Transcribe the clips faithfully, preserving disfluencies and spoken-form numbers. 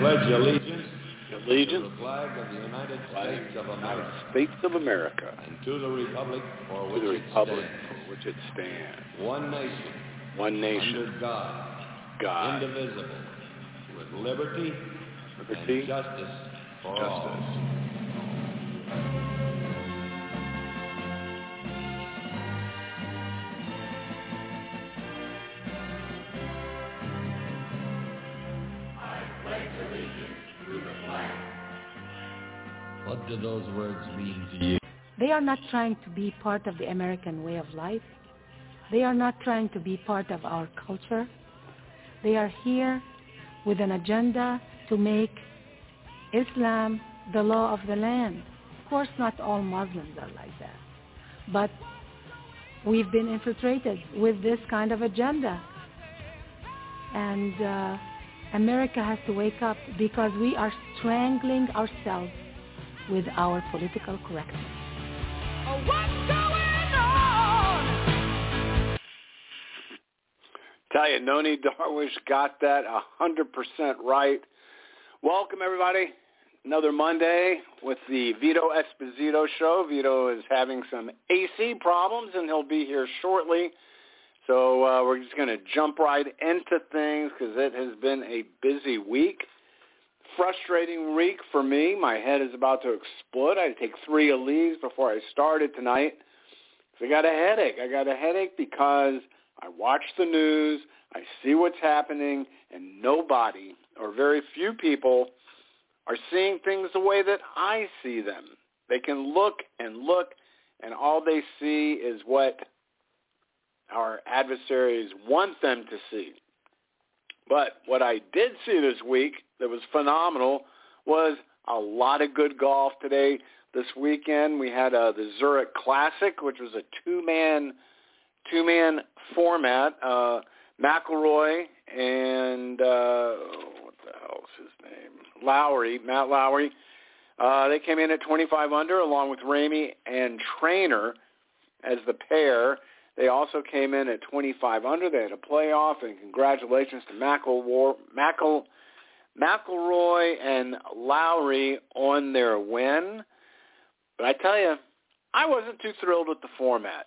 pledge allegiance allegiance to the flag of the United flag States of of the America United States of America and to the republic for to which the it republic stands, for which it stands, one nation, one nation, under God, God, indivisible, with liberty, liberty, and justice for justice. all. What do those words mean to you? They are not trying to be part of the American way of life. They are not trying to be part of our culture. They are here with an agenda to make Islam the law of the land. Of course, not all Muslims are like that. But we've been infiltrated with this kind of agenda. And uh, America has to wake up because we are strangling ourselves with our political correctness. Oh, what's going on? Tell you, Noni Darwish got that one hundred percent right. Welcome, everybody. Another Monday with the Vito Esposito Show. Vito is having some A C problems, and he'll be here shortly. So uh, we're just going to jump right into things because it has been a busy week. Frustrating week for me. My head is about to explode. I had to take three Aleve before I started tonight. So I got a headache. I got a headache because I watch the news, I see what's happening, and nobody or very few people are seeing things the way that I see them. They can look and look, and all they see is what our adversaries want them to see. But what I did see this week that was phenomenal was a lot of good golf today. This weekend we had uh, the Zurich Classic, which was a two-man two-man format. Uh, McIlroy and uh, what the hell's his name? Lowry, Matt Lowry. Uh, they came in at twenty-five under, along with Ramey and Trainer as the pair. They also came in at twenty-five under. They had a playoff, and congratulations to McIlroy, McIl, McIlroy and Lowry on their win. But I tell you, I wasn't too thrilled with the format.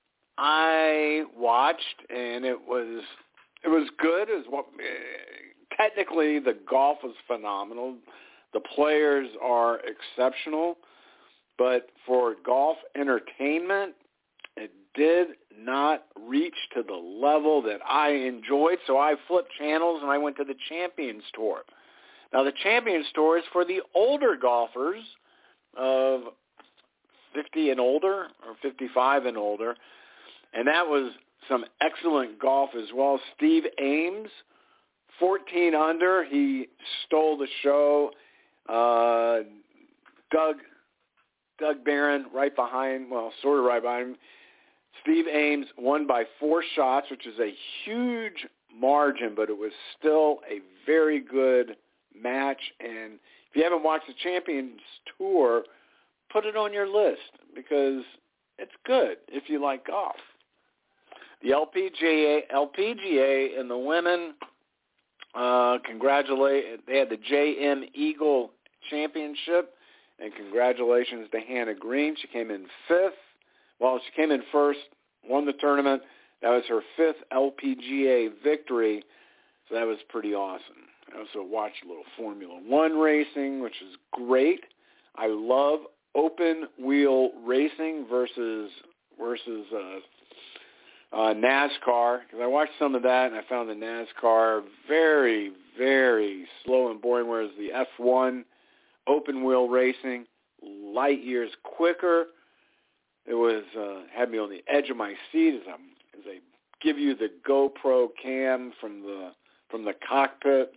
I watched, and it was it was good. It was, technically, the golf was phenomenal. The players are exceptional. But for golf entertainment, it did not reach to the level that I enjoyed, so I flipped channels and I went to the Champions Tour. Now, the Champions Tour is for the older golfers of fifty and older, or fifty-five and older, and that was some excellent golf as well. Steve Ames, fourteen under, he stole the show. Uh, Doug, Doug Barron right behind, well, sort of right behind him. Steve Ames won by four shots, which is a huge margin, but it was still a very good match. And if you haven't watched the Champions Tour, put it on your list because it's good if you like golf. The L P G A, L P G A and the women, uh, congratulate. They had the J M Eagle Championship, and congratulations to Hannah Green. She came in fifth. Well, she came in first, won the tournament. That was her fifth L P G A victory, so that was pretty awesome. I also watched a little Formula One racing, which is great. I love open wheel racing versus versus uh, uh, NASCAR, because I watched some of that, and I found the NASCAR very, very slow and boring, whereas the F one open wheel racing, light years quicker. It was uh, had me on the edge of my seat as, I'm, as they give you the GoPro cam from the from the cockpit,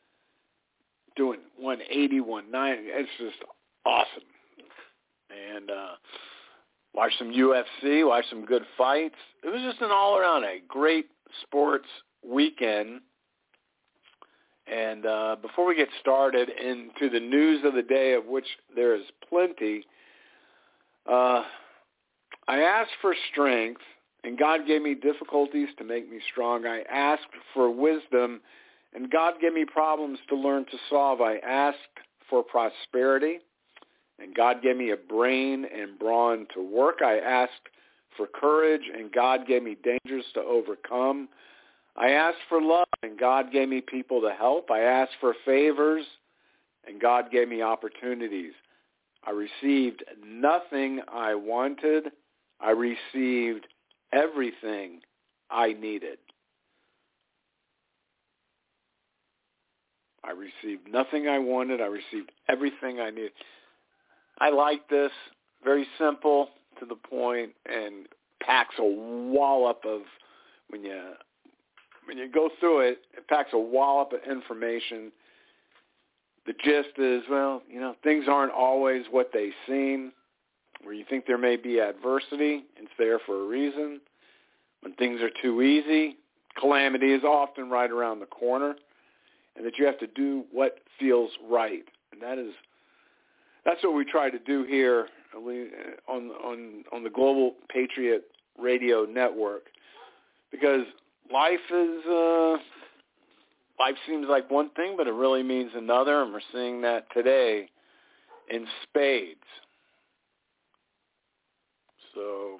doing one eighty, one ninety. It's just awesome. And uh, watch some U F C, watch some good fights. It was just an all-around a great sports weekend. And uh, before we get started into the news of the day, of which there is plenty, uh, I asked for strength, and God gave me difficulties to make me strong. I asked for wisdom, and God gave me problems to learn to solve. I asked for prosperity, and God gave me a brain and brawn to work. I asked for courage, and God gave me dangers to overcome. I asked for love, and God gave me people to help. I asked for favors, and God gave me opportunities. I received nothing I wanted. I received everything I needed. I received nothing I wanted. I received everything I needed. I like this. Very simple, to the point, and packs a wallop of, when you when you go through it, it packs a wallop of information. The gist is, well, you know, things aren't always what they seem. Where you think there may be adversity, it's there for a reason. When things are too easy, calamity is often right around the corner, and that you have to do what feels right. And that is, that's what we try to do here on on on the Global Patriot Radio Network, because life is uh, life seems like one thing, but it really means another, and we're seeing that today in spades. So,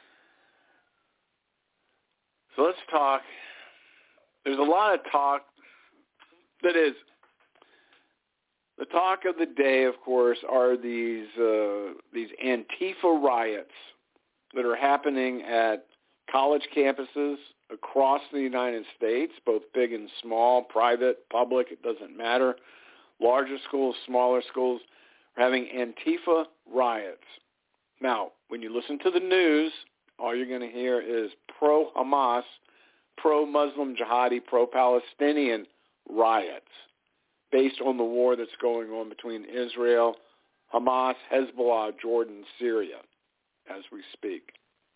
so let's talk. There's a lot of talk that is. The talk of the day, of course, are these uh, these Antifa riots that are happening at college campuses across the United States, both big and small, private, public, it doesn't matter. Larger schools, smaller schools are having Antifa riots. Now, when you listen to the news, all you're going to hear is pro-Hamas, pro-Muslim jihadi, pro-Palestinian riots, based on the war that's going on between Israel, Hamas, Hezbollah, Jordan, Syria, as we speak.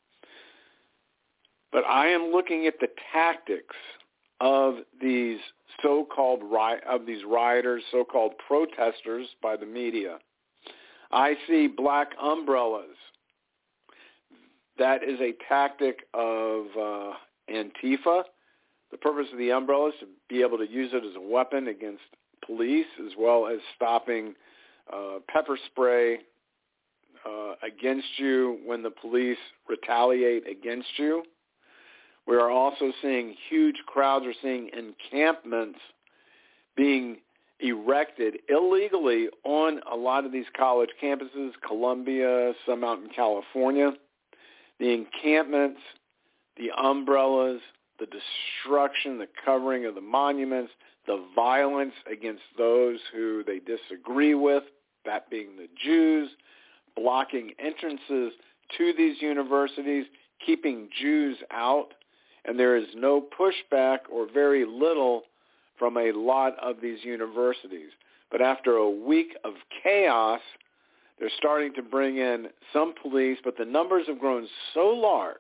But I am looking at the tactics of these so-called ri- of these rioters, so-called protesters by the media. I see black umbrellas. That is a tactic of uh, Antifa. The purpose of the umbrella is to be able to use it as a weapon against police, as well as stopping uh, pepper spray uh, against you when the police retaliate against you. We are also seeing huge crowds. We're seeing encampments being erected illegally on a lot of these college campuses, Columbia, some out in California. The encampments, the umbrellas, the destruction, the covering of the monuments, the violence against those who they disagree with, that being the Jews, blocking entrances to these universities, keeping Jews out, and there is no pushback or very little from a lot of these universities. But after a week of chaos, they're starting to bring in some police, but the numbers have grown so large.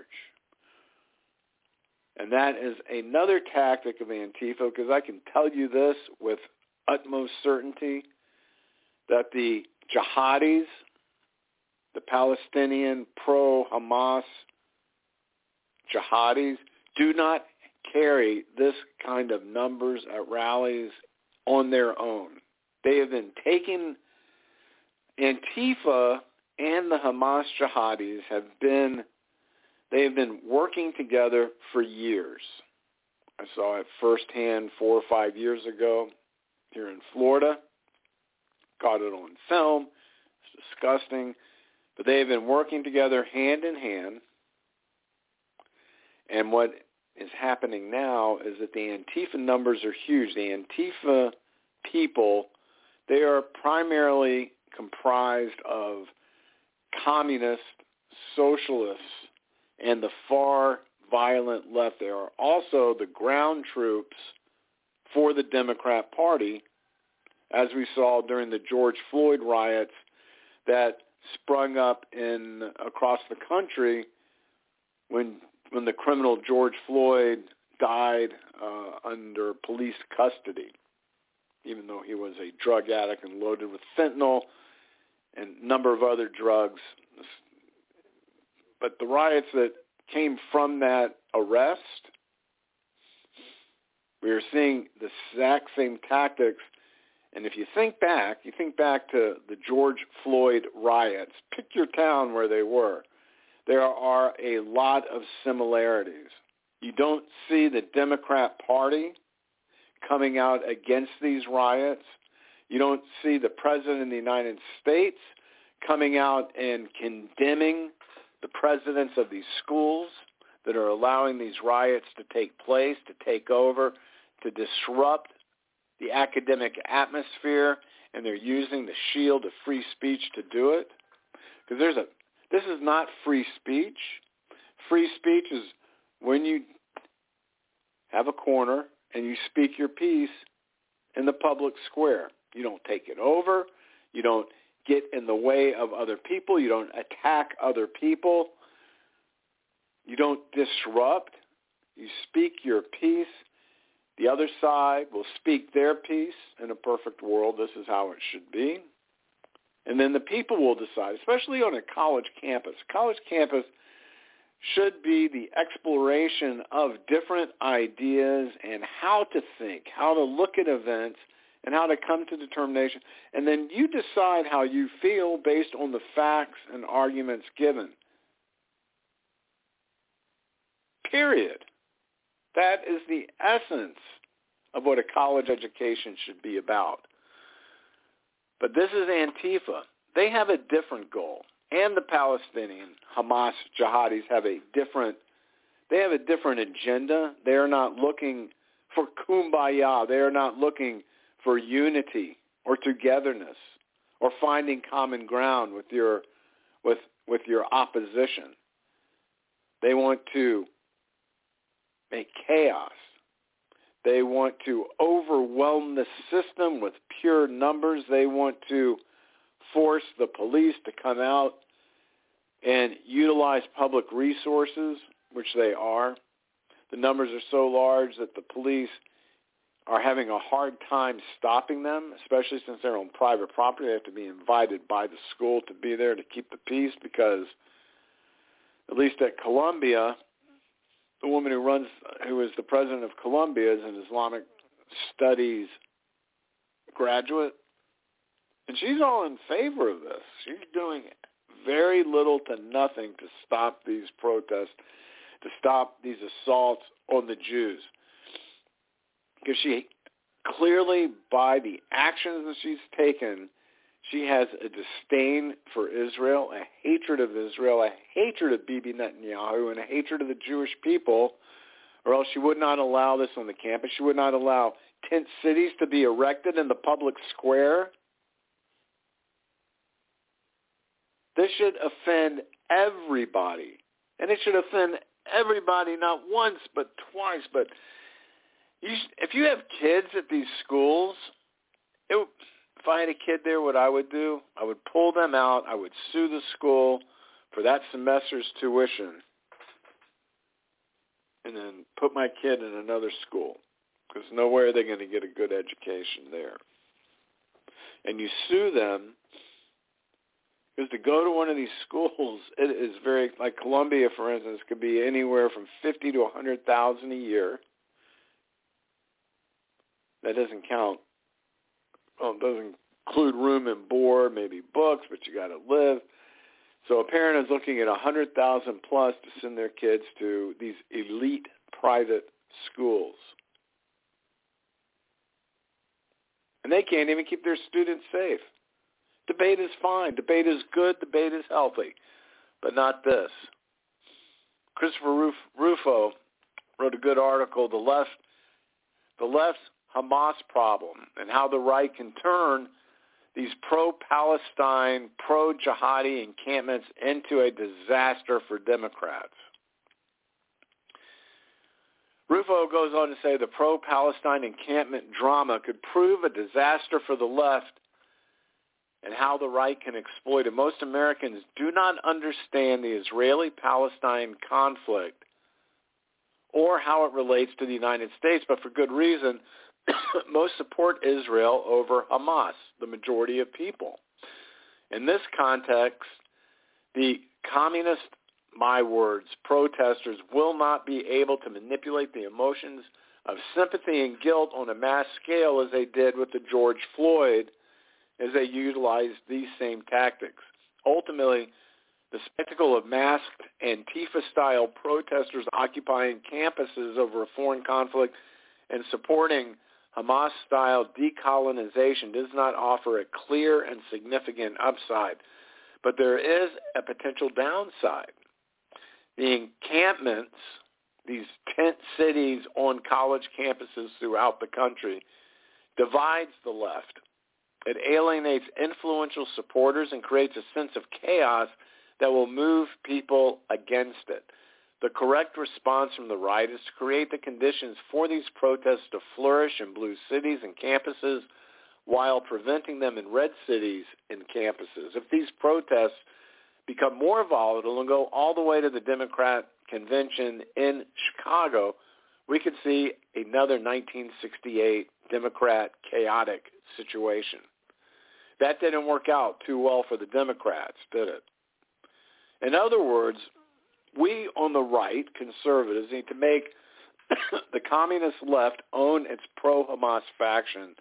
And that is another tactic of Antifa, because I can tell you this with utmost certainty, that the jihadis, the Palestinian pro-Hamas jihadis, do not carry this kind of numbers at rallies on their own. They have been taking Antifa, and the Hamas jihadis have been They have been working together for years. I saw it firsthand four or five years ago here in Florida. Caught it on film. It's disgusting. But they have been working together hand in hand. And what is happening now is that the Antifa numbers are huge. The Antifa people, they are primarily comprised of communists, socialists, and the far violent left. They are also the ground troops for the Democrat Party, as we saw during the George Floyd riots that sprung up in across the country when when the criminal George Floyd died uh, under police custody, even though he was a drug addict and loaded with fentanyl and a number of other drugs. But the riots that came from that arrest We are seeing the exact same tactics. And if you think back, you think back to the George Floyd riots. Pick your town where they were. There are a lot of similarities. You don't see the Democrat Party coming out against these riots. You don't see the President of the United States coming out and condemning the presidents of these schools that are allowing these riots to take place, to take over, to disrupt the academic atmosphere, and they're using the shield of free speech to do it. Because there's a, this is not free speech. Free speech is when you have a corner and you speak your piece in the public square. You don't take it over. You don't get in the way of other people. You don't attack other people. You don't disrupt. You speak your piece. The other side will speak their piece. In a perfect world, this is how it should be. And then the people will decide, especially on a college campus. College campus should be the exploration of different ideas and how to think, how to look at events, and how to come to determination. And then you decide how you feel based on the facts and arguments given. Period. That is the essence of what a college education should be about. But this is Antifa. They have a different goal. And the Palestinian Hamas jihadis have a different, they have a different agenda. They are not looking for kumbaya. They are not looking for unity or togetherness or finding common ground with your, with, with your opposition. They want to make chaos. They want to overwhelm the system with pure numbers. They want to force the police to come out and utilize public resources, which they are. The numbers are so large that the police are having a hard time stopping them, especially since they're on private property. They have to be invited by the school to be there to keep the peace because, at least at Columbia, the woman who runs, who is the president of Columbia, is an Islamic studies graduate, and she's all in favor of this. She's doing very little to nothing to stop these protests, to stop these assaults on the Jews. Because she clearly, by the actions that she's taken, she has a disdain for Israel, a hatred of Israel, a hatred of Bibi Netanyahu, and a hatred of the Jewish people, or else she would not allow this on the campus. She would not allow tent cities to be erected in the public square. This should offend everybody. And it should offend everybody not once but twice. But you, if you have kids at these schools, it, if I had a kid there, what I would do, I would pull them out. I would sue the school for that semester's tuition and then put my kid in another school because no way are they going to get a good education there. And you sue them because to go to one of these schools, it is very, like Columbia, for instance, could be anywhere from fifty to a hundred thousand a year. That doesn't count. Well, it doesn't include room and board, maybe books, but you got to live. So a parent is looking at a hundred thousand plus to send their kids to these elite private schools, and they can't even keep their students safe. Debate is fine. Debate is good. Debate is healthy, but not this. Christopher Ruf- Rufo wrote a good article, The Left, The Left's Hamas Problem, and how the right can turn these pro-Palestine, pro-jihadi encampments into a disaster for Democrats. Rufo goes on to say the pro-Palestine encampment drama could prove a disaster for the left and how the right can exploit it. Most Americans do not understand the Israeli-Palestine conflict or how it relates to the United States, but for good reason. Most support Israel over Hamas, the majority of people. In this context, the communist, my words, protesters will not be able to manipulate the emotions of sympathy and guilt on a mass scale as they did with the George Floyd, as they utilized these same tactics. Ultimately, the spectacle of masked Antifa-style protesters occupying campuses over a foreign conflict and supporting Hamas-style decolonization does not offer a clear and significant upside, but there is a potential downside. The encampments, these tent cities on college campuses throughout the country, divides the left. It alienates influential supporters and creates a sense of chaos that will move people against it. The correct response from the right is to create the conditions for these protests to flourish in blue cities and campuses while preventing them in red cities and campuses. If these protests become more volatile and go all the way to the Democrat convention in Chicago, we could see another nineteen sixty-eight Democrat chaotic situation. That didn't work out too well for the Democrats, did it? In other words, we on the right, conservatives, need to make the communist left own its pro-Hamas faction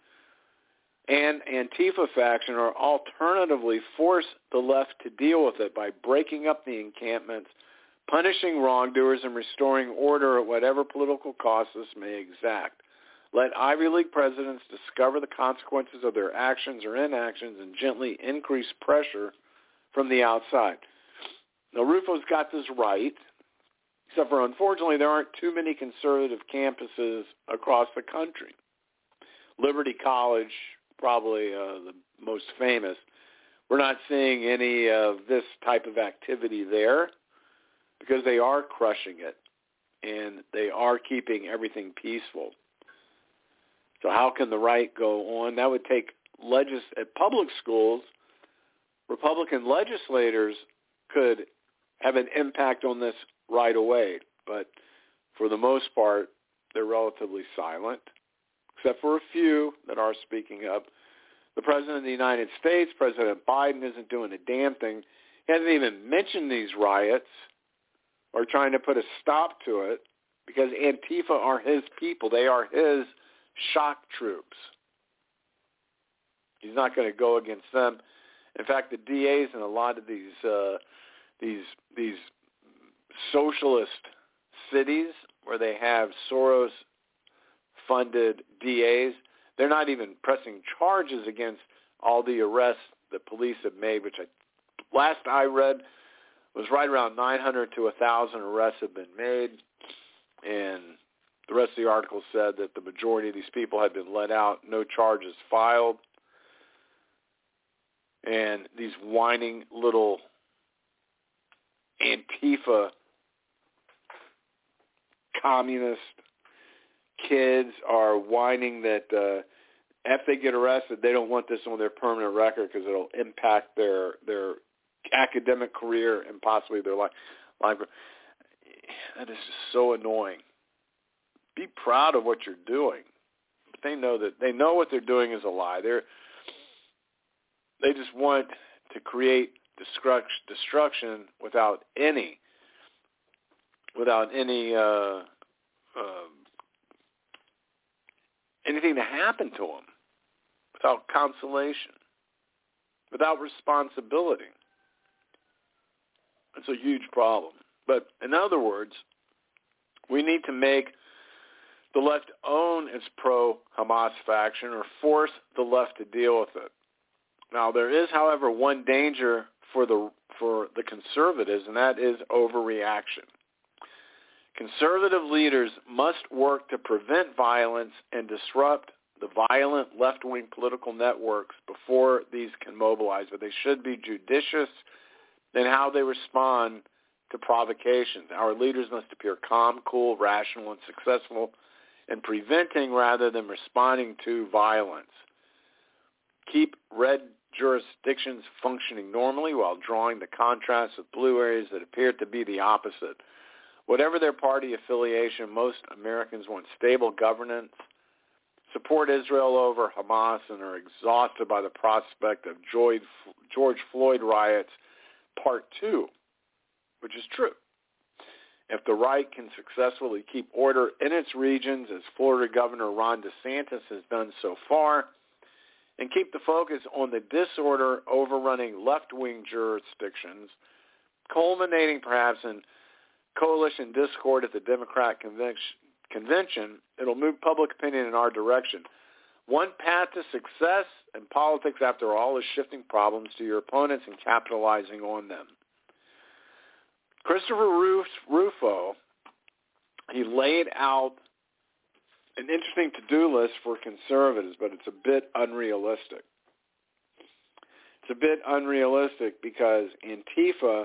and Antifa faction, or alternatively force the left to deal with it by breaking up the encampments, punishing wrongdoers, and restoring order at whatever political cost this may exact. Let Ivy League presidents discover the consequences of their actions or inactions and gently increase pressure from the outside. Now, Rufo's got this right, except for, unfortunately, there aren't too many conservative campuses across the country. Liberty College, probably uh, the most famous. We're not seeing any of this type of activity there because they are crushing it, and they are keeping everything peaceful. So how can the right go on? That would take legis- at public schools, Republican legislators could have an impact on this right away. But for the most part, they're relatively silent, except for a few that are speaking up. The President of the United States, President Biden, isn't doing a damn thing. He hasn't even mentioned these riots or trying to put a stop to it because Antifa are his people. They are his shock troops. He's not going to go against them. In fact, the D As in a lot of these uh, these these socialist cities where they have Soros-funded D As, they're not even pressing charges against all the arrests the police have made, which I, last I read was right around nine hundred to one thousand arrests have been made, and the rest of the article said that the majority of these people had been let out, no charges filed, and these whining little Antifa communist kids are whining that uh, if they get arrested, they don't want this on their permanent record because it'll impact their their academic career and possibly their life. life. That is just so annoying. Be proud of what you're doing. But they know that they know what they're doing is a lie. They're they just want to create destruction without any without any uh, uh, anything to happen to them, without consolation, without responsibility. It's a huge problem. But in other words, we need to make the left own its pro-Hamas faction or force the left to deal with it. Now, there is, however, one danger for the for the conservatives, and that is overreaction. Conservative leaders must work to prevent violence and disrupt the violent left-wing political networks before these can mobilize, but they should be judicious in how they respond to provocations. Our leaders must appear calm, cool, rational, and successful in preventing rather than responding to violence. Keep red jurisdictions functioning normally while drawing the contrast with blue areas that appear to be the opposite. Whatever their party affiliation, most Americans want stable governance, support Israel over Hamas, and are exhausted by the prospect of George Floyd riots part two, which is true. If the right can successfully keep order in its regions, as Florida Governor Ron DeSantis has done so far, and keep the focus on the disorder overrunning left-wing jurisdictions, culminating perhaps in coalition discord at the Democrat convention, it'll move public opinion in our direction. One path to success in politics, after all, is shifting problems to your opponents and capitalizing on them. Christopher Rufo, he laid out an interesting to-do list for conservatives, but it's a bit unrealistic. It's a bit unrealistic because Antifa,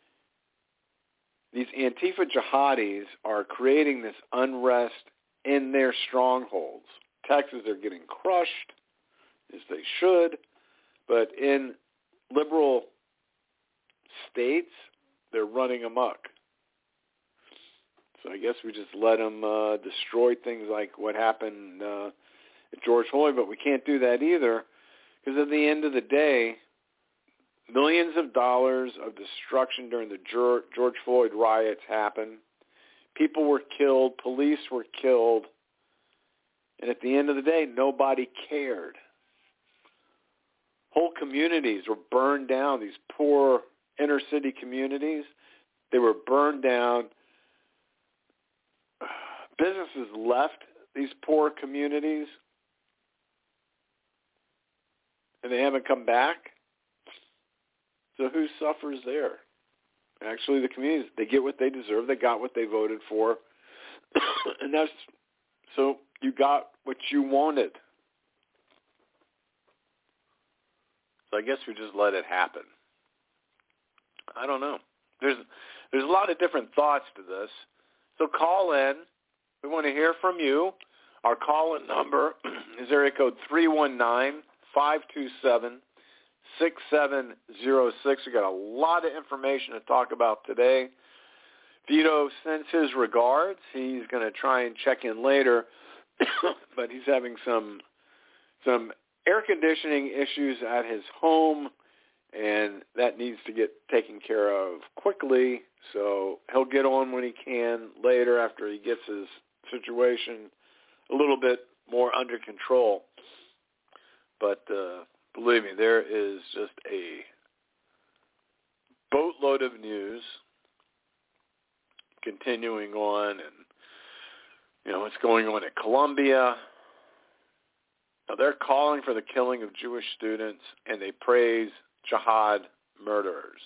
these Antifa jihadis are creating this unrest in their strongholds. Texas, they're getting crushed, as they should, but in liberal states, they're running amok. So I guess we just let them uh, destroy things like what happened uh, at George Floyd, but we can't do that either because at the end of the day, millions of dollars of destruction during the George Floyd riots happened. People were killed. Police were killed. And at the end of the day, nobody cared. Whole communities were burned down, these poor inner city communities. They were burned down. Businesses left these poor communities, and they haven't come back. So who suffers there? Actually, the communities. They get what they deserve. They got what they voted for. And that's, so you got what you wanted. So I guess we just let it happen. I don't know. There's there's a lot of different thoughts to this. So call in. We want to hear from you. Our call-in number is area code three one nine, five two seven, six seven zero six. We've got a lot of information to talk about today. Vito sends his regards. He's going to try and check in later, but he's having some some air conditioning issues at his home, and that needs to get taken care of quickly. So he'll get on when he can later after he gets his situation a little bit more under control. But uh, believe me, there is just a boatload of news continuing on, and you know what's going on at Columbia. Now, they're calling for the killing of Jewish students, and they praise jihad murderers.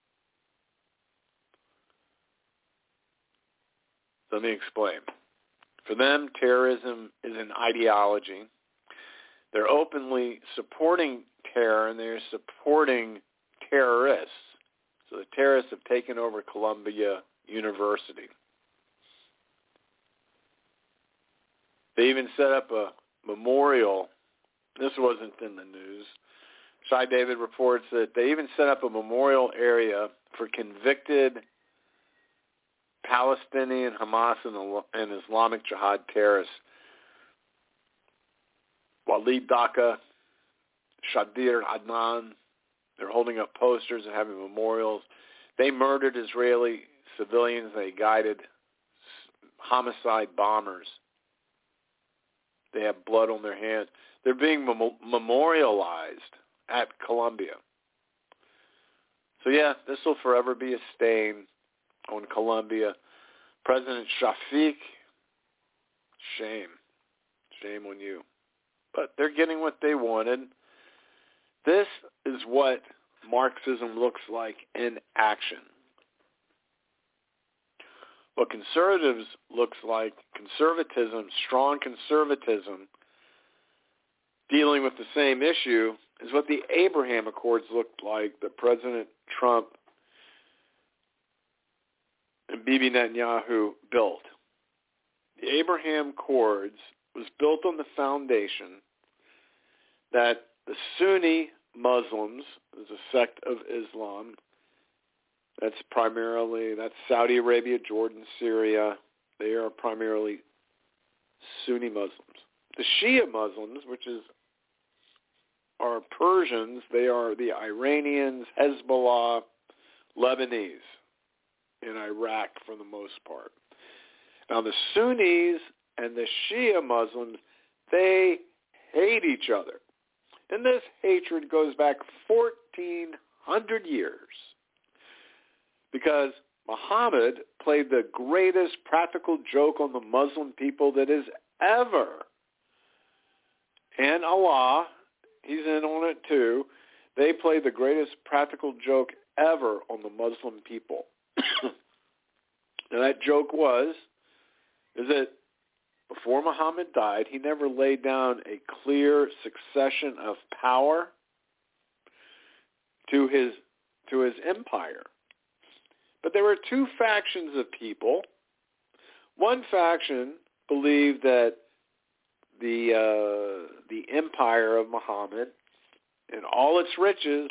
Let me explain. For them, terrorism is an ideology. They're openly supporting terror, and they're supporting terrorists. So the terrorists have taken over Columbia University. They even set up a memorial. This wasn't in the news. Shai David reports that they even set up a memorial area for convicted Palestinian, Hamas, and Islamic Jihad terrorists. Walid Daqqa, Shadir Adnan, they're holding up posters and having memorials. They murdered Israeli civilians. They guided homicide bombers. They have blood on their hands. They're being mem- memorialized at Columbia. So, yeah, this will forever be a stain on Columbia. President Shafiq, shame. Shame on you. But they're getting what they wanted. This is what Marxism looks like in action. What conservatives looks like, conservatism, strong conservatism, dealing with the same issue, is what the Abraham Accords looked like that President Trump and Bibi Netanyahu built. The Abraham Accords was built on the foundation that the Sunni Muslims, is a sect of Islam, that's primarily, that's Saudi Arabia, Jordan, Syria. They are primarily Sunni Muslims. The Shia Muslims, which is are Persians, they are the Iranians, Hezbollah, Lebanese. in Iraq for the most part. Now, the Sunnis and the Shia Muslims, they hate each other. And this hatred goes back fourteen hundred years because Muhammad played the greatest practical joke on the Muslim people that is ever. And Allah, he's in on it too. They played the greatest practical joke ever on the Muslim people. And that joke was, is that before Muhammad died, he never laid down a clear succession of power to his to his empire. But there were two factions of people. One faction believed that the uh, the empire of Muhammad and all its riches,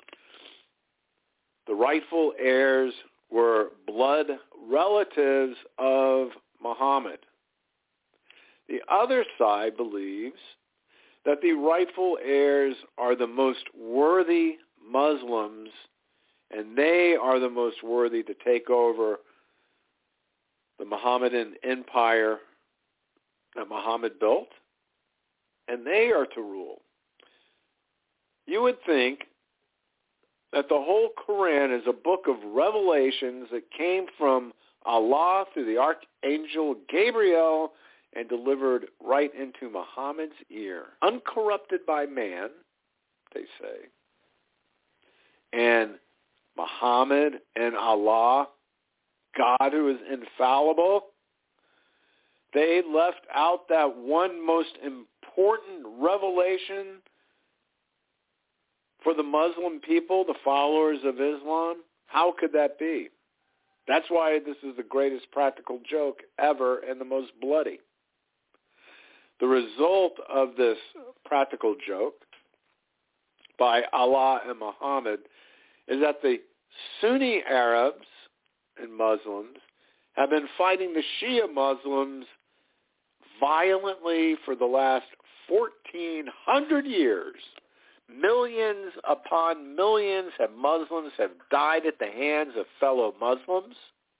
the rightful heirs were blood relatives of Muhammad. The other side believes that the rightful heirs are the most worthy Muslims, and they are the most worthy to take over the Mohammedan empire that Muhammad built, and they are to rule. You would think that the whole Quran is a book of revelations that came from Allah through the archangel Gabriel and delivered right into Muhammad's ear, uncorrupted by man, they say. And Muhammad and Allah, God who is infallible, they left out that one most important revelation for the Muslim people, the followers of Islam. How could that be? That's why this is the greatest practical joke ever and the most bloody. The result of this practical joke by Allah and Muhammad is that the Sunni Arabs and Muslims have been fighting the Shia Muslims violently for the last fourteen hundred years. Millions upon millions of Muslims have died at the hands of fellow Muslims.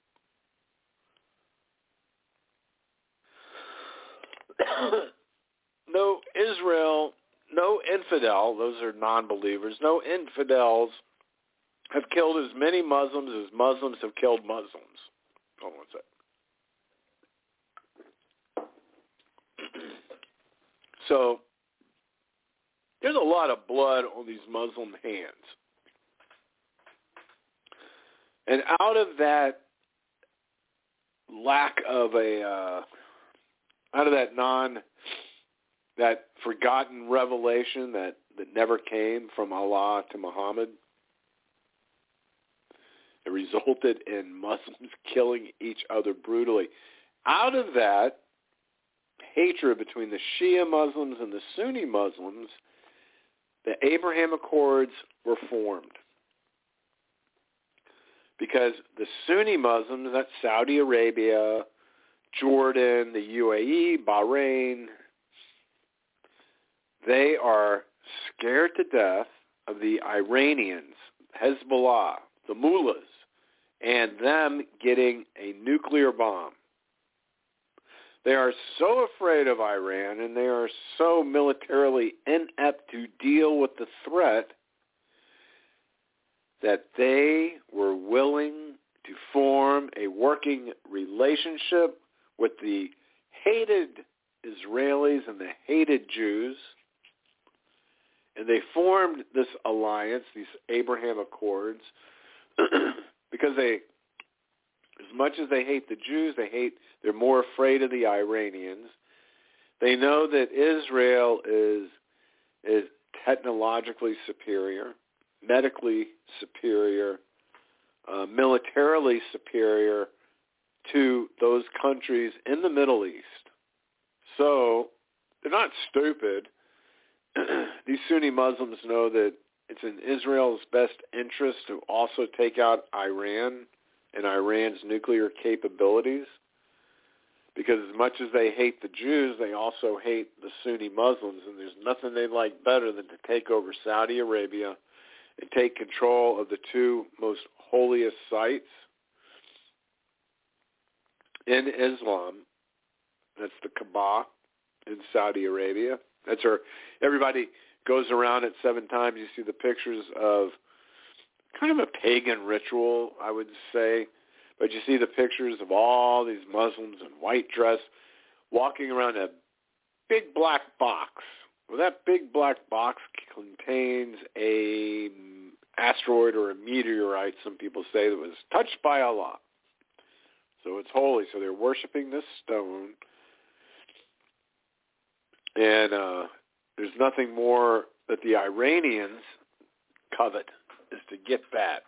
No Israel, no infidel, those are non-believers, no infidels have killed as many Muslims as Muslims have killed Muslims. Hold on one sec. So, there's a lot of blood on these Muslim hands. And out of that lack of a, uh, out of that non, that forgotten revelation that, that never came from Allah to Muhammad, it resulted in Muslims killing each other brutally. Out of that hatred between the Shia Muslims and the Sunni Muslims, the Abraham Accords were formed. Because the Sunni Muslims, that's Saudi Arabia, Jordan, the U A E, Bahrain, they are scared to death of the Iranians, Hezbollah, the mullahs, and them getting a nuclear bomb. They are so afraid of Iran, and they are so militarily inept to deal with the threat that they were willing to form a working relationship with the hated Israelis and the hated Jews. And they formed this alliance, these Abraham Accords, because they, as much as they hate the Jews, they hate, they're more afraid of the Iranians. They know that Israel is is technologically superior, medically superior, uh, militarily superior to those countries in the Middle East. So they're not stupid. These Sunni Muslims know that it's in Israel's best interest to also take out Iran and Iran's nuclear capabilities, because as much as they hate the Jews, they also hate the Sunni Muslims, and there's nothing they like better than to take over Saudi Arabia and take control of the two most holiest sites in Islam. That's the Kaaba in Saudi Arabia. That's where everybody goes around it seven times. You see the pictures of kind of a pagan ritual, I would say. But you see the pictures of all these Muslims in white dress walking around a big black box. Well, that big black box contains a asteroid or a meteorite, some people say, that was touched by Allah. So it's holy. So they're worshiping this stone. And uh, there's nothing more that the Iranians covet is to get that.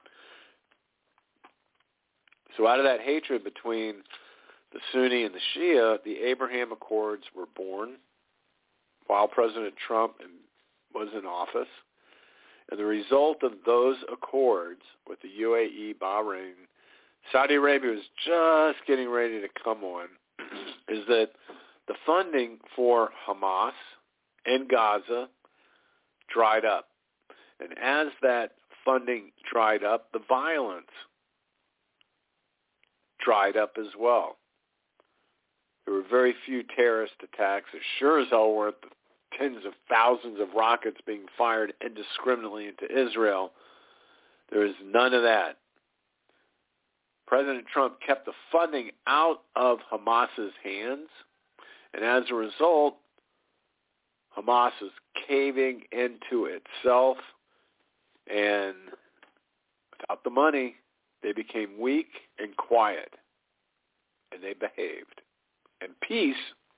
So out of that hatred between the Sunni and the Shia, the Abraham Accords were born while President Trump was in office. And the result of those accords with the U A E, Bahrain, Saudi Arabia was just getting ready to come on, is that the funding for Hamas and Gaza dried up. And as that funding dried up, the violence dried up as well. There were very few terrorist attacks. There sure as hell weren't the tens of thousands of rockets being fired indiscriminately into Israel. There was none of that. President Trump kept the funding out of Hamas's hands, and as a result, Hamas is caving into itself, and without the money, they became weak and quiet, and they behaved. And peace,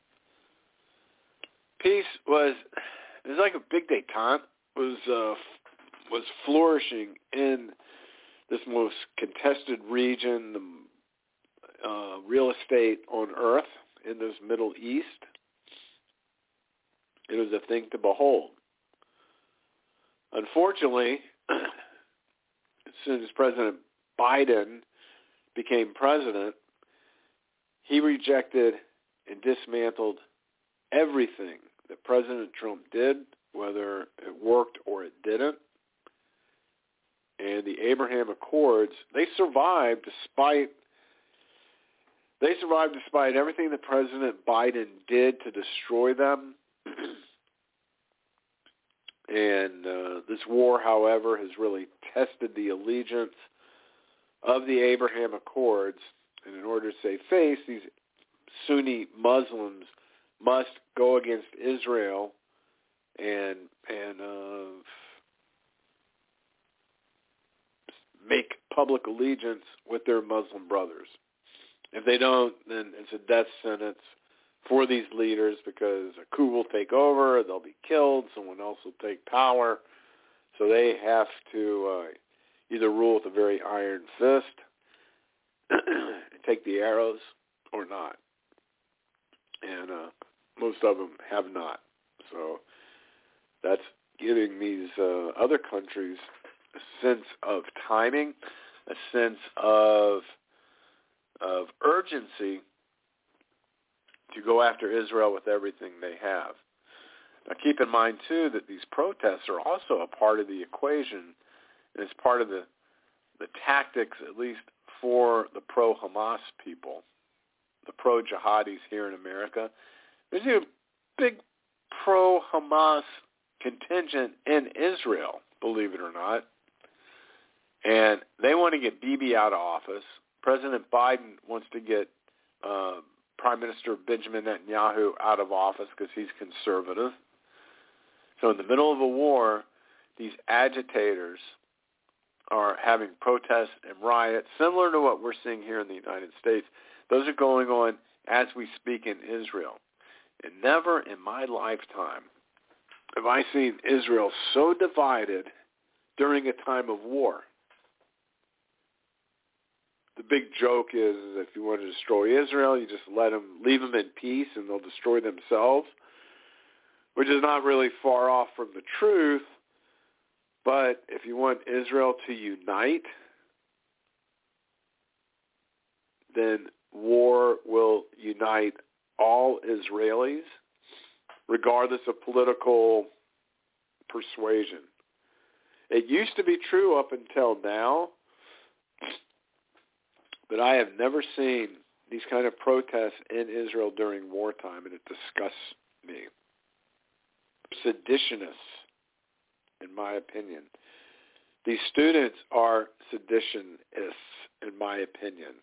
peace was, it was like a big détente, was uh, was flourishing in this most contested region, the uh, real estate on earth in this Middle East. It was a thing to behold. Unfortunately, as soon as President Biden became president, he rejected and dismantled everything that President Trump did, whether it worked or it didn't. And the Abraham Accords, they survived despite they survived despite everything that President Biden did to destroy them. And uh, this war, however, has really tested the allegiance of the Abraham Accords. And in order to save face, these Sunni Muslims must go against Israel and and uh, make public allegiance with their Muslim brothers. If they don't, then it's a death sentence for these leaders, because a coup will take over, they'll be killed, someone else will take power. So they have to uh, either rule with a very iron fist and take the arrows or not. And uh, most of them have not. So that's giving these uh, other countries a sense of timing, a sense of of urgency to go after Israel with everything they have. Now keep in mind, too, that these protests are also a part of the equation, and it's part of the, the tactics, at least for the pro-Hamas people, the pro-jihadis here in America. There's a big pro-Hamas contingent in Israel, believe it or not, and they want to get Bibi out of office. President Biden wants to get uh, Prime Minister Benjamin Netanyahu out of office because he's conservative. So in the middle of a war, these agitators are having protests and riots, similar to what we're seeing here in the United States. Those are going on as we speak in Israel. And never in my lifetime have I seen Israel so divided during a time of war. The big joke is if you want to destroy Israel, you just let them, leave them in peace, and they'll destroy themselves, which is not really far off from the truth. But if you want Israel to unite, then war will unite all Israelis, regardless of political persuasion. It used to be true up until now, but I have never seen these kind of protests in Israel during wartime, and it disgusts me. Seditionists, in my opinion. These students are seditionists, in my opinion.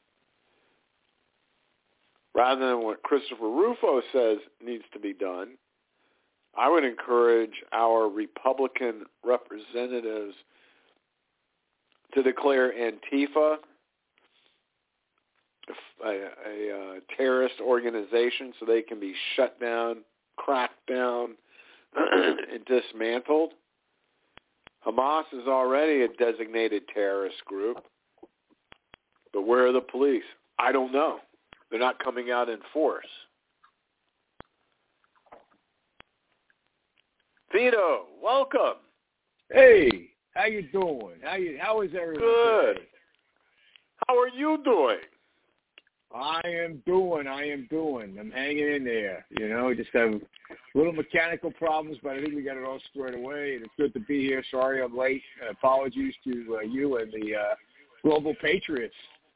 Rather than what Christopher Rufo says needs to be done, I would encourage our Republican representatives to declare Antifa a, a, a terrorist organization so they can be shut down, cracked down, and dismantled. Hamas is already a designated terrorist group, but where are the police? I don't know. They're not coming out in force. Vito, welcome. Hey, how you doing? How you? How is everyone Good. today? How are you doing? I am doing. I am doing. I'm hanging in there. You know, just have little mechanical problems, but I think we got it all squared away. And it's good to be here. Sorry I'm late. Uh, apologies to uh, you and the uh, Global Patriots.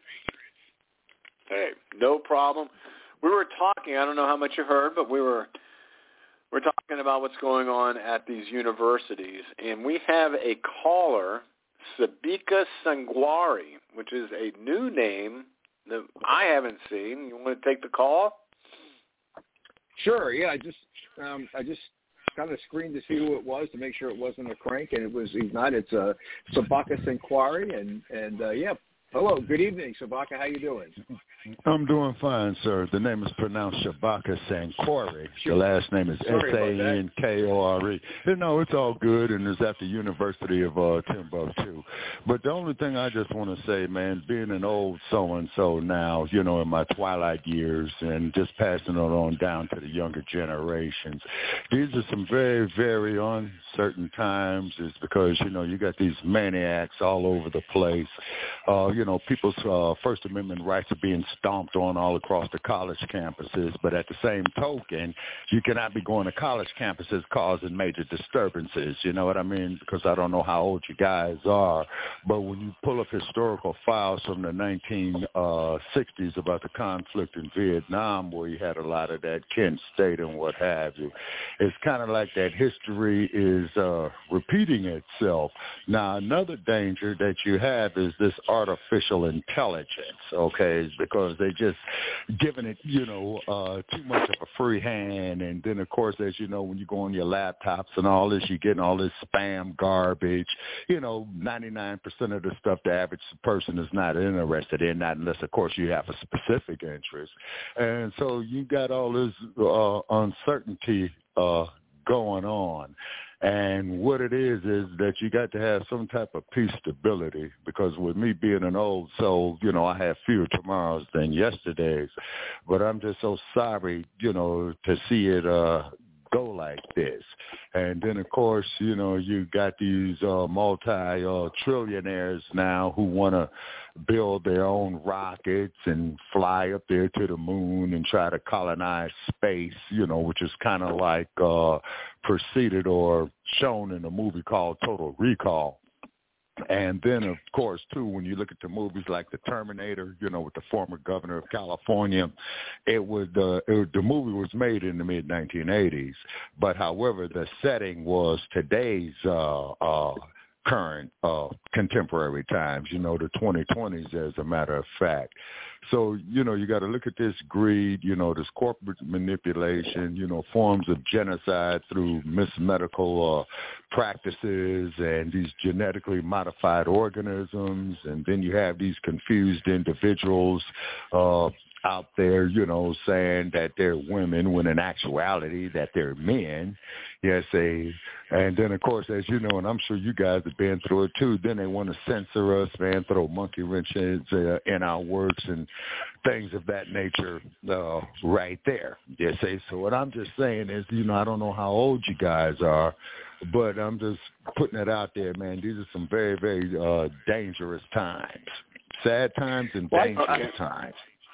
Hey, no problem. We were talking. I don't know how much you heard, but we were. We're talking about what's going on at these universities, and we have a caller, Sabika Sangwari, which is a new name that I haven't seen. You want to take the call? Sure. Yeah, I just um, I just kind of screened to see who it was to make sure it wasn't a crank, and it was. He's not. It's a uh, Sabaka Sangwari, and and uh, yeah. Hello. Good evening, Sabaka. How you doing? I'm doing fine, sir. The name is pronounced Shabaka Sankori. The last name is S A N K O R E. You know, it's all good, and it's at the University of uh, Timbuktu. But the only thing I just want to say, man, being an old so-and-so now, you know, in my twilight years, and just passing it on down to the younger generations, these are some very, very uncertain times. It's because, you know, you got these maniacs all over the place. Uh, you know, people's uh, First Amendment rights are being stomped on all across the college campuses, but at the same token, you cannot be going to college campuses causing major disturbances, you know what I mean? Because I don't know how old you guys are, but when you pull up historical files from the nineteen sixties about the conflict in Vietnam, where you had a lot of that Kent State and what have you, it's kind of like that history is uh, repeating itself. Now, another danger that you have is this artificial intelligence, okay, because they just giving it, you know, uh, too much of a free hand. And then, of course, as you know, when you go on your laptops and all this, you're getting all this spam garbage. You know, ninety-nine percent of the stuff the average person is not interested in, not unless, of course, you have a specific interest. And so you got all this uh, uncertainty uh, going on. And what it is is that you got to have some type of peace stability, because with me being an old soul, you know, I have fewer tomorrows than yesterdays. But I'm just so sorry, you know, to see it uh, go like this. And then, of course, you know, you got these uh, multi-trillionaires uh, now who want to build their own rockets and fly up there to the moon and try to colonize space, you know, which is kind of like uh, preceded or shown in a movie called Total Recall. And then, of course, too, when you look at the movies like The Terminator, you know, with the former governor of California, it would uh, it, the movie was made in the mid nineteen eighties. But, however, the setting was today's uh, uh, current uh, contemporary times, you know, the twenty twenties, as a matter of fact. So, you know, you got to look at this greed, you know, this corporate manipulation, you know, forms of genocide through mismedical uh, practices and these genetically modified organisms. And then you have these confused individuals uh, out there, you know, saying that they're women when in actuality that they're men. Yes, they, and then, of course, as you know, and I'm sure you guys have been through it too, then they want to censor us, man, throw monkey wrenches uh, in our works and things of that nature uh, right there. Yes, say. So what I'm just saying is, you know, I don't know how old you guys are, but I'm just putting it out there, man. These are some very, very uh, dangerous times, sad times and well, dangerous okay. times.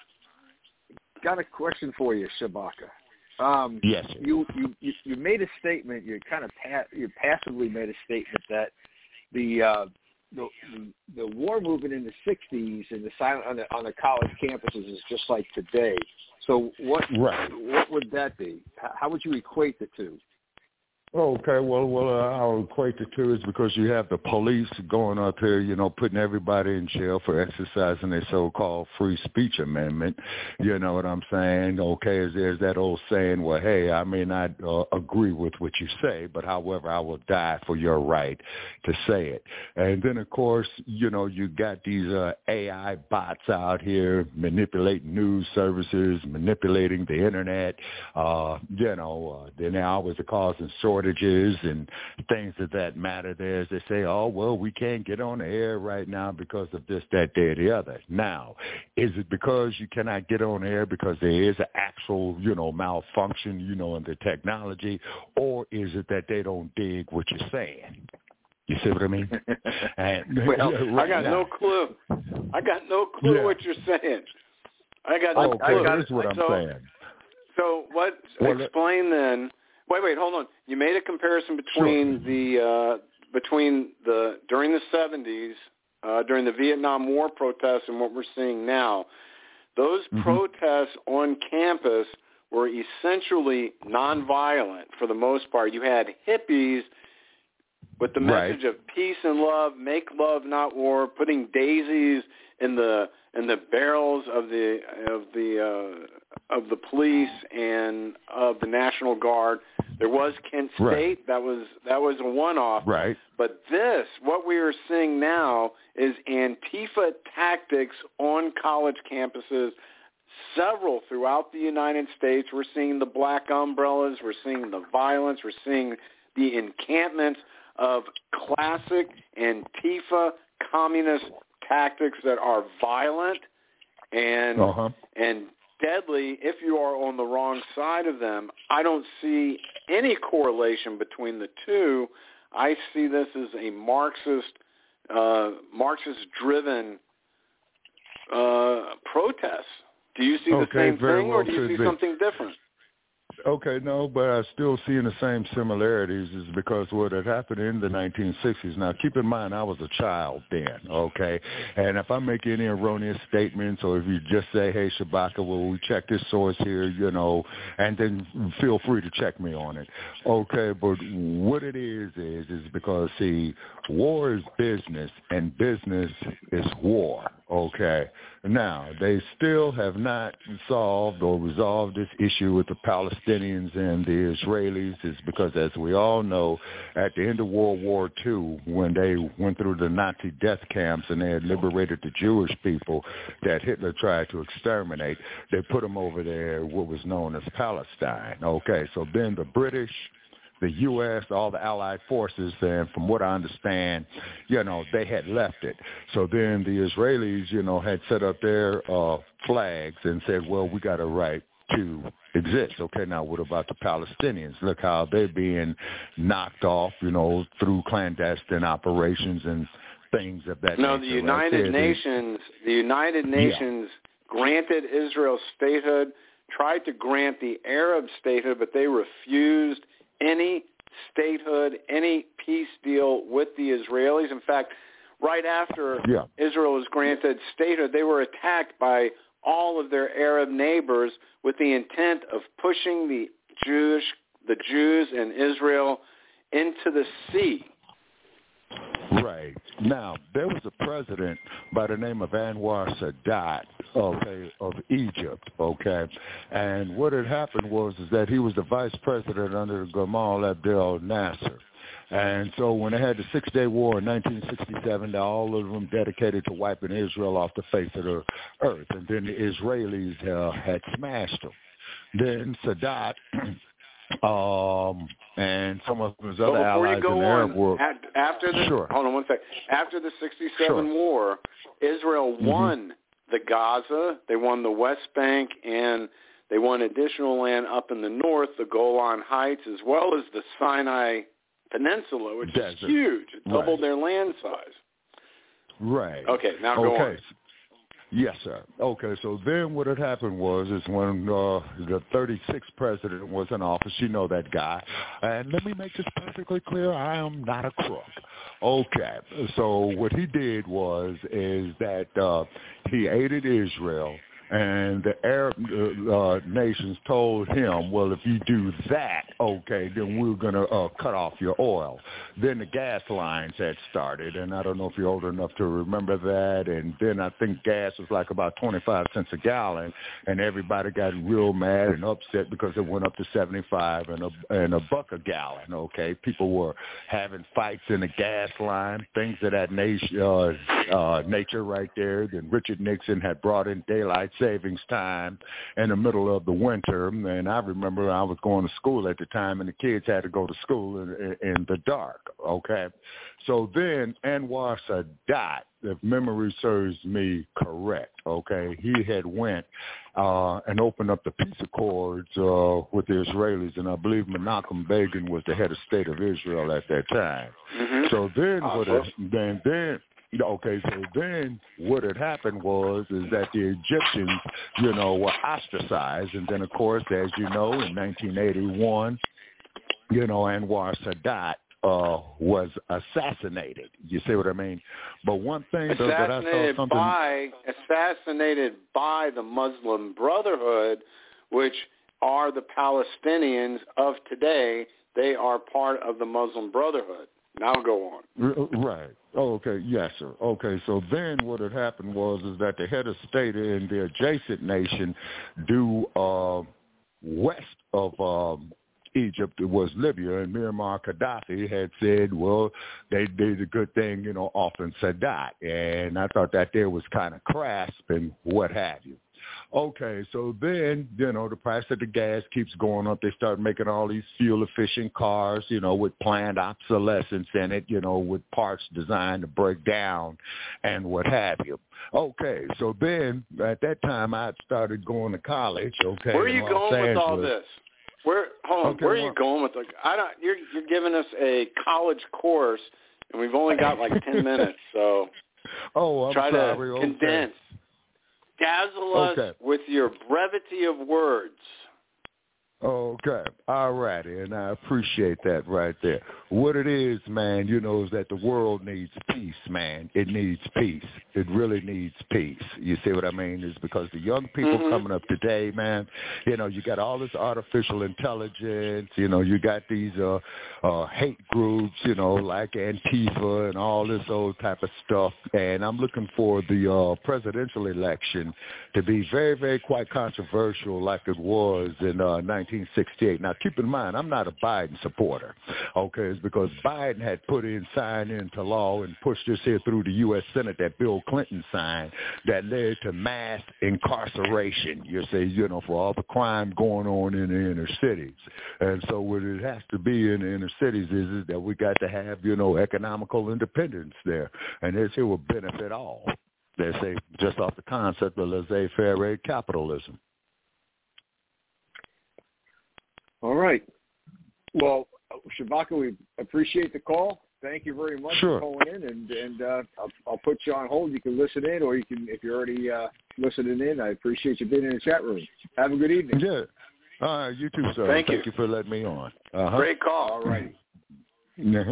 Got a question for you, Shabaka. Um, yes. Sir. You, you you made a statement. You kind of pa- you passively made a statement that the uh, the, the the war movement in the sixties and the silent on the on the college campuses is just like today. So what right. what would that be? How would you equate the two? Okay, well, well, uh, I'll equate the two is because you have the police going up here, you know, putting everybody in jail for exercising their so-called free speech amendment. You know what I'm saying? Okay, there's that old saying, well, hey, I may not uh, agree with what you say, but however, I will die for your right to say it. And then, of course, you know, you got these uh, A I bots out here manipulating news services, manipulating the internet. Uh, you know, uh, then they're always causing shortages and things of that matter there. As they say, oh, well, we can't get on the air right now because of this, that, that, the other. Now, is it because you cannot get on the air because there is an actual, you know, malfunction, you know, in the technology, or is it that they don't dig what you're saying? You see what I mean? And, well, right I got now. no clue. I got no clue yeah. what you're saying. I got no okay, clue. That's what I'm so, saying. So what, well, explain then, wait, wait, hold on. You made a comparison between sure. the, uh, between the, during the seventies, uh, during the Vietnam War protests and what we're seeing now. Those mm-hmm. protests on campus were essentially nonviolent for the most part. You had hippies with the message right. of peace and love, make love, not war, putting daisies in the in the barrels of the of the uh, of the police and of the National Guard. There was Kent State. Right. That was that was a one-off. Right. But this, what we are seeing now, is Antifa tactics on college campuses. Several throughout the United States. We're seeing the black umbrellas. We're seeing the violence. We're seeing the encampments of classic Antifa communist tactics that are violent and uh-huh. and deadly if you are on the wrong side of them. I don't see any correlation between the two. I see this as a Marxist, uh, Marxist-driven uh, protest. Do you see the okay, same very thing, well or do you see be. something different? Okay, no, but I still see in the same similarities is because what had happened in the nineteen sixties. Now, keep in mind, I was a child then, okay? And if I make any erroneous statements or if you just say, hey, Shabaka, well, we check this source here, you know, and then feel free to check me on it. Okay, but what it is is, is because, see, war is business and business is war, okay? Now, they still have not solved or resolved this issue with the Palestinians and the Israelis. It's because, as we all know, at the end of World War Two, when they went through the Nazi death camps and they had liberated the Jewish people that Hitler tried to exterminate, they put them over there, what was known as Palestine. Okay, so then the British, the U S, all the Allied forces, and from what I understand, you know, they had left it. So then the Israelis, you know, had set up their uh, flags and said, well, we got a right to exist. Okay, now what about the Palestinians? Look how they're being knocked off, you know, through clandestine operations and things of that no, nature. No, the United right Nations, the United Nations yeah. granted Israel statehood, tried to grant the Arab statehood, but they refused any statehood, any peace deal with the Israelis. In fact, right after yeah. Israel was granted statehood, they were attacked by all of their Arab neighbors with the intent of pushing the Jewish, the Jews in Israel into the sea. Right. Now, there was a president by the name of Anwar Sadat, okay, of Egypt, okay, and what had happened was is that he was the vice president under Gamal Abdel Nasser. And so when they had the Six-Day War in nineteen sixty-seven, all of them dedicated to wiping Israel off the face of the earth, and then the Israelis uh, had smashed them. Then Sadat um, and some of his other well, allies in the Arab on, world. at, after the, sure. Hold on one second. After the sixty-seven sure. war, Israel won mm-hmm. the Gaza, they won the West Bank, and they won additional land up in the north, the Golan Heights, as well as the Sinai Peninsula, which Desert. is huge. It doubled right. their land size. Right. Okay, now go okay. on. Yes, sir. Okay, so then what had happened was is when uh, the thirty-sixth president was in office, you know that guy. And let me make this perfectly clear, I am not a crook. Okay, so what he did was is that uh, he aided Israel. And the Arab uh, nations told him, well, if you do that, okay, then we're going to uh, cut off your oil. Then the gas lines had started, and I don't know if you're old enough to remember that. And then I think gas was like about twenty-five cents a gallon, and everybody got real mad and upset because it went up to seventy-five and a, and a buck a gallon, okay? People were having fights in the gas line, things of that nation, uh, uh, nature right there. Then Richard Nixon had brought in daylight savings time in the middle of the winter, and I remember I was going to school at the time, and the kids had to go to school in, in the dark, okay? So then Anwar Sadat, if memory serves me correct, okay, he had went uh, and opened up the peace accords uh, with the Israelis, and I believe Menachem Begin was the head of state of Israel at that time. Mm-hmm. So then awesome. what? It, then then. Okay, so then what had happened was is that the Egyptians, you know, were ostracized. And then, of course, as you know, in nineteen eighty-one, you know, Anwar Sadat uh, was assassinated. You see what I mean? But one thing though, that I saw something... By, assassinated by the Muslim Brotherhood, which are the Palestinians of today. They are part of the Muslim Brotherhood. Now go on. Right. Oh, okay. Yes, sir. Okay. So then what had happened was is that the head of state in the adjacent nation due uh, west of um, Egypt was Libya, and Muammar Gaddafi had said, well, they did a good thing, you know, off in Sadat. And I thought that there was kind of crass and what have you. Okay, so then, you know, the price of the gas keeps going up. They start making all these fuel-efficient cars, you know, with planned obsolescence in it, you know, with parts designed to break down and what have you. Okay, so then at that time I had started going to college, okay. Where are you in going Los with Angeles. all this? Where, hold on, okay, where are well, you going with the, I don't, you're, you're giving us a college course, and we've only got like ten minutes, so oh, I'm try sorry. to okay. condense. Dazzle us okay. with your brevity of words. Okay. All righty. And I appreciate that right there. What it is, man, you know, is that the world needs peace, man. It needs peace. It really needs peace. You see what I mean? Is because the young people mm-hmm. coming up today, man, you know, you got all this artificial intelligence, you know, you got these uh, uh, hate groups, you know, like Antifa and all this old type of stuff. And I'm looking for the uh, presidential election to be very, very quite controversial like it was in uh, nineteen sixty-eight. Now, keep in mind, I'm not a Biden supporter, okay? It's because Biden had put in, signed into law and pushed this here through the U S Senate that Bill Clinton signed that led to mass incarceration, you see, you know, for all the crime going on in the inner cities. And so what it has to be in the inner cities is, is that we got to have, you know, economical independence there. And this here will benefit all. They say just off the concept of laissez-faire capitalism. All right. Well, Shabaka, we appreciate the call. Thank you very much sure. for calling in, and and uh, I'll, I'll put you on hold. You can listen in, or you can, if you're already uh, listening in, I appreciate you being in the chat room. Have a good evening. Yeah. All right, you too, sir. Thank, Thank you. you for letting me on. Uh-huh. Great call. All righty. Mm-hmm.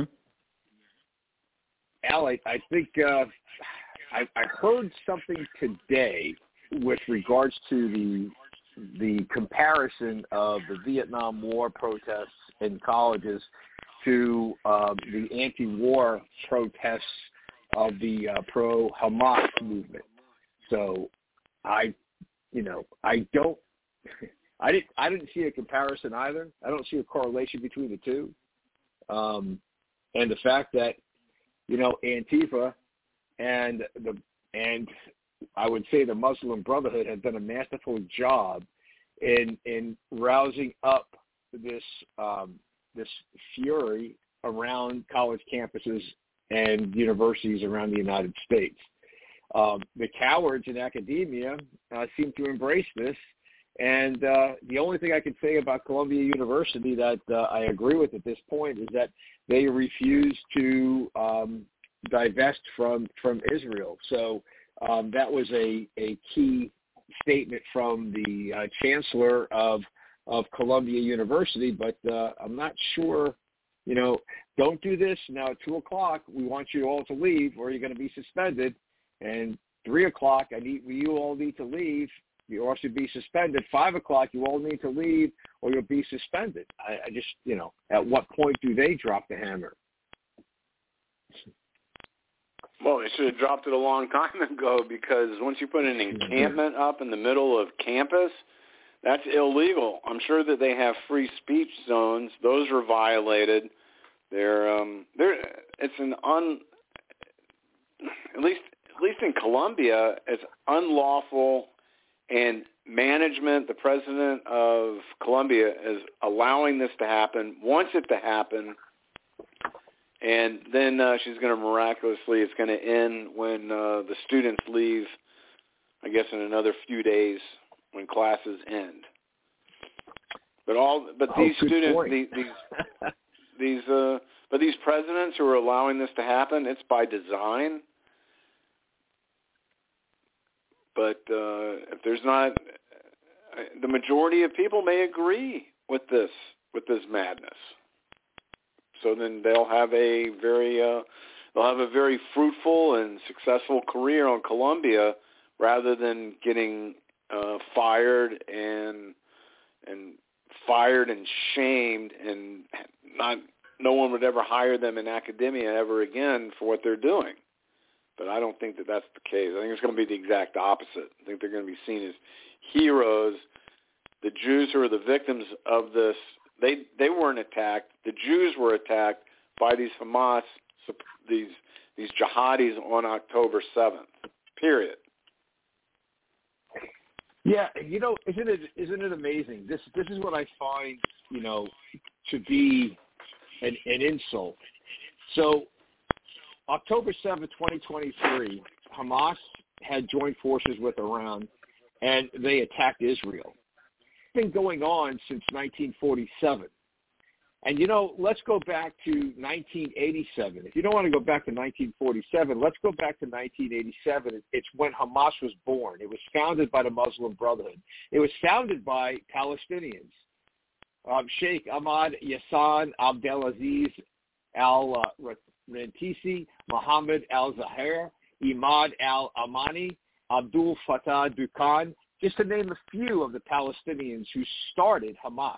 Al, I, I think uh, I, I heard something today with regards to the the comparison of the Vietnam War protests in colleges to uh, the anti-war protests of the uh, pro-Hamas movement. So I, you know, I don't, I didn't, I didn't see a comparison either. I don't see a correlation between the two. Um, and the fact that, you know, Antifa and the, and I would say the Muslim Brotherhood have done a masterful job in in rousing up this um, this fury around college campuses and universities around the United States. Um, the cowards in academia uh, seem to embrace this, and uh, the only thing I can say about Columbia University that uh, I agree with at this point is that they refuse to um, divest from from Israel. So Um, that was a, a key statement from the uh, chancellor of of Columbia University, but uh, I'm not sure, you know, don't do this. Now at two o'clock, we want you all to leave or you're going to be suspended. And three o'clock, I need, you all need to leave. You all should be suspended. Five o'clock, you all need to leave or you'll be suspended. I, I just, you know, at what point do they drop the hammer? Well, they should have dropped it a long time ago, because once you put an encampment up in the middle of campus, that's illegal. I'm sure that they have free speech zones. Those are violated. They're um, they're it's an un at least at least in Colombia, it's unlawful, and management, the president of Colombia, is allowing this to happen, wants it to happen, and then uh, she's going to miraculously, it's going to end when uh, the students leave, I guess in another few days, when classes end. But all, but oh, these students, these, these, these, uh, but these presidents who are allowing this to happen, it's by design. But uh, if there's not, the majority of people may agree with this, with this madness. So then they'll have a very, uh, they'll have a very fruitful and successful career on Columbia, rather than getting Uh, fired and and fired and shamed, and not no one would ever hire them in academia ever again for what they're doing. But I don't think that that's the case. I think it's going to be the exact opposite. I think they're going to be seen as heroes. The Jews who are the victims of this, they they weren't attacked. The Jews were attacked by these Hamas, these these jihadis on October seventh. Period. Yeah, you know, isn't it isn't it amazing? This this is what I find, you know, to be an, an insult. So, October seventh, twenty twenty-three, Hamas had joined forces with Iran, and they attacked Israel. It's been going on since nineteen forty-seven. And, you know, let's go back to nineteen eighty-seven. If you don't want to go back to nineteen forty-seven, let's go back to nineteen eighty-seven. It's when Hamas was born. It was founded by the Muslim Brotherhood. It was founded by Palestinians. Um, Sheikh Ahmad Yassin Abdelaziz al-Rantisi, Mohammed al-Zahir, Imad al-Amani, Abdul Fattah Dukhan, just to name a few of the Palestinians who started Hamas.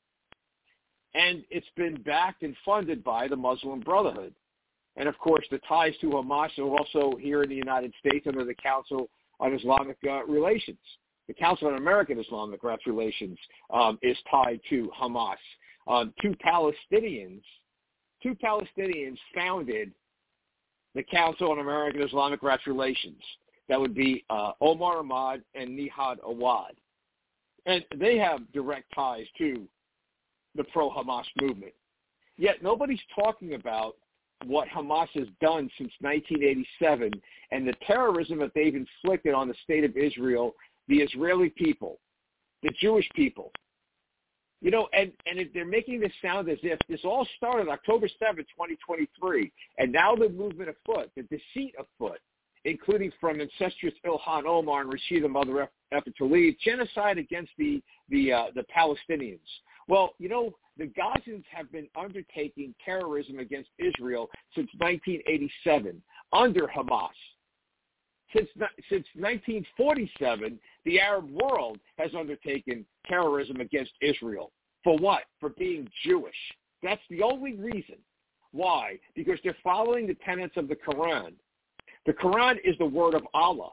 And it's been backed and funded by the Muslim Brotherhood. And, of course, the ties to Hamas are also here in the United States under the Council on Islamic uh, Relations. The Council on American Islamic Relations um, is tied to Hamas. Um, two Palestinians, two Palestinians founded the Council on American Islamic Relations. That would be uh, Omar Ahmad and Nihad Awad. And they have direct ties to the pro-Hamas movement. Yet nobody's talking about what Hamas has done since nineteen eighty-seven and the terrorism that they've inflicted on the state of Israel, the Israeli people, the Jewish people. You know, and, and they're making this sound as if this all started October seventh, twenty twenty-three, and now the movement afoot, the deceit afoot, including from incestuous Ilhan Omar and Rashida Mother Effa Tlaib, genocide against the, the, uh, the Palestinians. Well, you know, the Gazans have been undertaking terrorism against Israel since nineteen eighty-seven under Hamas. Since, since nineteen forty-seven, the Arab world has undertaken terrorism against Israel. For what? For being Jewish. That's the only reason. Why? Because they're following the tenets of the Quran. The Quran is the word of Allah.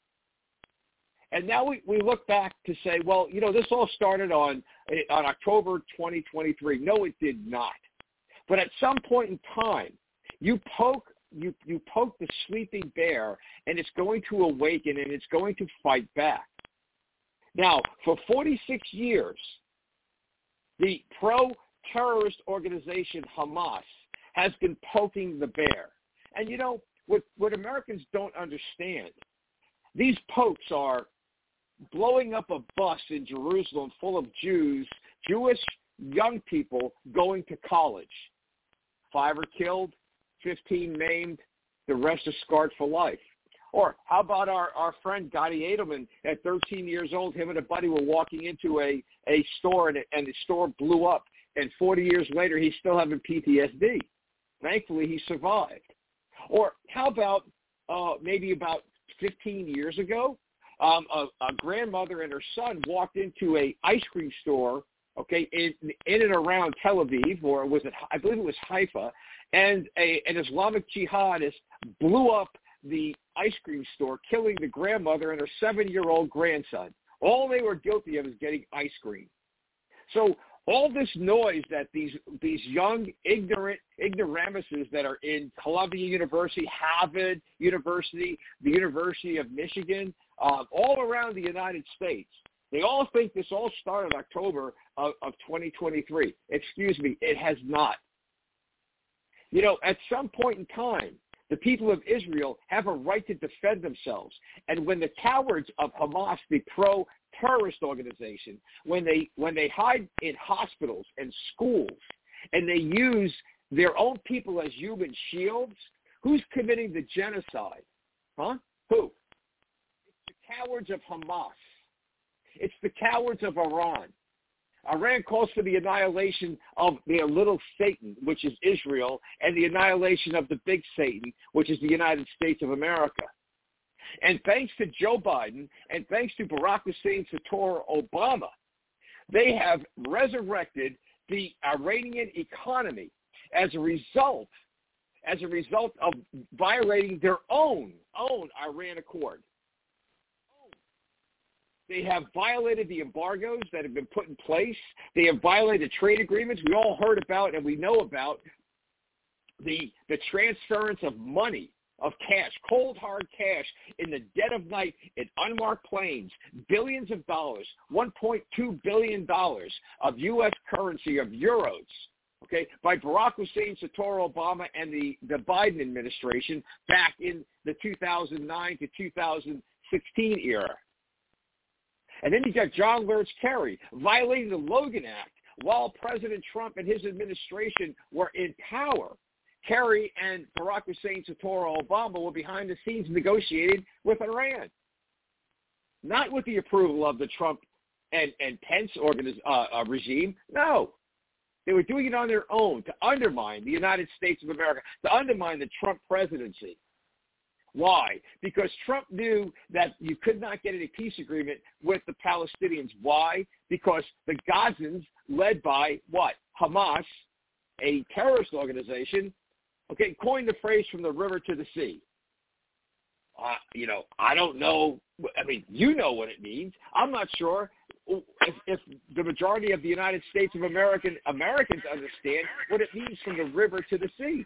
And now we, we look back to say, well, you know, this all started on on October twenty twenty-three. No, it did not. But at some point in time, you poke you you poke the sleeping bear, and it's going to awaken, and it's going to fight back. Now, for forty-six years, the pro-terrorist organization Hamas has been poking the bear. And, you know, what, what Americans don't understand, these pokes are blowing up a bus in Jerusalem full of Jews, Jewish young people going to college. Five are killed, fifteen maimed, the rest are scarred for life. Or how about our, our friend Gotti Edelman at thirteen years old? Him and a buddy were walking into a, a store, and, it, and the store blew up. And forty years later, he's still having P T S D. Thankfully, he survived. Or how about uh, maybe about fifteen years ago, um, a, a grandmother and her son walked into a ice cream store, okay, in, in and around Tel Aviv, or was it, I believe it was Haifa, and a, an Islamic jihadist blew up the ice cream store, killing the grandmother and her seven-year-old grandson. All they were guilty of is getting ice cream. So all this noise that these these young, ignorant ignoramuses that are in Columbia University, Harvard University, the University of Michigan, uh, all around the United States, they all think this all started October of, of twenty twenty-three. Excuse me, it has not. You know, at some point in time, the people of Israel have a right to defend themselves. And when the cowards of Hamas, the pro-terrorist organization, when they when they hide in hospitals and schools and they use their own people as human shields, who's committing the genocide? Huh? Who? It's the cowards of Hamas. It's the cowards of Iran. Iran calls for the annihilation of their little Satan, which is Israel, and the annihilation of the big Satan, which is the United States of America. And thanks to Joe Biden and thanks to Barack Hussein Sator Obama, they have resurrected the Iranian economy as a result, as a result of violating their own, own Iran Accord. They have violated the embargoes that have been put in place. They have violated trade agreements. We all heard about and we know about the the transference of money, of cash, cold, hard cash in the dead of night in unmarked planes, billions of dollars, one point two billion dollars of U S currency, of euros, okay, by Barack Hussein Sator Obama and the, the Biden administration back in the two thousand nine to two thousand sixteen era. And then you got John Lawrence Kerry violating the Logan Act while President Trump and his administration were in power. Kerry and Barack Hussein Sator Obama were behind the scenes negotiating with Iran, not with the approval of the Trump and, and Pence organiz- uh, uh, regime. No, they were doing it on their own to undermine the United States of America, to undermine the Trump presidency. Why? Because Trump knew that you could not get any peace agreement with the Palestinians. Why? Because the Gazans, led by what? Hamas, a terrorist organization, okay, coined the phrase from the river to the sea. Uh, you know, I don't know. I mean, you know what it means. I'm not sure if, if the majority of the United States of American Americans understand what it means from the river to the sea.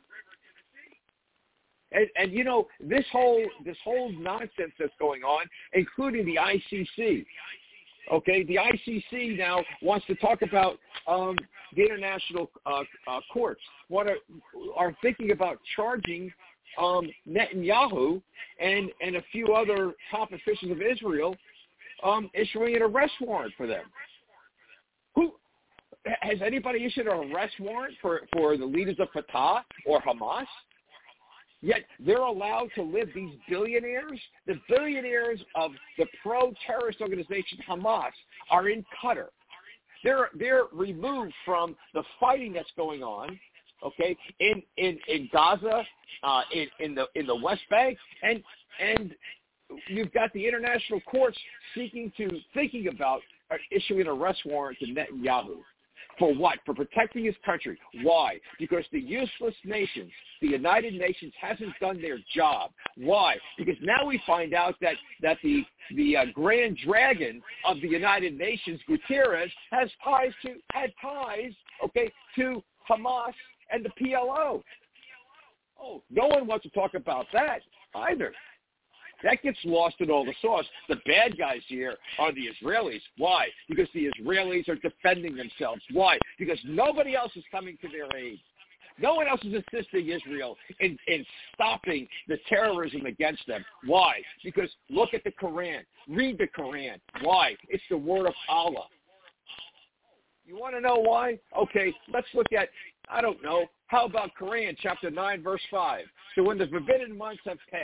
And, and you know, this whole this whole nonsense that's going on, including the I C C. Okay, the I C C now wants to talk about um, the international uh, uh, courts. What are, are thinking about charging um, Netanyahu and and a few other top officials of Israel, um, issuing an arrest warrant for them. Who has anybody issued an arrest warrant for, for the leaders of Fatah or Hamas? Yet they're allowed to live, these billionaires. The billionaires of the pro-terrorist organization Hamas are in Qatar. They're they're removed from the fighting that's going on, okay, in in, in Gaza, uh, in in the in the West Bank, and and you've got the international courts seeking to thinking about issuing an arrest warrant to Netanyahu. For what? For protecting his country. Why? Because the useless nations, the United Nations, hasn't done their job. Why? Because now we find out that, that the, the uh, Grand Dragon of the United Nations, Guterres, has ties to, had ties, okay, to Hamas and the P L O. Oh, no one wants to talk about that either. That gets lost in all the sauce. The bad guys here are the Israelis. Why? Because the Israelis are defending themselves. Why? Because nobody else is coming to their aid. No one else is assisting Israel in, in stopping the terrorism against them. Why? Because look at the Quran. Read the Quran. Why? It's the word of Allah. You want to know why? Okay, let's look at, I don't know, how about Quran chapter nine, verse five? So when the forbidden months have passed,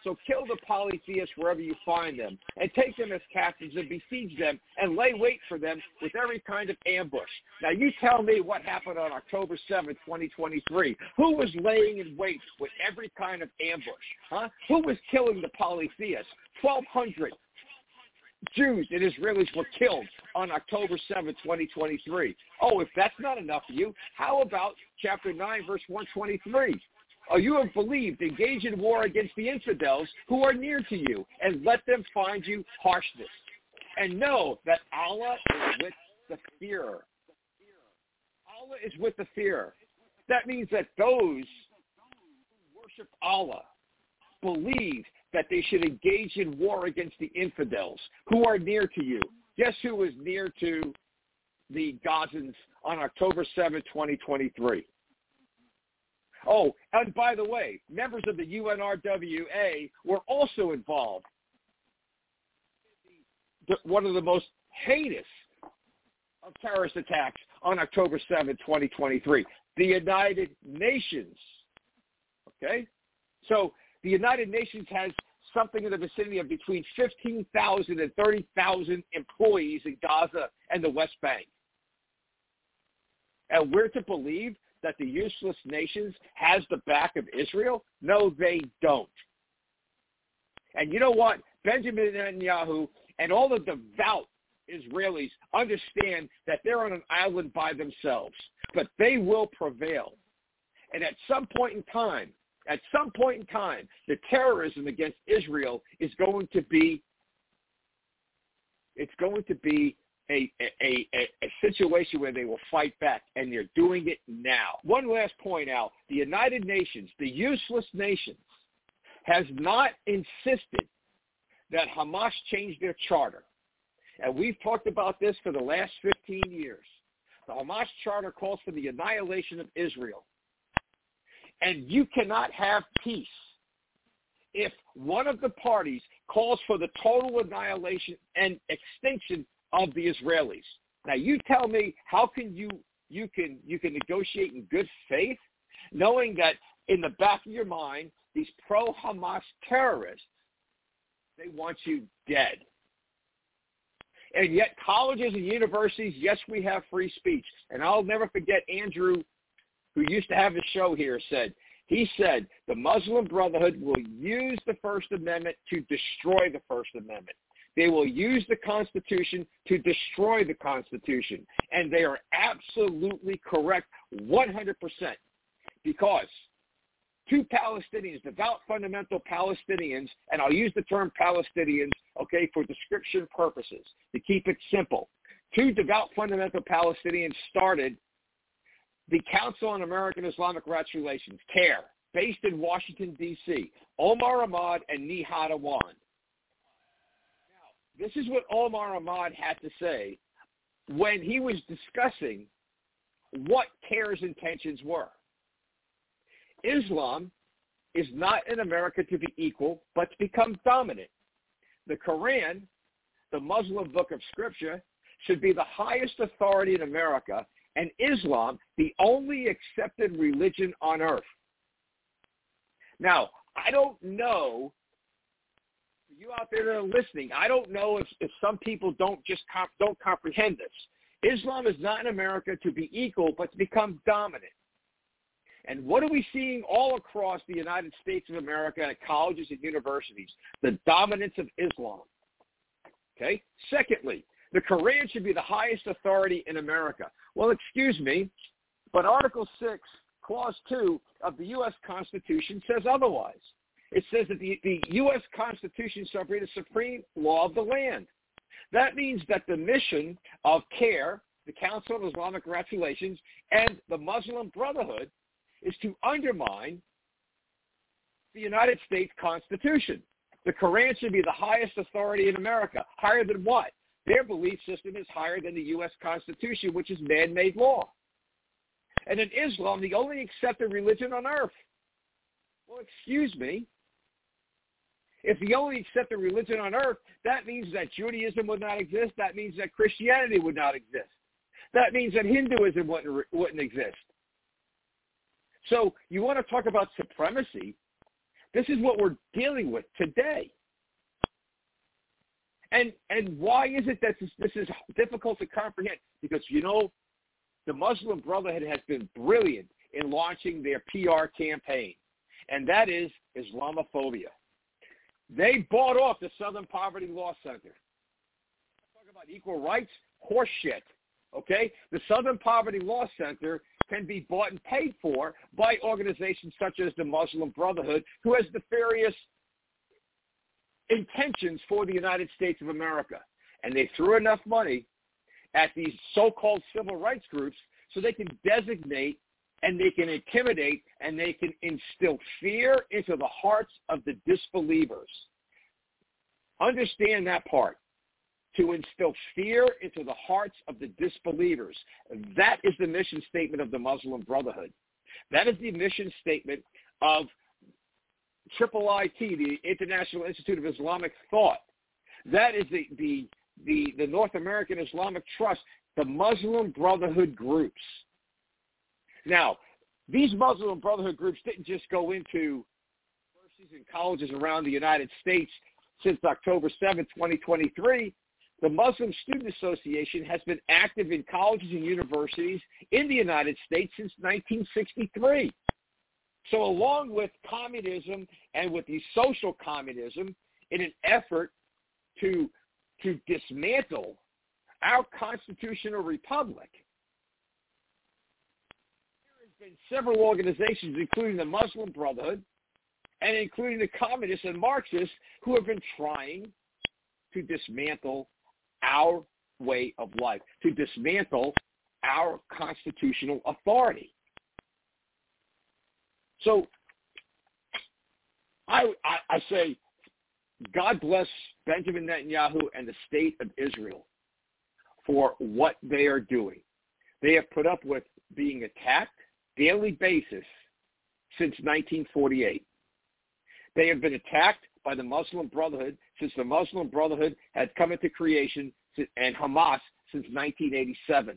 So kill the polytheists wherever you find them and take them as captives and besiege them and lay wait for them with every kind of ambush. Now, you tell me what happened on October seventh, twenty twenty-three. Who was laying in wait with every kind of ambush? Huh? Who was killing the polytheists? twelve hundred Jews and Israelis were killed on October seventh, twenty twenty-three. Oh, if that's not enough for you, how about chapter nine, verse one twenty-three? Oh, you have believed, engage in war against the infidels who are near to you, and let them find you harshness. And know that Allah is with the fearer. Allah is with the fearer. That means that those who worship Allah believe that they should engage in war against the infidels who are near to you. Guess who was near to the Gazans on October seventh, twenty twenty-three? Oh, and by the way, members of the U N R W A were also involved. One of the most heinous of terrorist attacks on October seventh, twenty twenty-three. The United Nations. Okay? So the United Nations has something in the vicinity of between fifteen thousand and thirty thousand employees in Gaza and the West Bank. And we're to believe that the useless nations has the back of Israel? No, they don't. And you know what? Benjamin Netanyahu and all the devout Israelis understand that they're on an island by themselves, but they will prevail. And at some point in time, at some point in time, the terrorism against Israel is going to be, it's going to be a, a, a, a situation where they will fight back, and they're doing it now. One last point out, the United Nations, the useless nations, has not insisted that Hamas change their charter. And we've talked about this for the last fifteen years. The Hamas charter calls for the annihilation of Israel. And you cannot have peace if one of the parties calls for the total annihilation and extinction of the Israelis. Now, you tell me, how can you you can you can negotiate in good faith, knowing that in the back of your mind, these pro-Hamas terrorists, they want you dead. And yet colleges and universities, yes, we have free speech. And I'll never forget Andrew, who used to have a show here, said, he said, the Muslim Brotherhood will use the First Amendment to destroy the First Amendment. They will use the Constitution to destroy the Constitution. And they are absolutely correct, one hundred percent. Because two Palestinians, devout fundamental Palestinians, and I'll use the term Palestinians, okay, for description purposes, to keep it simple. Two devout fundamental Palestinians started the Council on American Islamic Rights Relations, CARE, based in Washington, D C, Omar Ahmad and Nihad Awan. Now, this is what Omar Ahmad had to say when he was discussing what CARE's intentions were. Islam is not in America to be equal, but to become dominant. The Quran, the Muslim book of scripture, should be the highest authority in America, and Islam the only accepted religion on earth. Now, I don't know, you out there that are listening, I don't know if, if some people don't just comp, don't comprehend this. Islam is not in America to be equal, but to become dominant. And what are we seeing all across the United States of America at colleges and universities? The dominance of Islam. Okay? Secondly, the Quran should be the highest authority in America. Well, excuse me, but Article six, Clause two of the U S Constitution says otherwise. It says that the, the U S Constitution shall be the supreme law of the land. That means that the mission of CARE, the Council of Islamic Rights Relations, and the Muslim Brotherhood is to undermine the United States Constitution. The Quran should be the highest authority in America. Higher than what? Their belief system is higher than the U S Constitution, which is man-made law. And in Islam, the only accepted religion on earth. Well, excuse me. If the only accepted religion on earth, that means that Judaism would not exist. That means that Christianity would not exist. That means that Hinduism wouldn't, wouldn't exist. So you want to talk about supremacy? This is what we're dealing with today. And and why is it that this, this is difficult to comprehend? Because, you know, the Muslim Brotherhood has been brilliant in launching their P R campaign, and that is Islamophobia. They bought off the Southern Poverty Law Center. Talk about equal rights? Horse shit, okay? The Southern Poverty Law Center can be bought and paid for by organizations such as the Muslim Brotherhood, who has nefarious intentions for the United States of America. And they threw enough money at these so-called civil rights groups so they can designate and they can intimidate and they can instill fear into the hearts of the disbelievers. Understand that part. To instill fear into the hearts of the disbelievers. That is the mission statement of the Muslim Brotherhood. That is the mission statement of triple I T, the International Institute of Islamic Thought. That is the, the, the, the North American Islamic Trust, the Muslim Brotherhood groups. Now, these Muslim Brotherhood groups didn't just go into universities and colleges around the United States since October seventh, twenty twenty-three. The Muslim Student Association has been active in colleges and universities in the United States since nineteen sixty-three. So along with communism and with the social communism, in an effort to, to dismantle our constitutional republic, there has been several organizations, including the Muslim Brotherhood and including the communists and Marxists, who have been trying to dismantle our way of life, to dismantle our constitutional authority. So I, I, I say, God bless Benjamin Netanyahu and the state of Israel for what they are doing. They have put up with being attacked daily basis since nineteen forty-eight. They have been attacked by the Muslim Brotherhood since the Muslim Brotherhood had come into creation, and Hamas since nineteen eighty-seven.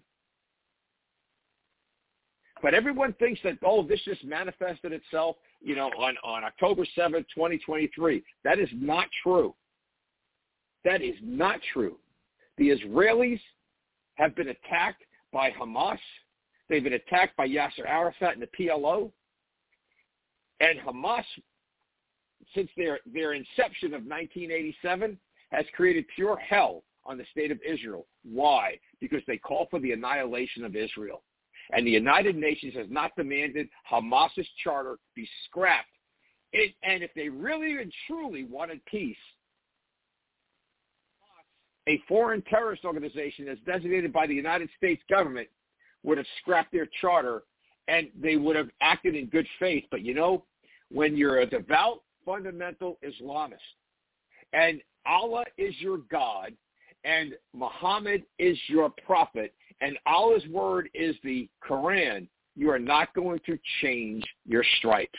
But everyone thinks that, oh, this just manifested itself, you know, on, on October seventh, twenty twenty-three. That is not true. That is not true. The Israelis have been attacked by Hamas. They've been attacked by Yasser Arafat and the P L O. And Hamas, since their, their inception of nineteen eighty-seven, has created pure hell on the state of Israel. Why? Because they call for the annihilation of Israel. And the United Nations has not demanded Hamas's charter be scrapped. It, and if they really and truly wanted peace, a foreign terrorist organization as designated by the United States government would have scrapped their charter, and they would have acted in good faith. But, you know, when you're a devout, fundamental Islamist, and Allah is your God, and Muhammad is your prophet, and Allah's word is the Quran, you are not going to change your stripes.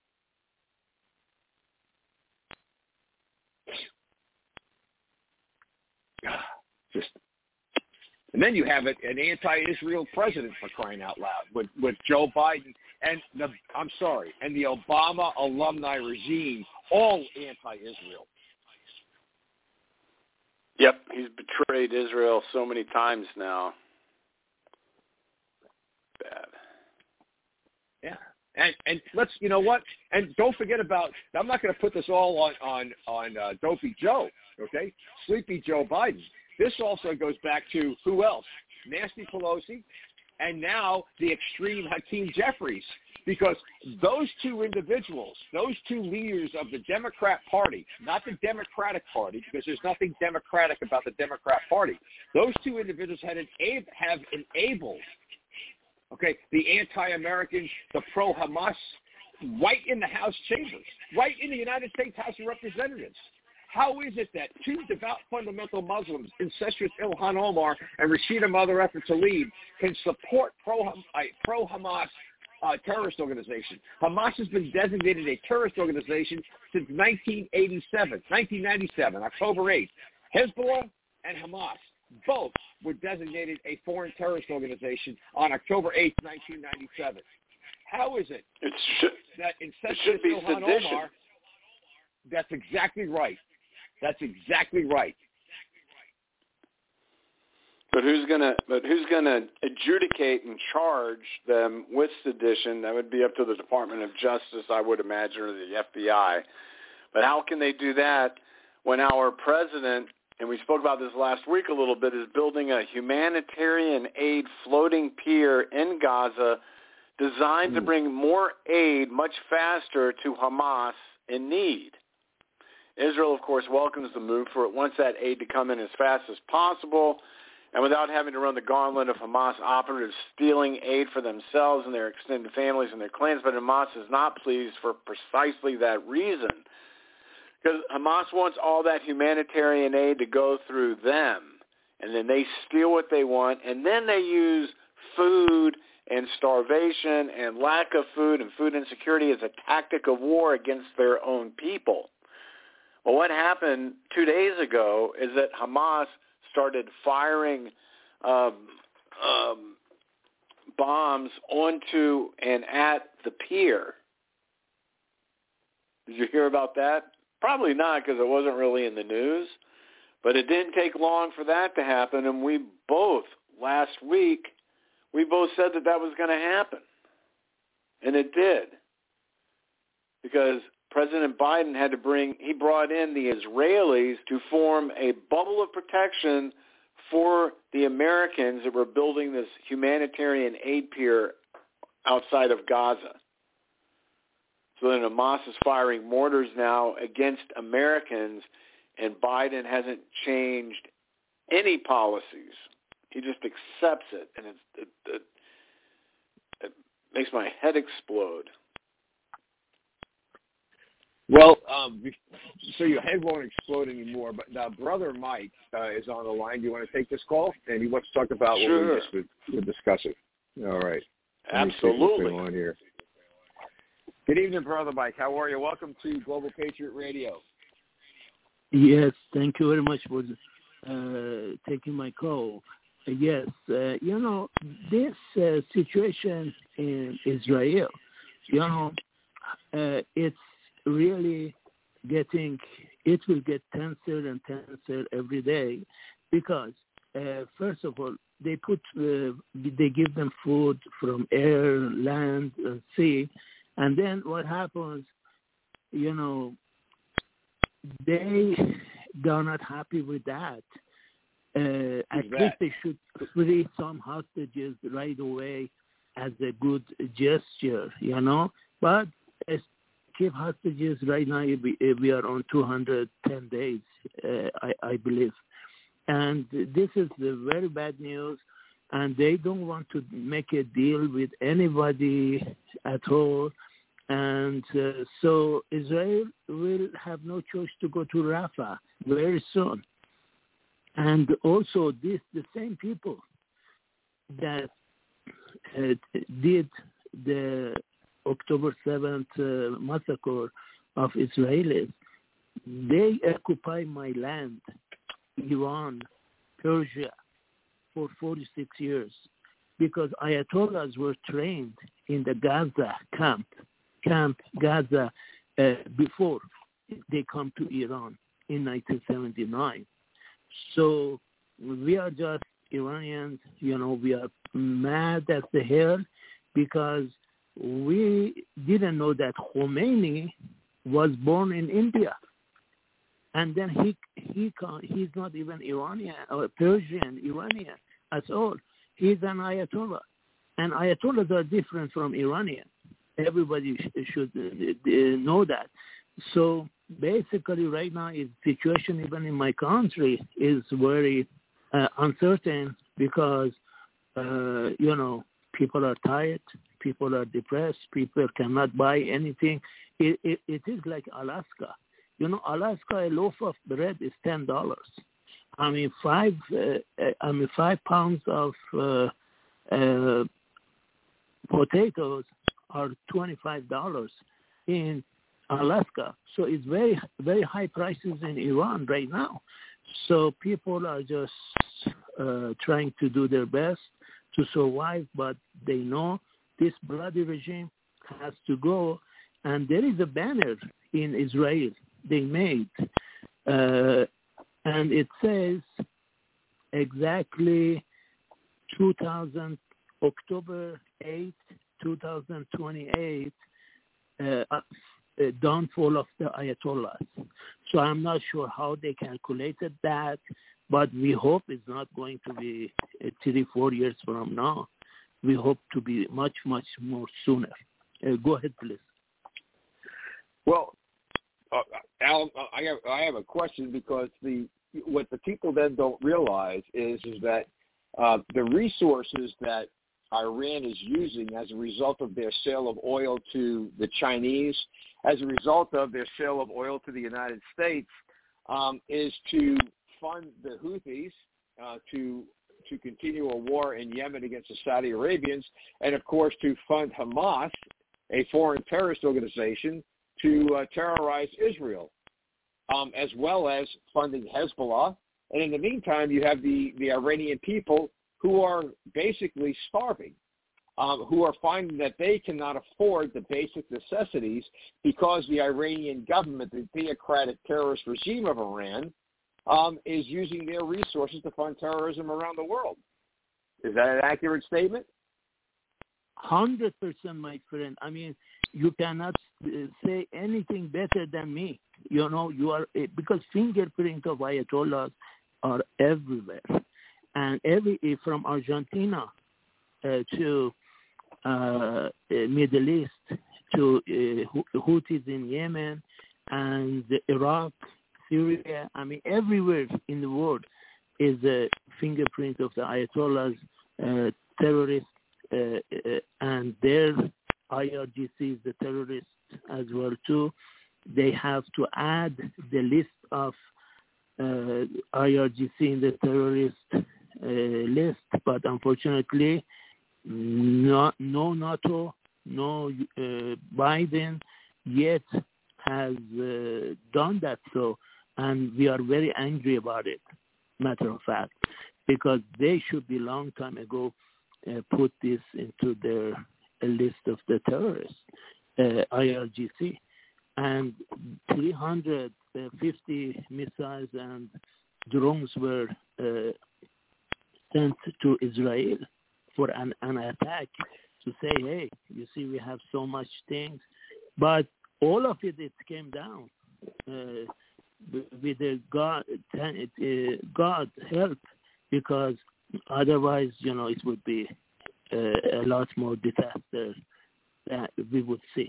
Just, and then you have an anti-Israel president, for crying out loud, with, with Joe Biden and the, I'm sorry, and the Obama alumni regime, all anti-Israel. Yep, he's betrayed Israel so many times now. Bad. Yeah, and and let's, you know what? And don't forget about, I'm not going to put this all on on on uh, Dopey Joe, okay? Sleepy Joe Biden. This also goes back to who else? Nancy Pelosi, and now the extreme Hakeem Jeffries, because those two individuals, those two leaders of the Democrat Party, not the Democratic Party, because there's nothing democratic about the Democrat Party, those two individuals had an, have enabled, okay, the anti-American, the pro-Hamas, right in the House chambers, right in the United States House of Representatives. How is it that two devout fundamental Muslims, incestuous Ilhan Omar and Rashida Mother-Effer Tlaib, can support pro, pro-Hamas uh, terrorist organization? Hamas has been designated a terrorist organization since nineteen eighty-seven, nineteen ninety-seven, October eighth. Hezbollah and Hamas both were designated a foreign terrorist organization on October eighth, nineteen ninety-seven. How is it it should, that incestuous it should be Ilhan sedition. Omar... That's exactly right. That's exactly right. But who's gonna? But who's gonna adjudicate and charge them with sedition? That would be up to the Department of Justice, I would imagine, or the F B I. But how can they do that when our president, and we spoke about this last week a little bit, is building a humanitarian aid floating pier in Gaza designed mm. to bring more aid much faster to Hamas in need? Israel, of course, welcomes the move, for it wants that aid to come in as fast as possible, and without having to run the gauntlet of Hamas operatives stealing aid for themselves and their extended families and their clans. But Hamas is not pleased for precisely that reason, because Hamas wants all that humanitarian aid to go through them, and then they steal what they want, and then they use food and starvation and lack of food and food insecurity as a tactic of war against their own people. Well, what happened two days ago is that Hamas started firing um, um, bombs onto and at the pier. Did you hear about that? Probably not, because it wasn't really in the news. But it didn't take long for that to happen, and we both, last week, we both said that that was going to happen. And it did. Because President Biden had to bring, he brought in the Israelis to form a bubble of protection for the Americans that were building this humanitarian aid pier outside of Gaza. So then Hamas is firing mortars now against Americans, and Biden hasn't changed any policies. He just accepts it, and it's, it, it, it makes my head explode. Well, um, so your head won't explode anymore, but now Brother Mike uh, is on the line. Do you want to take this call? And he wants to talk about sure. what we just were, were discussing. All right. Absolutely. On here. Good evening, Brother Mike. How are you? Welcome to Global Patriot Radio. Yes, thank you very much for uh, taking my call. Uh, yes, uh, you know, this uh, situation in Israel, you know, uh, it's really getting, it will get tenser and tenser every day because, uh, first of all, they put, uh, they give them food from air, land, and sea, and then what happens, you know, they they're not happy with that. Uh, at that? least they should free some hostages right away as a good gesture, you know. But as keep hostages right now, we, we are on two hundred ten days, uh, I, I believe. And this is the very bad news. And they don't want to make a deal with anybody at all. And uh, so Israel will have no choice to go to Rafah very soon. And also this the same people that uh, did the October seventh uh, massacre of Israelis, they occupy my land, Iran, Persia, for forty-six years because Ayatollahs were trained in the Gaza camp, camp Gaza, uh, before they come to Iran in nineteen seventy-nine. So we are just Iranians, you know, we are mad at the hair because we didn't know that Khomeini was born in India. And then he he he's not even Iranian or Persian Iranian at all. He's an Ayatollah, and Ayatollahs are different from Iranian. Everybody sh- should uh, know that. So basically, right now, the situation even in my country is very uh, uncertain because uh, you know people are tired, people are depressed, people cannot buy anything. It, it, it is like Alaska. You know, Alaska, a loaf of bread is ten dollars. I mean, five. Uh, I mean, five pounds of uh, uh, potatoes are twenty-five dollars in Alaska. So it's very, very high prices in Iran right now. So people are just uh, trying to do their best to survive, but they know this bloody regime has to go. And there is a banner in Israel they made. Uh, and it says exactly two thousand, October eighth, twenty twenty-eight, uh, uh, downfall of the Ayatollahs. So I'm not sure how they calculated that, but we hope it's not going to be uh, three, four years from now. We hope to be much, much more sooner. Uh, go ahead, please. Well, uh, Al, I have I have a question, because the what the people then don't realize is is that uh, the resources that Iran is using as a result of their sale of oil to the Chinese, as a result of their sale of oil to the United States, um, is to fund the Houthis uh, to to continue a war in Yemen against the Saudi Arabians, and of course to fund Hamas, a foreign terrorist organization, to uh, terrorize Israel, um, as well as funding Hezbollah. And in the meantime, you have the, the Iranian people who are basically starving, um, who are finding that they cannot afford the basic necessities because the Iranian government, the theocratic terrorist regime of Iran, um, is using their resources to fund terrorism around the world. Is that an accurate statement? one hundred percent, my friend. I mean, you cannot uh, say anything better than me. You know, you are, uh, because fingerprint of Ayatollahs are everywhere. And every, uh, from Argentina uh, to uh, uh, Middle East to uh, Houthis in Yemen and Iraq, Syria, I mean, everywhere in the world is a fingerprint of the Ayatollahs, uh, terrorists, uh, uh, and their I R G C is the terrorists as well too. They have to add the list of uh, I R G C in the terrorist uh, list, but unfortunately, no, no NATO, no uh, Biden yet has uh, done that. So, and we are very angry about it, matter of fact, because they should be long time ago uh, put this into their uh, list of the terrorists, uh, I R G C. And three hundred fifty missiles and drones were uh, sent to Israel for an, an attack to say, hey, you see, we have so much things. But all of it, it came down uh, with the God, uh, God's help, because otherwise, you know, it would be uh, a lot more disaster that we would see.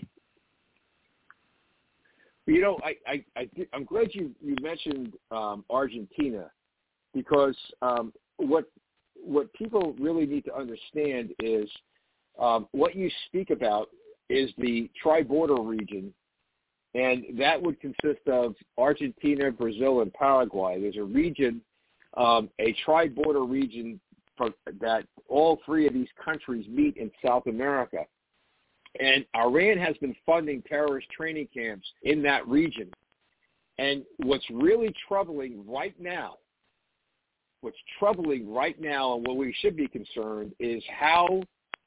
You know, I, I, I, I'm glad you, you mentioned um, Argentina, because um, what what people really need to understand is um, what you speak about is the tri-border region, and that would consist of Argentina, Brazil, and Paraguay. There's a region, um, a tri-border region for, that all three of these countries meet in South America. And Iran has been funding terrorist training camps in that region. And what's really troubling right now, what's troubling right now and what we should be concerned is how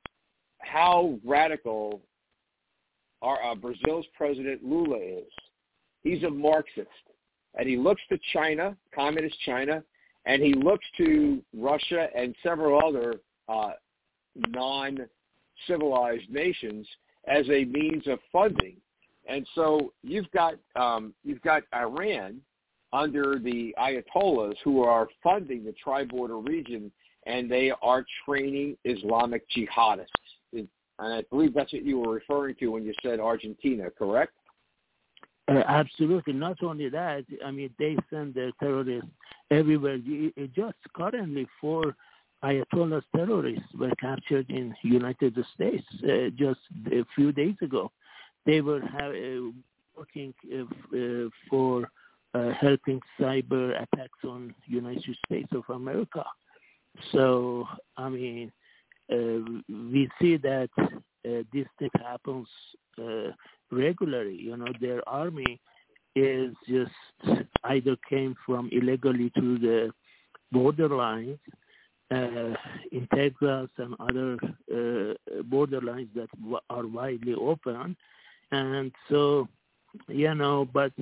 how radical our, uh, Brazil's President Lula is. He's a Marxist. And he looks to China, communist China, and he looks to Russia and several other uh, non civilized nations as a means of funding. And so you've got um, you've got Iran under the Ayatollahs who are funding the tri-border region, and they are training Islamic jihadists. And I believe that's what you were referring to when you said Argentina, correct? Uh, absolutely. Not only that, I mean, they send their terrorists everywhere. Just currently, four Ayatollah's terrorists were captured in United States uh, just a few days ago. They were uh, working uh, uh, for uh, helping cyber attacks on United States of America. So, I mean, uh, we see that uh, this thing happens uh, regularly. You know, their army is just either came from illegally to the borderlines, Uh, in Texas and other uh, borderlines that w- are widely open. And so, you know, but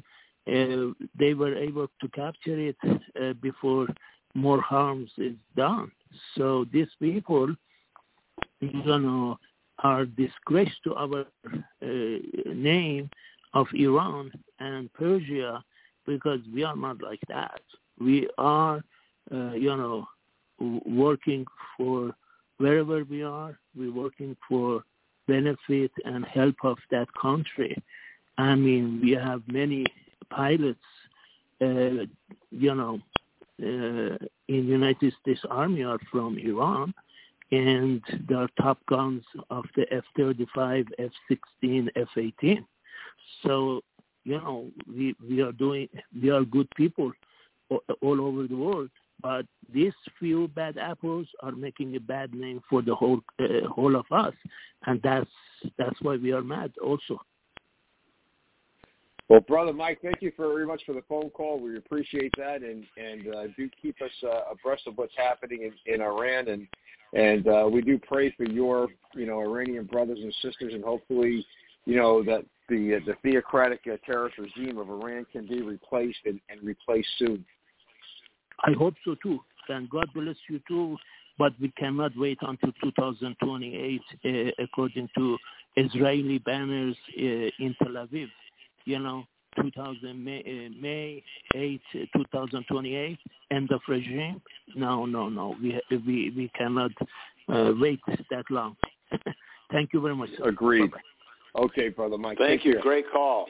uh, they were able to capture it uh, before more harms is done. So these people, you know, are disgrace to our uh, name of Iran and Persia, because we are not like that. We are, uh, you know, w- working for wherever we are, we're working for benefit and help of that country. I mean, we have many pilots, uh, you know, uh, in United States Army are from Iran, and they are top guns of the F thirty-five, F sixteen, F eighteen. So, you know, we, we are doing, we are good people all, all over the world, but these few bad apples are making a bad name for the whole uh, whole of us, and that's that's why we are mad also. Well, Brother Mike, thank you for very much for the phone call. We appreciate that, and and uh, do keep us uh, abreast of what's happening in, in Iran, and and uh, we do pray for your you know Iranian brothers and sisters, and hopefully you know that the uh, the theocratic uh, terrorist regime of Iran can be replaced and, and replaced soon. I hope so too, and God bless you too. But we cannot wait until two thousand twenty-eight, uh, according to Israeli banners uh, in Tel Aviv. You know, two thousand May, uh, May eighth, twenty twenty-eight, end of regime. No, no, no. We we we cannot uh, wait that long. Thank you very much, sir. Agreed. Bye-bye. Okay, Brother Mike. Thank you. Care. Great call.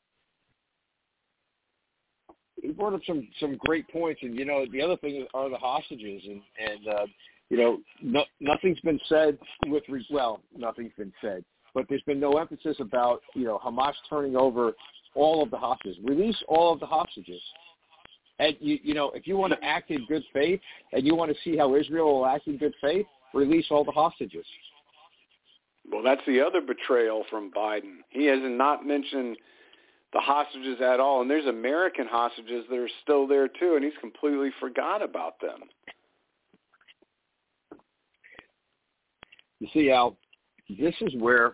He brought up some, some great points, and you know the other thing are the hostages, and and uh, you know no, nothing's been said with re- well, nothing's been said. But there's been no emphasis about, you know, Hamas turning over all of the hostages. Release all of the hostages. And, you, you know, if you want to act in good faith and you want to see how Israel will act in good faith, release all the hostages. Well, that's the other betrayal from Biden. He has not mentioned the hostages at all. And there's American hostages that are still there, too, and he's completely forgot about them. You see, Al, this is where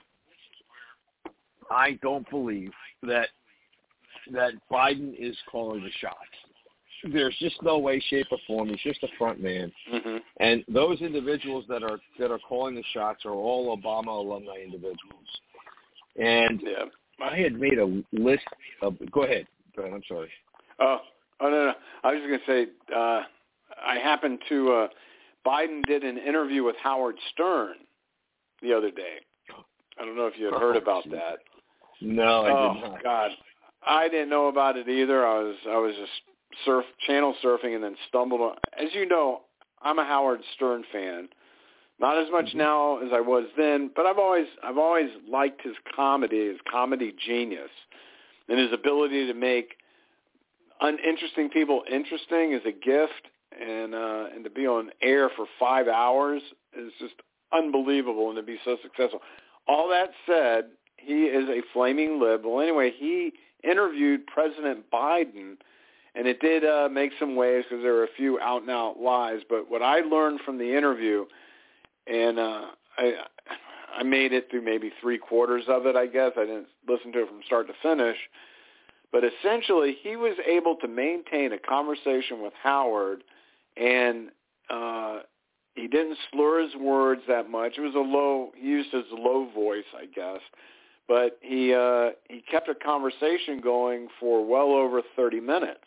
I don't believe that that Biden is calling the shots. There's just no way, shape, or form. He's just a front man. Mm-hmm. And those individuals that are that are calling the shots are all Obama alumni individuals. And yeah. I had made a list of. Go ahead. Go ahead. I'm sorry. Oh, oh no, no. I was just going to say uh, I happened to. Uh, Biden did an interview with Howard Stern the other day. I don't know if you had heard about that. No, I oh, did not. Oh, God. I didn't know about it either. I was I was just surf channel surfing and then stumbled on. As you know, I'm a Howard Stern fan. Not as much mm-hmm. now as I was then, but I've always I've always liked his comedy, his comedy genius, and his ability to make uninteresting people interesting is a gift, and uh, and to be on air for five hours is just unbelievable, and to be so successful. All that said, he is a flaming lib. Well, anyway, he interviewed President Biden, and it did uh, make some waves because there were a few out-and-out lies. But what I learned from the interview, and uh, I, I made it through maybe three-quarters of it, I guess. I didn't listen to it from start to finish. But essentially, he was able to maintain a conversation with Howard, and uh, he didn't slur his words that much. It was a low, he used his low voice, I guess. But he uh, he kept a conversation going for well over thirty minutes.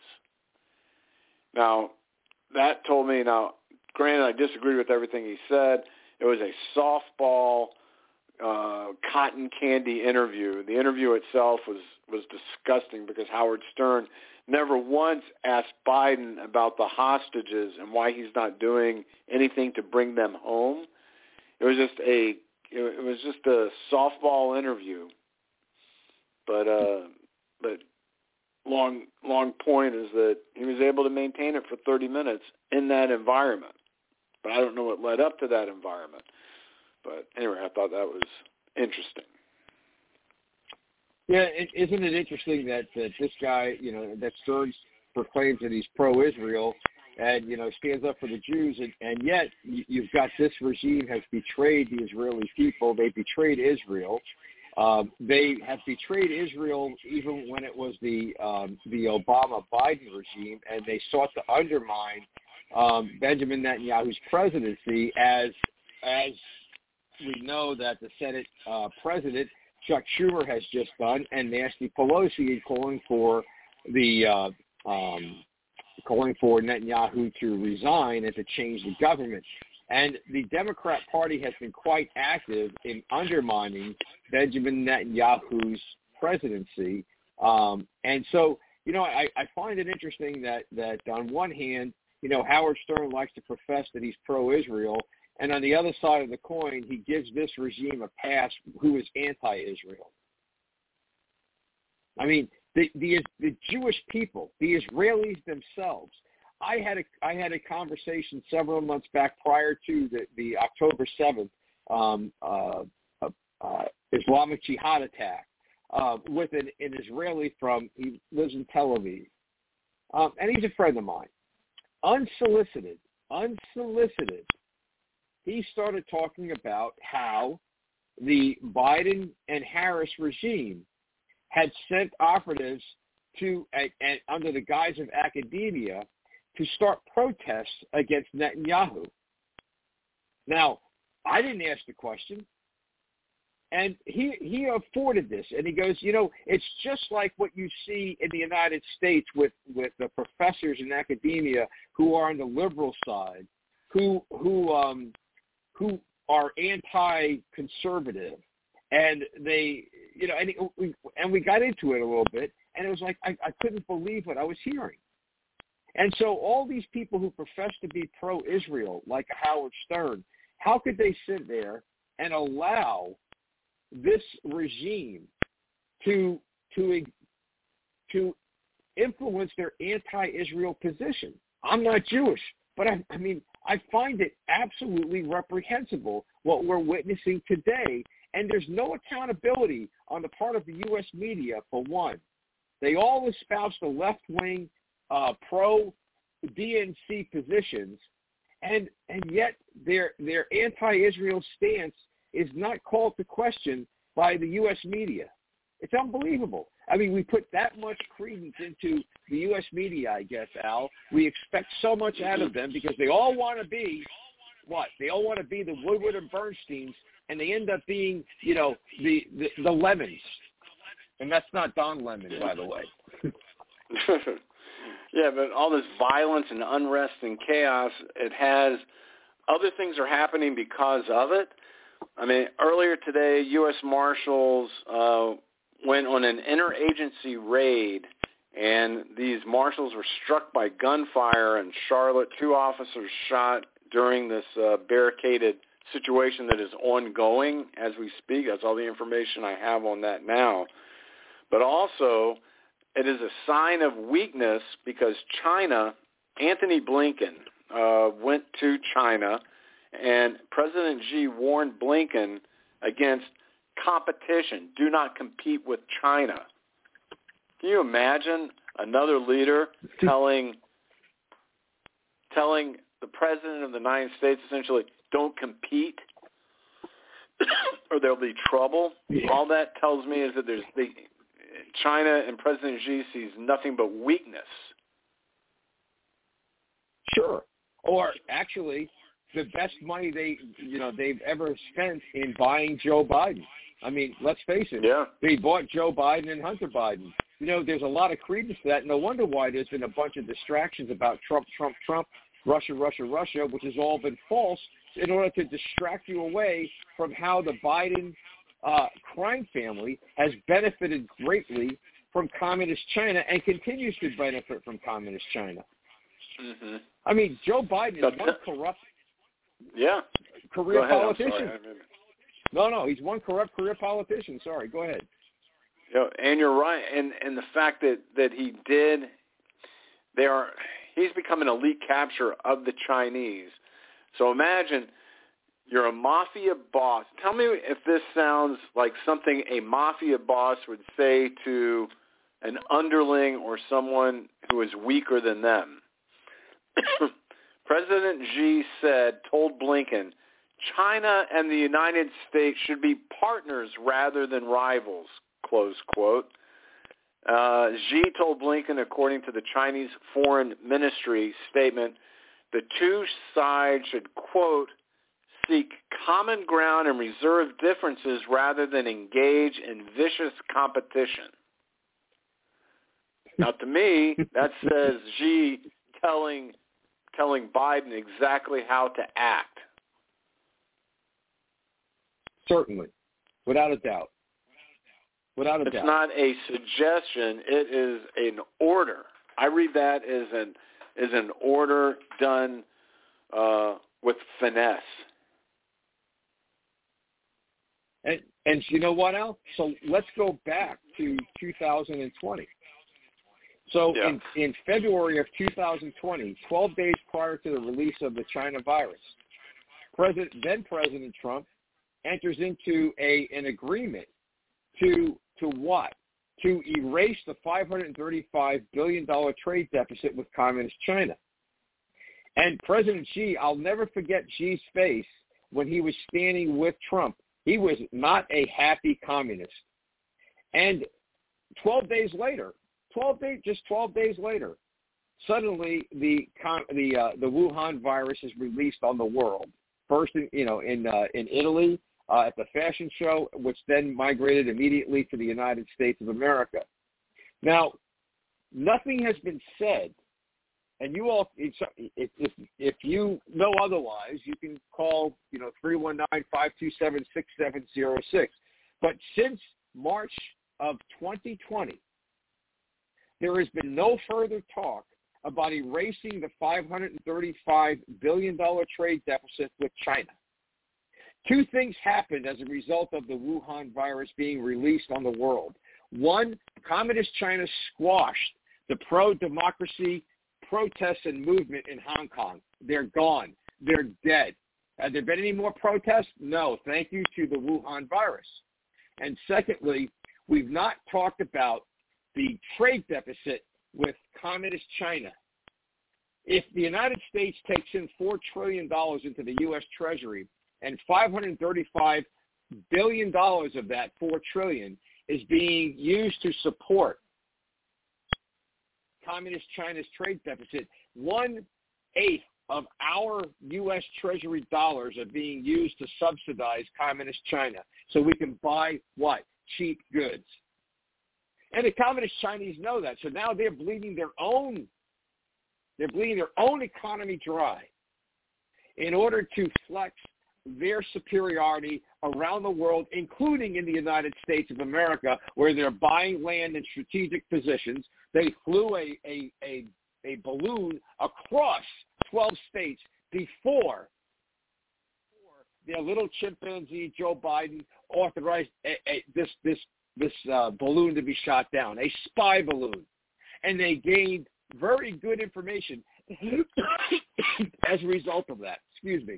Now, that told me, now, granted, I disagree with everything he said. It was a softball, uh, cotton candy interview. The interview itself was, was disgusting because Howard Stern never once asked Biden about the hostages and why he's not doing anything to bring them home. It was just a it was just a softball interview. But uh, but long long point is that he was able to maintain it for thirty minutes in that environment. But I don't know what led up to that environment. But anyway, I thought that was interesting. Yeah, it, isn't it interesting that, that this guy, you know, that Stern proclaims that he's pro-Israel and, you know, stands up for the Jews, and, and yet you've got this regime has betrayed the Israeli people. They betrayed Israel. Um, they have betrayed Israel even when it was the um, the Obama-Biden regime, and they sought to undermine um, Benjamin Netanyahu's presidency, as as we know that the Senate uh, president, Chuck Schumer, has just done, and Nancy Pelosi is calling for the uh, um, calling for Netanyahu to resign and to change the government. And the Democrat Party has been quite active in undermining Benjamin Netanyahu's presidency. Um, and so, you know, I, I find it interesting that, that on one hand, you know, Howard Stern likes to profess that he's pro-Israel, and on the other side of the coin, he gives this regime a pass who is anti-Israel. I mean, the, the, the Jewish people, the Israelis themselves, I had a I had a conversation several months back prior to the, the October seventh um, uh, uh, uh, Islamic Jihad attack uh, with an, an Israeli from, he lives in Tel Aviv, um, and he's a friend of mine. Unsolicited, unsolicited, he started talking about how the Biden and Harris regime had sent operatives to, and, and under the guise of academia, to start protests against Netanyahu. Now, I didn't ask the question, and he he afforded this, and he goes, you know, it's just like what you see in the United States with, with the professors in academia who are on the liberal side, who who um, who are anti-conservative, and they, you know, and, we, and we got into it a little bit, and it was like I, I couldn't believe what I was hearing. And so all these people who profess to be pro-Israel, like Howard Stern, how could they sit there and allow this regime to to to influence their anti-Israel position? I'm not Jewish, but I, I mean, I find it absolutely reprehensible what we're witnessing today, and there's no accountability on the part of the U S media, for one. They all espouse the left-wing Uh, pro-D N C positions, and and yet their their anti-Israel stance is not called to question by the U S media. It's unbelievable. I mean, we put that much credence into the U S media, I guess, Al. We expect so much out of them because they all want to be, what? They all want to be the Woodward and Bernsteins, and they end up being, you know, the, the, the Lemons. And that's not Don Lemon, by the way. Yeah, but all this violence and unrest and chaos, it has other things are happening because of it. I mean, earlier today, U S Marshals uh, went on an interagency raid, and these marshals were struck by gunfire in Charlotte. Two officers shot during this uh, barricaded situation that is ongoing as we speak. That's all the information I have on that now. But also, it is a sign of weakness because China, Anthony Blinken uh, went to China, and President Xi warned Blinken against competition. Do not compete with China. Can you imagine another leader telling telling the President of the United States essentially, don't compete or there'll be trouble? Yeah. All that tells me is that there's the China and President Xi sees nothing but weakness. Sure. Or actually, the best money they, you know, they've ever spent in buying Joe Biden. I mean, let's face it. Yeah. They bought Joe Biden and Hunter Biden. You know, there's a lot of credence to that. No wonder why there's been a bunch of distractions about Trump, Trump, Trump, Russia, Russia, Russia, which has all been false in order to distract you away from how the Biden Uh, crime family has benefited greatly from communist China and continues to benefit from communist China. Mm-hmm. I mean, Joe Biden is one corrupt yeah. career go ahead, politician. I'm sorry. No, no, he's one corrupt career politician. Sorry, go ahead. You know, and you're right, and and the fact that, that he did, they are, he's become an elite capture of the Chinese. So imagine, you're a mafia boss. Tell me if this sounds like something a mafia boss would say to an underling or someone who is weaker than them. President Xi said, told Blinken, China and the United States should be partners rather than rivals, close quote. Uh, Xi told Blinken, according to the Chinese Foreign Ministry statement, the two sides should, quote, seek common ground and reserve differences rather than engage in vicious competition. Now, to me, that says Xi telling telling Biden exactly how to act. Certainly, without a doubt. Without a it's doubt. It's not a suggestion. It is an order. I read that as an as an order done uh, with finesse. And and you know what, Al? So let's go back to two thousand twenty. So yeah. in, in February of two thousand twenty, twelve days prior to the release of the China virus, President then President Trump enters into a an agreement to to what? To erase the five hundred thirty-five billion dollars trade deficit with Communist China. And President Xi, I'll never forget Xi's face when he was standing with Trump. He was not a happy communist. And twelve days later, twelve days, just twelve days later, suddenly the the uh, the Wuhan virus is released on the world. First, in, you know, in uh, in Italy uh, at the fashion show, which then migrated immediately to the United States of America. Now, nothing has been said, and you all, if if, if you know otherwise, you can call you know three one nine, five two seven, six seven zero six. But since March of twenty twenty, there has been no further talk about erasing the five hundred thirty-five billion dollars trade deficit with China. Two things happened as a result of the Wuhan virus being released on the world. One, Communist China squashed the pro-democracy protests and movement in Hong Kong. They're gone. They're dead. Have there been any more protests? No, thank you to the Wuhan virus. And secondly, we've not talked about the trade deficit with Communist China. If the United States takes in four trillion dollars into the U S Treasury and five hundred thirty-five billion dollars of that four trillion dollars is being used to support Communist China's trade deficit, one-eighth of our U S Treasury dollars are being used to subsidize Communist China so we can buy what? Cheap goods. And the Communist Chinese know that. So now they're bleeding their own, they're bleeding their own economy dry in order to flex their superiority around the world, including in the United States of America, where they're buying land in strategic positions. They flew a, a, a, a balloon across twelve states before, before their little chimpanzee Joe Biden authorized a, a, this this this uh, balloon to be shot down, a spy balloon. And they gained very good information as a result of that. Excuse me.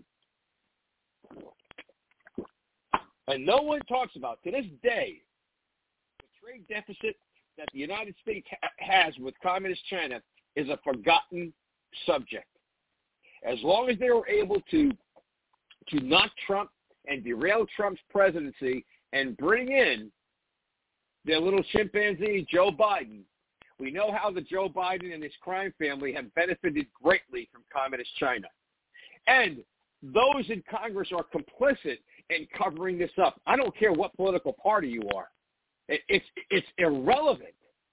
And no one talks about, to this day, the trade deficit that the United States ha- has with Communist China is a forgotten subject. As long as they were able to to knock Trump and derail Trump's presidency and bring in their little chimpanzee, Joe Biden, we know how the Joe Biden and his crime family have benefited greatly from Communist China. And those in Congress are complicit in covering this up. I don't care what political party you are. It, it's it's irrelevant.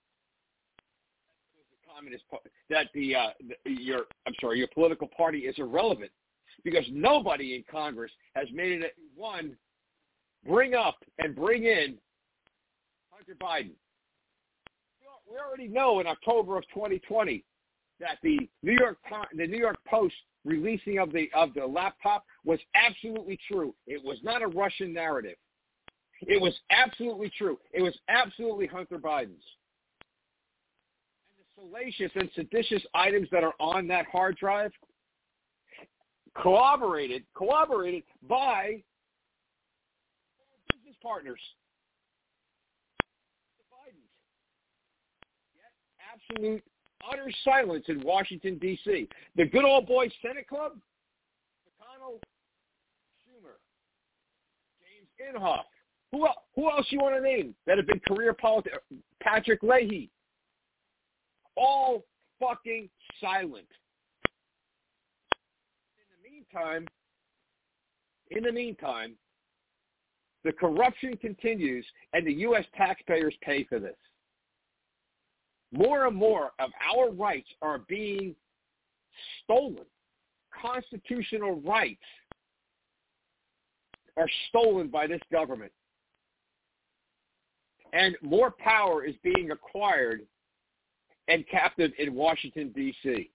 The Communist Party, that the, uh, the your I'm sorry your political party is irrelevant because nobody in Congress has made it one bring up and bring in Hunter Biden. We already know in October of twenty twenty that the New York the New York Post releasing of the of the laptop was absolutely true. It was not a Russian narrative. It was absolutely true. It was absolutely Hunter Biden's. And the salacious and seditious items that are on that hard drive corroborated corroborated by business partners. The Bidens. Yet absolute utter silence in Washington, D C. The good old boy Senate Club, McConnell, Schumer, Inhofe. Who else, who else you want to name that have been career politics? Patrick Leahy. All fucking silent. In the meantime, in the meantime, the corruption continues and the U S taxpayers pay for this. More and more of our rights are being stolen. Constitutional rights are stolen by this government. And more power is being acquired and captive in Washington, D C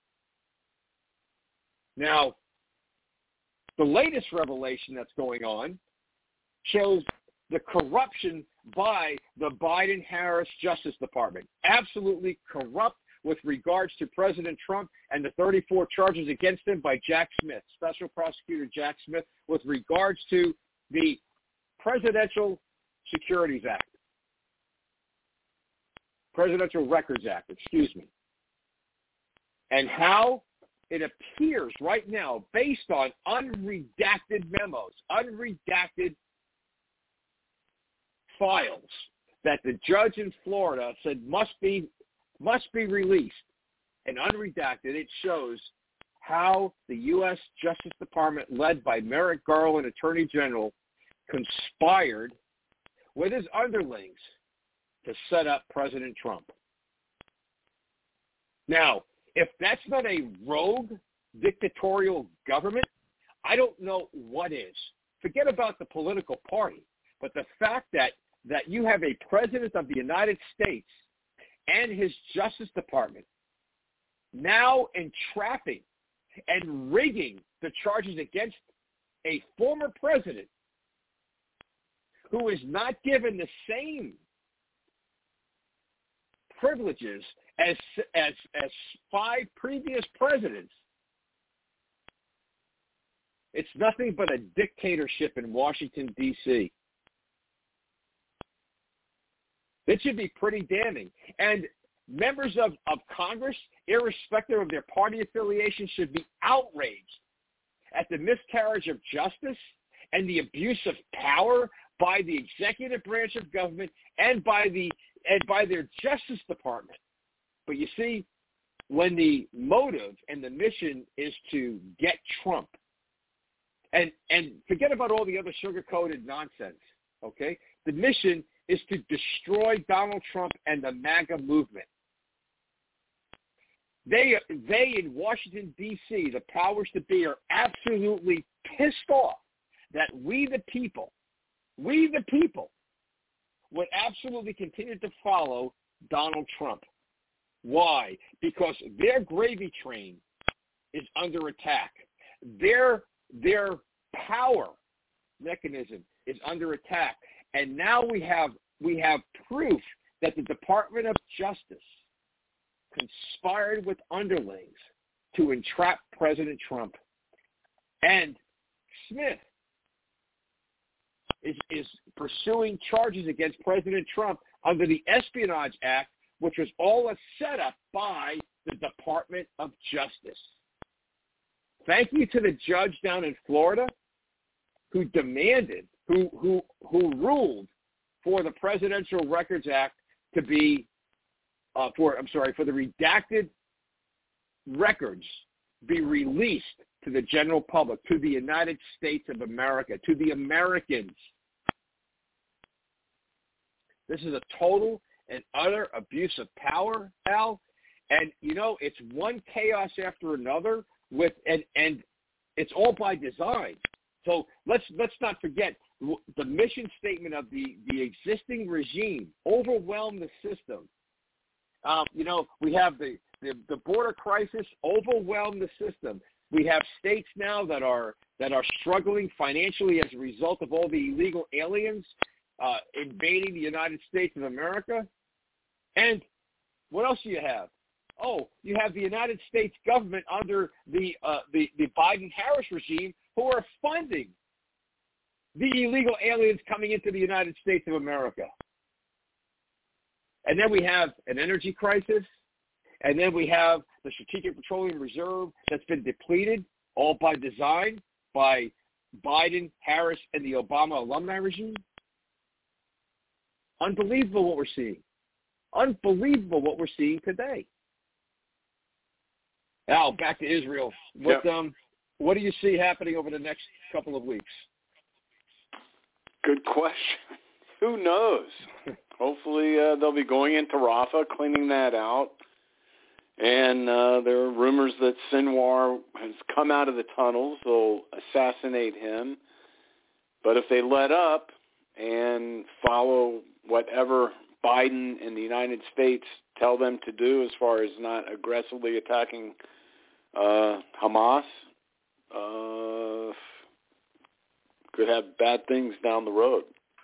Now, the latest revelation that's going on shows the corruption by the Biden-Harris Justice Department. Absolutely corrupt with regards to President Trump and the thirty-four charges against him by Jack Smith, Special Prosecutor Jack Smith, with regards to the Presidential Securities Act. Presidential Records Act, excuse me. And how it appears right now, based on unredacted memos, unredacted files, that the judge in Florida said must be must be released and unredacted, it shows how the U S Justice Department, led by Merrick Garland, Attorney General, conspired with his underlings to set up President Trump. Now, if that's not a rogue dictatorial government, I don't know what is. Forget about the political party, but the fact that, that you have a president of the United States and his Justice Department now entrapping and rigging the charges against a former president who is not given the same privileges as as as five previous presidents. It's nothing but a dictatorship in Washington, D C It should be pretty damning. And members of, of Congress, irrespective of their party affiliation, should be outraged at the miscarriage of justice and the abuse of power by the executive branch of government and by the and by their Justice Department. But you see, when the motive and the mission is to get Trump, and and forget about all the other sugar-coated nonsense, okay? The mission is to destroy Donald Trump and the MAGA movement. They, they in Washington, D C, the powers that be, are absolutely pissed off that we the people, we the people, would absolutely continue to follow Donald Trump. Why? Because their gravy train is under attack. Their, their power mechanism is under attack. And now we have we have proof that the Department of Justice conspired with underlings to entrap President Trump. And Smith is, is pursuing charges against President Trump under the Espionage Act, which was all a setup by the Department of Justice. Thank you to the judge down in Florida who demanded, who who who ruled for the Presidential Records Act to be, uh, for I'm sorry, for the redacted records be released to the general public, to the United States of America, to the Americans. This is a total and utter abuse of power, Al. And, you know, it's one chaos after another with, and, and it's all by design. So let's let's not forget the mission statement of the, the existing regime: overwhelm the system. Um, you know, we have the, the, the border crisis, overwhelm the system. We have states now that are that are struggling financially as a result of all the illegal aliens uh, invading the United States of America. And what else do you have? Oh, you have the United States government under the uh, the, the Biden-Harris regime who are funding the illegal aliens coming into the United States of America. And then we have an energy crisis, and then we have the Strategic Petroleum Reserve that's been depleted, all by design, by Biden, Harris, and the Obama alumni regime. Unbelievable what we're seeing. Unbelievable what we're seeing today. Now, back to Israel. What, yep. um, what do you see happening over the next couple of weeks? Good question. Who knows? Hopefully uh, they'll be going into Rafah, cleaning that out. And uh, there are rumors that Sinwar has come out of the tunnels. They'll assassinate him. But if they let up and follow whatever Biden and the United States tell them to do as far as not aggressively attacking uh, Hamas, uh, could have bad things down the road.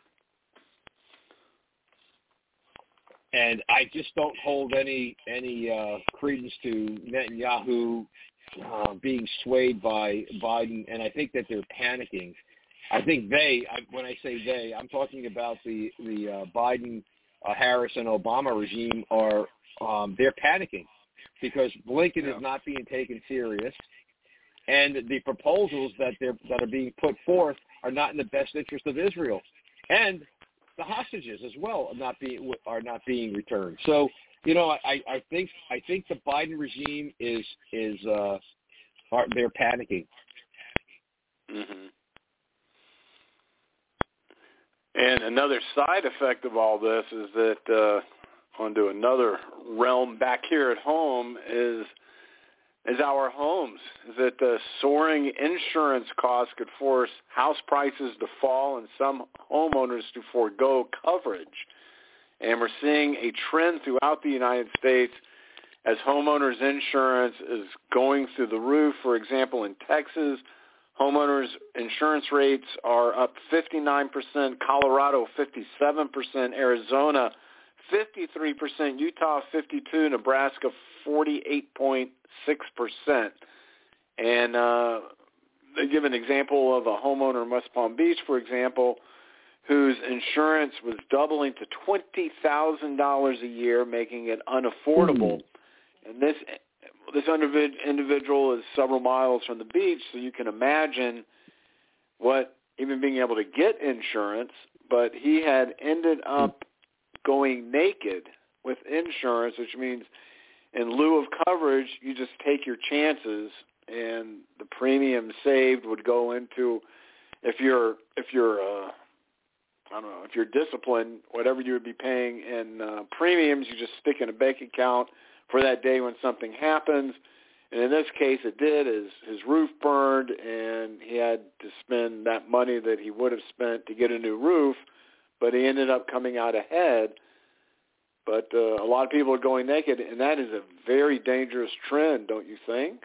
And I just don't hold any any uh, credence to Netanyahu uh, being swayed by Biden, and I think that they're panicking. I think they, I, when I say they, I'm talking about the the uh, Biden, uh, Harris, and Obama regime are um, they're panicking because Blinken yeah. is not being taken serious, and the proposals that they're that are being put forth are not in the best interest of Israel, and the hostages as well are not being are not being returned. So you know, I, I think I think the Biden regime is is uh, are, they're panicking. Mm-hmm. And another side effect of all this is that uh, onto another realm back here at home is is our homes. Is that the soaring insurance costs could force house prices to fall and some homeowners to forego coverage. And we're seeing a trend throughout the United States as homeowners insurance is going through the roof. For example, in Texas, homeowners insurance rates are up fifty-nine percent, Colorado fifty-seven percent, Arizona fifty-three percent, Utah fifty-two percent, Nebraska forty-eight point six percent. And uh, they give an example of a homeowner in West Palm Beach, for example, whose insurance was doubling to twenty thousand dollars a year, making it unaffordable. Mm-hmm. And this this individual is several miles from the beach, so you can imagine what even being able to get insurance, but he had ended up going naked with insurance, which means in lieu of coverage, you just take your chances, and the premium saved would go into, if you're if you're uh, I don't know, if you're disciplined, whatever you would be paying in uh, premiums, you just stick in a bank account for that day when something happens. And in this case, it did. His, his roof burned, and he had to spend that money that he would have spent to get a new roof, but he ended up coming out ahead. But uh, a lot of people are going naked, and that is a very dangerous trend, don't you think?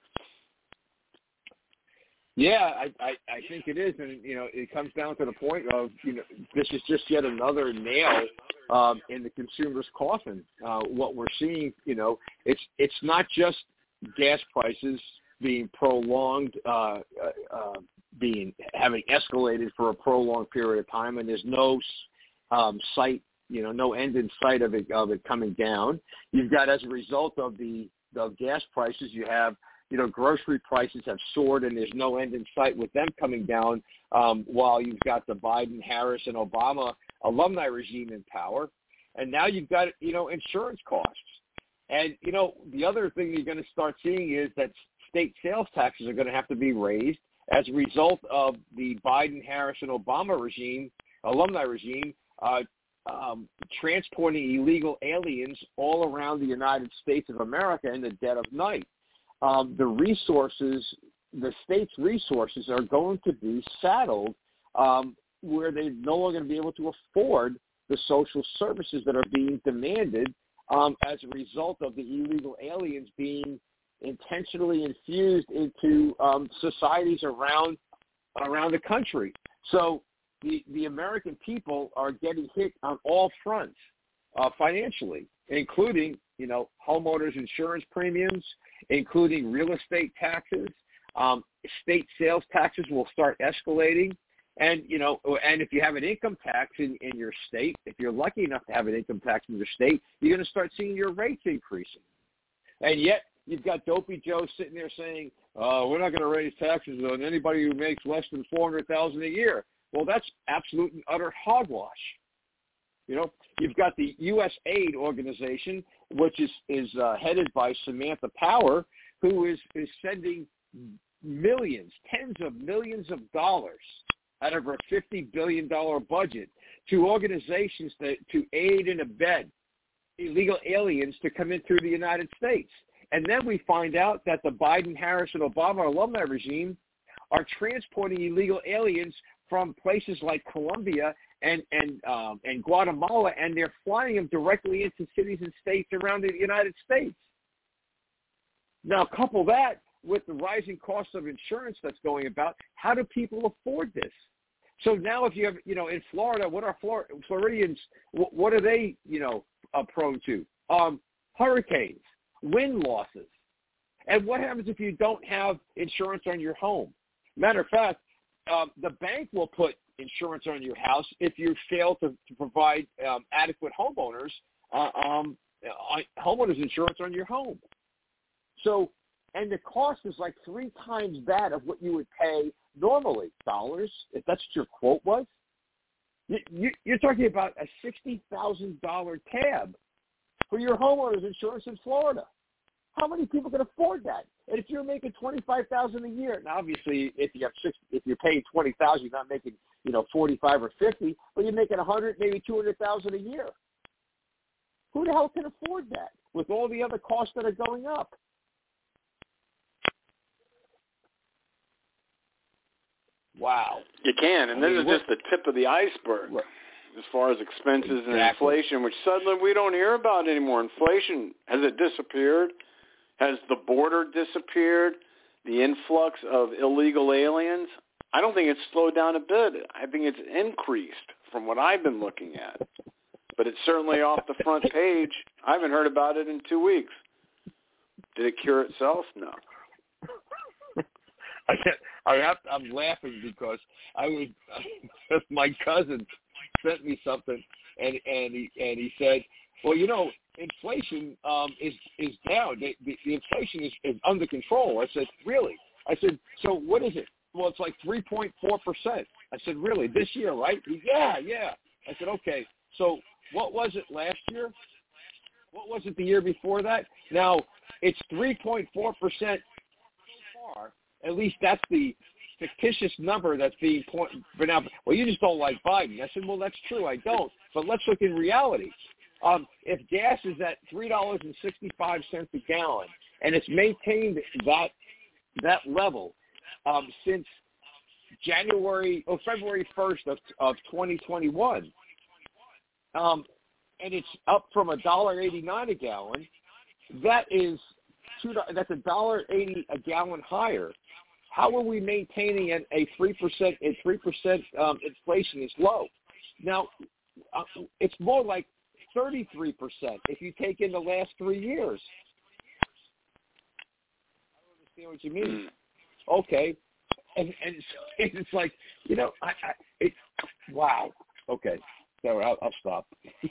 Yeah, I, I, I think it is, and you know, it comes down to the point of, you know, this is just yet another nail um, in the consumer's coffin. Uh, what we're seeing, you know, it's it's not just gas prices being prolonged, uh, uh, being having escalated for a prolonged period of time, and there's no um, sight, you know, no end in sight of it of it coming down. You've got, as a result of the of gas prices, you have, you know, grocery prices have soared, and there's no end in sight with them coming down, um, while you've got the Biden, Harris, and Obama alumni regime in power. And now you've got, you know, insurance costs. And, you know, the other thing you're going to start seeing is that state sales taxes are going to have to be raised as a result of the Biden, Harris, and Obama regime, alumni regime, uh, um, transporting illegal aliens all around the United States of America in the dead of night. Um, the resources, the state's resources are going to be saddled um, where they're no longer going to be able to afford the social services that are being demanded um, as a result of the illegal aliens being intentionally infused into um, societies around around the country. So the, the American people are getting hit on all fronts uh, financially, including, you know, homeowners insurance premiums, including real estate taxes. Um, state sales taxes will start escalating. And, you know, and if you have an income tax in, in your state, if you're lucky enough to have an income tax in your state, you're going to start seeing your rates increasing. And yet you've got Dopey Joe sitting there saying, uh, we're not going to raise taxes on anybody who makes less than four hundred thousand dollars a year. Well, that's absolute and utter hogwash. You know, you've got the U S Aid organization, which is, is uh, headed by Samantha Power, who is, is sending millions, tens of millions of dollars out of her fifty billion dollars budget to organizations that, to aid and abet illegal aliens to come in through the United States. And then we find out that the Biden, Harris, and Obama alumni regime are transporting illegal aliens from places like Colombia and and um, and Guatemala, and they're flying them directly into cities and states around the United States. Now, couple that with the rising cost of insurance that's going about. How do people afford this? So now, if you have, you know, in Florida, what are Flor- Floridians? What are they, you know, uh, prone to? Um, hurricanes, wind losses, and what happens if you don't have insurance on your home? Matter of fact, uh, the bank will put insurance on your house if you fail to, to provide um, adequate homeowners uh, um, uh, homeowners insurance on your home. So, and the cost is like three times that of what you would pay normally, dollars, if that's what your quote was. You, you, you're talking about a sixty thousand dollars tab for your homeowner's insurance in Florida. How many people can afford that? And if you're making twenty-five thousand dollars a year, now obviously if you have six, if you're paying twenty thousand dollars, you're not making, you know, forty-five or fifty, but you're making one hundred, maybe two hundred thousand dollars a year. Who the hell can afford that with all the other costs that are going up? Wow. You can, and I this mean, is just the tip of the iceberg what? as far as expenses Exactly. and inflation, which suddenly we don't hear about anymore. Inflation, has it disappeared? Has the border disappeared? The influx of illegal aliens? I don't think it's slowed down a bit. I think it's increased from what I've been looking at. But it's certainly off the front page. I haven't heard about it in two weeks. Did it cure itself? No. I can't, I have to, I'm laughing because I was my cousin sent me something and and he and he said, well, you know, inflation um, is is down. The, the, the inflation is, is under control. I said, really? I said, so what is it? Well, it's like three point four percent. I said, really? This year, right? He, yeah, yeah. I said, okay. So what was it last year? What was it the year before that? Now it's three point four percent so far. At least that's the fictitious number that's being pointed out. Well, you just don't like Biden. I said, well, that's true. I don't. But let's look in reality. Um, if gas is at three dollars and sixty-five cents a gallon, and it's maintained that that level um, since January or February first of, of twenty twenty-one, um, and it's up from a dollar eighty-nine a gallon, that is two. That's a dollar eighty a gallon higher. How are we maintaining an, a three percent? A three percent um, inflation is low. Now, uh, it's more like thirty-three percent if you take in the last three years. I don't understand what you mean. Okay, and and it's, it's like, you know, I, I it. Wow. Okay, so I'll, I'll stop.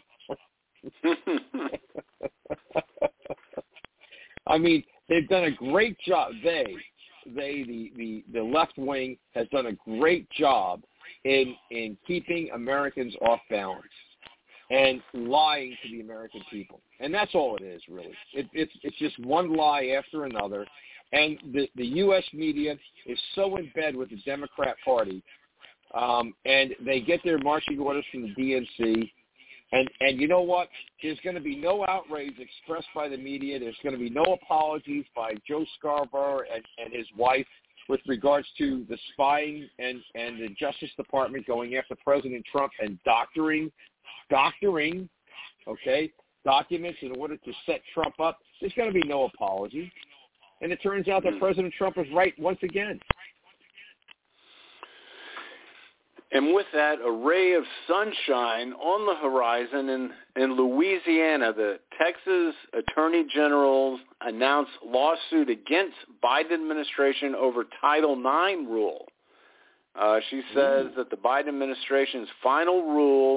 I mean, they've done a great job. They. They, the, the, the left wing, has done a great job in in keeping Americans off balance and lying to the American people. And that's all it is, really. It, it's it's just one lie after another. And the, the U S media is so in bed with the Democrat Party, um, and they get their marching orders from the D N C. And and you know what? There's going to be no outrage expressed by the media. There's going to be no apologies by Joe Scarborough and, and his wife with regards to the spying and, and the Justice Department going after President Trump and doctoring, doctoring, okay, documents in order to set Trump up. There's going to be no apology. And it turns out that President Trump is right once again. And with that, a ray of sunshine on the horizon in, in Louisiana. The Texas Attorney General announced lawsuit against Biden administration over Title nine rule. Uh, she says that the Biden administration's final rule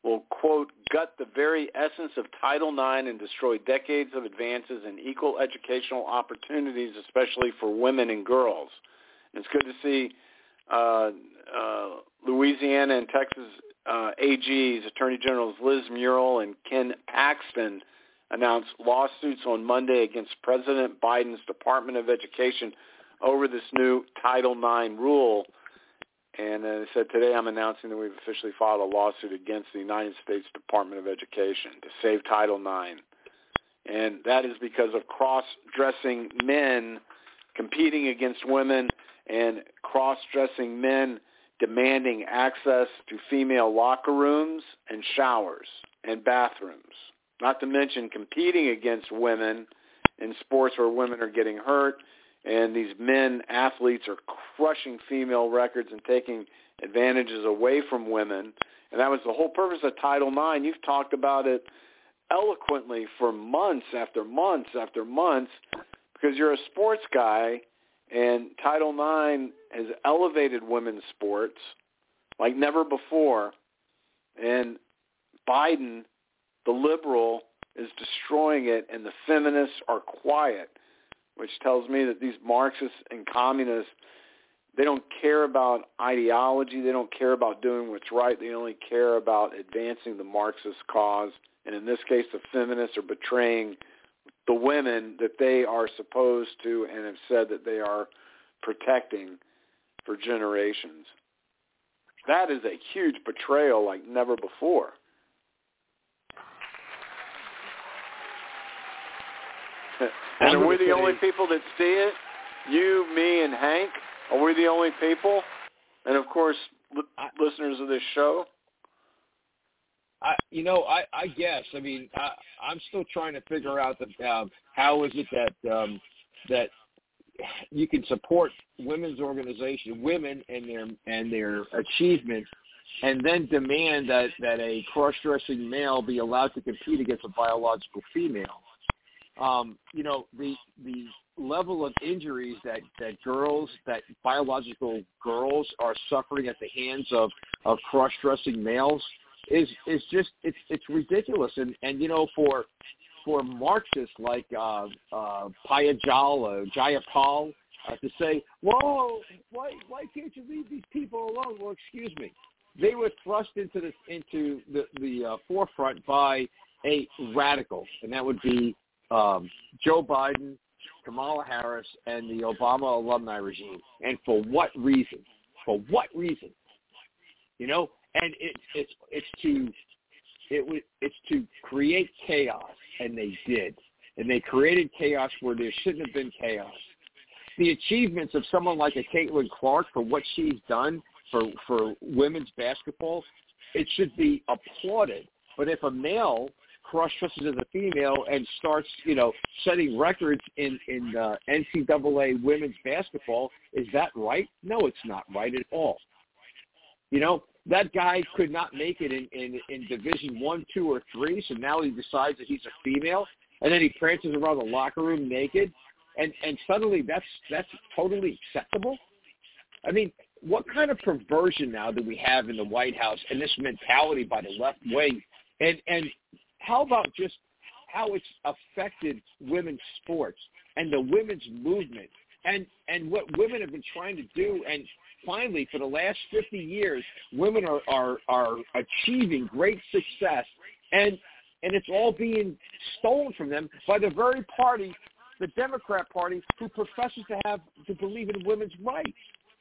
will, quote, gut the very essence of Title nine and destroy decades of advances in equal educational opportunities, especially for women and girls. And it's good to see uh, uh, Louisiana and Texas uh, A Gs, Attorney Generals Liz Muriel and Ken Paxton, announced lawsuits on Monday against President Biden's Department of Education over this new Title nine rule. And uh, they said, today I'm announcing that we've officially filed a lawsuit against the United States Department of Education to save Title nine. And that is because of cross-dressing men competing against women and cross-dressing men demanding access to female locker rooms and showers and bathrooms. Not to mention competing against women in sports where women are getting hurt, and these men athletes are crushing female records and taking advantages away from women. And that was the whole purpose of Title nine. You've talked about it eloquently for months after months after months because you're a sports guy, and Title nine has elevated women's sports like never before. And Biden, the liberal, is destroying it, and the feminists are quiet, which tells me that these Marxists and communists, they don't care about ideology. They don't care about doing what's right. They only care about advancing the Marxist cause. And in this case, the feminists are betraying the women that they are supposed to and have said that they are protecting for generations. That is a huge betrayal like never before. And are we the only people that see it? You, me, and Hank? Are we the only people? And, of course, li- I, listeners of this show? I, you know, I, I guess. I mean, I, I'm still trying to figure out the, um, how is it that um, that you can support women's organization, women and their and their achievements, and then demand that, that a cross-dressing male be allowed to compete against a biological female. Um, you know, the the level of injuries that, that girls, that biological girls are suffering at the hands of, of cross-dressing males is is just it's it's ridiculous. And, and you know, for for Marxists like uh, uh, Payajal, Jayapal, uh, to say, whoa, why why can't you leave these people alone? Well, excuse me, they were thrust into the into the the uh, forefront by a radical, and that would be Um, Joe Biden, Kamala Harris, and the Obama alumni regime. And for what reason? For what reason? You know, and it's it's it's to it w- it's to create chaos, and they did, and they created chaos where there shouldn't have been chaos. The achievements of someone like a Caitlin Clark for what she's done for for women's basketball, it should be applauded. But if a male cross-dresses as a female and starts, you know, setting records in, in uh, N C double A women's basketball, is that right? No, it's not right at all. You know, that guy could not make it in, in, in Division One, Two, or Three, so now he decides that he's a female, and then he prances around the locker room naked, and, and suddenly that's that's totally acceptable? I mean, what kind of perversion now do we have in the White House and this mentality by the left wing? And and how about just how it's affected women's sports and the women's movement and, and what women have been trying to do? And finally, for the last fifty years, women are, are, are achieving great success, and and it's all being stolen from them by the very party, the Democrat Party, who professes to have to believe in women's rights.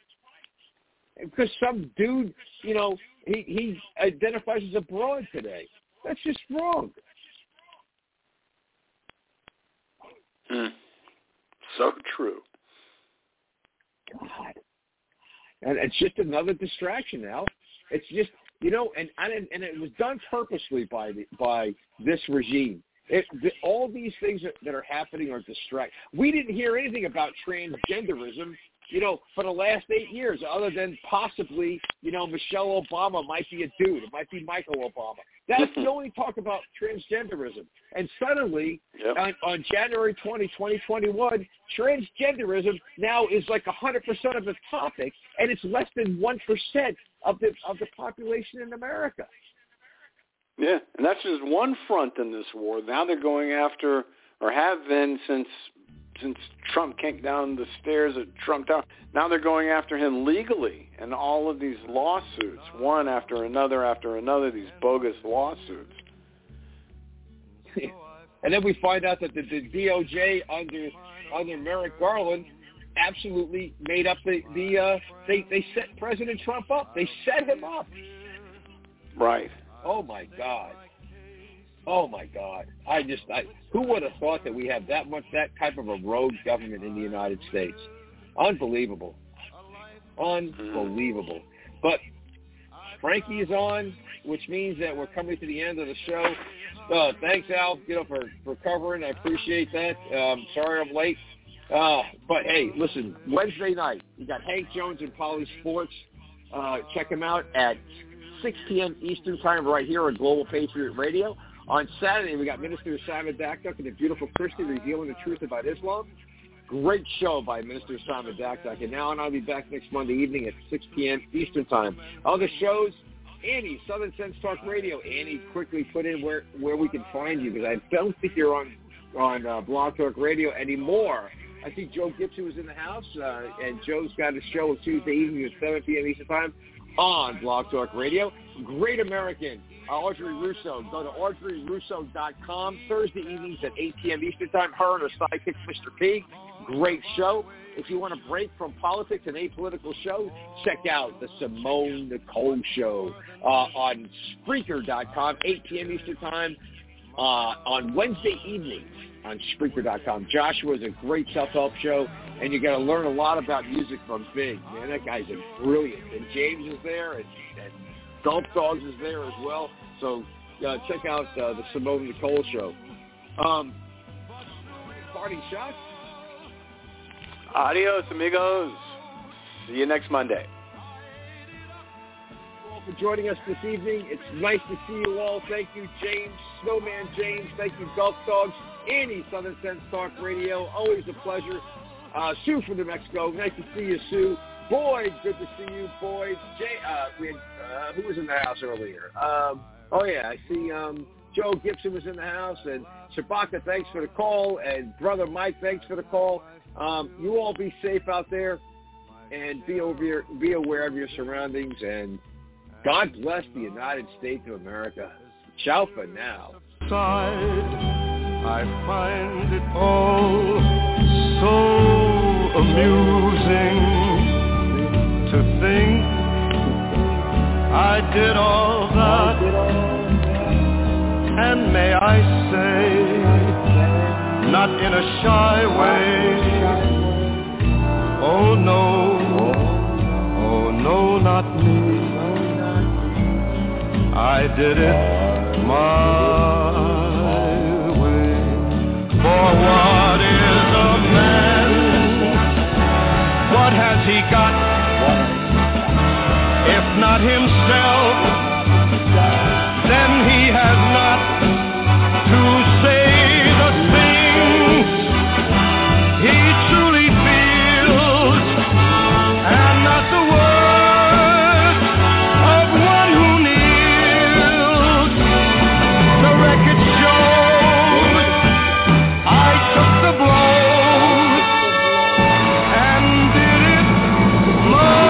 Because some dude, you know, he, he identifies as a broad today. That's just wrong. Mm. So true. God. And it's just another distraction now. It's just, you know, and and, and it was done purposely by the, by this regime. It, the, all these things that, that are happening are distract. We didn't hear anything about transgenderism, you know, for the last eight years, other than possibly, you know, Michelle Obama might be a dude. It might be Michael Obama. That's the only talk about transgenderism. And suddenly, yep. on, on January twentieth, twenty twenty-one, transgenderism now is like one hundred percent of the topic, and it's less than one percent of the of the population in America. Yeah, and that's just one front in this war. Now they're going after, or have been since since Trump came down the stairs at Trump Tower. Now they're going after him legally, and all of these lawsuits, one after another after another, these bogus lawsuits. And then we find out that the, the D O J under under Merrick Garland absolutely made up the the uh, they they set President Trump up. They set him up. Right. Oh my God. Oh my God. I just I who would have thought that we have that much that type of a rogue government in the United States? Unbelievable. Unbelievable. But Frankie is on, which means that we're coming to the end of the show. Uh, thanks, Al, you know, for, for covering. I appreciate that. Um, sorry I'm late. Uh, but, hey, listen, Wednesday night, you got Hank Jones and Poly Sports. Uh, check him out at six p.m. Eastern Time right here on Global Patriot Radio. On Saturday, we got Minister Simon Dakduk and the beautiful Christy revealing the truth about Islam. Great show by Minister Simon Dakduk. And now and I'll be back next Monday evening at six p.m. Eastern Time. Other shows, Annie, Southern Sense Talk Radio. Annie, quickly put in where, where we can find you, because I don't think you're on on uh, Blog Talk Radio anymore. I see Joe Gibson was in the house, uh, and Joe's got a show Tuesday evening at seven p.m. Eastern Time on Blog Talk Radio. Great American, Audrey Russo. Go to audrey russo dot com. Thursday evenings at eight p.m. Eastern Time. Her and her sidekick, Mister P. Great show. If you want a break from politics and apolitical show, check out the Simone Nicole Show uh, on Spreaker dot com, eight p.m. Eastern Time uh, on Wednesday evenings on Spreaker dot com. Joshua is a great self-help show, and you got to learn a lot about music from Big. Man, that guy's a brilliant. And James is there, and, and Gulp Dogs is there as well. So uh, check out uh, the Simone Nicole Show. Um, party shots. Adios, amigos. See you next Monday. Thank you all for joining us this evening. It's nice to see you all. Thank you, James, Snowman James. Thank you, Gulf Dogs. Annie, Southern Sense Talk Radio. Always a pleasure. Uh, Sue from New Mexico. Nice to see you, Sue. Boyd, good to see you, Boyd. Jay, uh, we had, uh, who was in the house earlier? Um, oh, yeah, I see um, Joe Gibson was in the house. And Shabaka, thanks for the call. And Brother Mike, thanks for the call. Um, you all be safe out there, and be over your, be aware of your surroundings, and God bless the United States of America. Ciao for now. I find it all so amusing to think I did all that, and may I say, not in a shy way. Oh no, oh no, not me. I did it my way. For what is a man? What has he got? If not himself, then he has not to say the things he truly feels, and not the words of one who kneels. The record shows I took the blows and did it my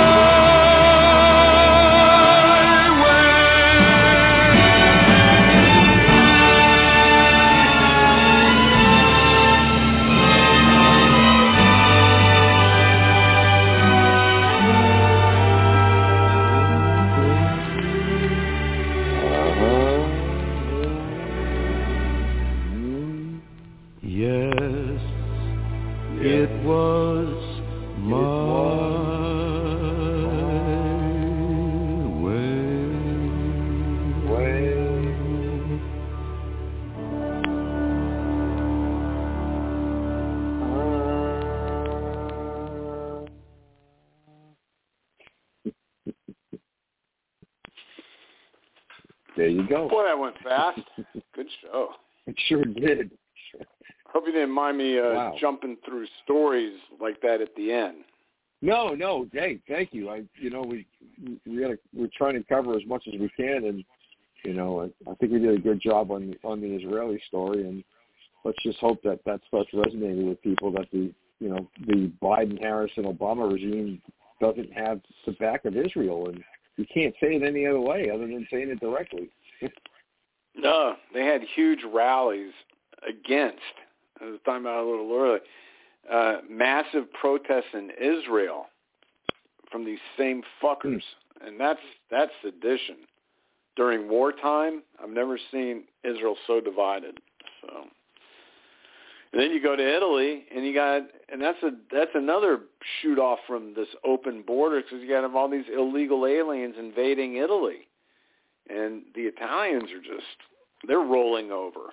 There you go. Boy, that went fast. Good show. It sure did. Hope you didn't mind me uh, Wow. jumping through stories like that at the end. No, no, hey, thank you. I, you know, we we gotta, we're trying to cover as much as we can, and You know, I, I think we did a good job on on the Israeli story, and let's just hope that that starts resonating with people, that the, you know, the Biden, Harris, and Obama regime doesn't have the back of Israel, and you can't say it any other way other than saying it directly. No, they had huge rallies against, I was talking about a little earlier, uh, massive protests in Israel from these same fuckers. Mm. And that's that's sedition. During wartime, I've never seen Israel so divided. So, and then you go to Italy, and you got, and that's a that's another shoot off from this open border, because you got all these illegal aliens invading Italy, and the Italians are just, they're rolling over.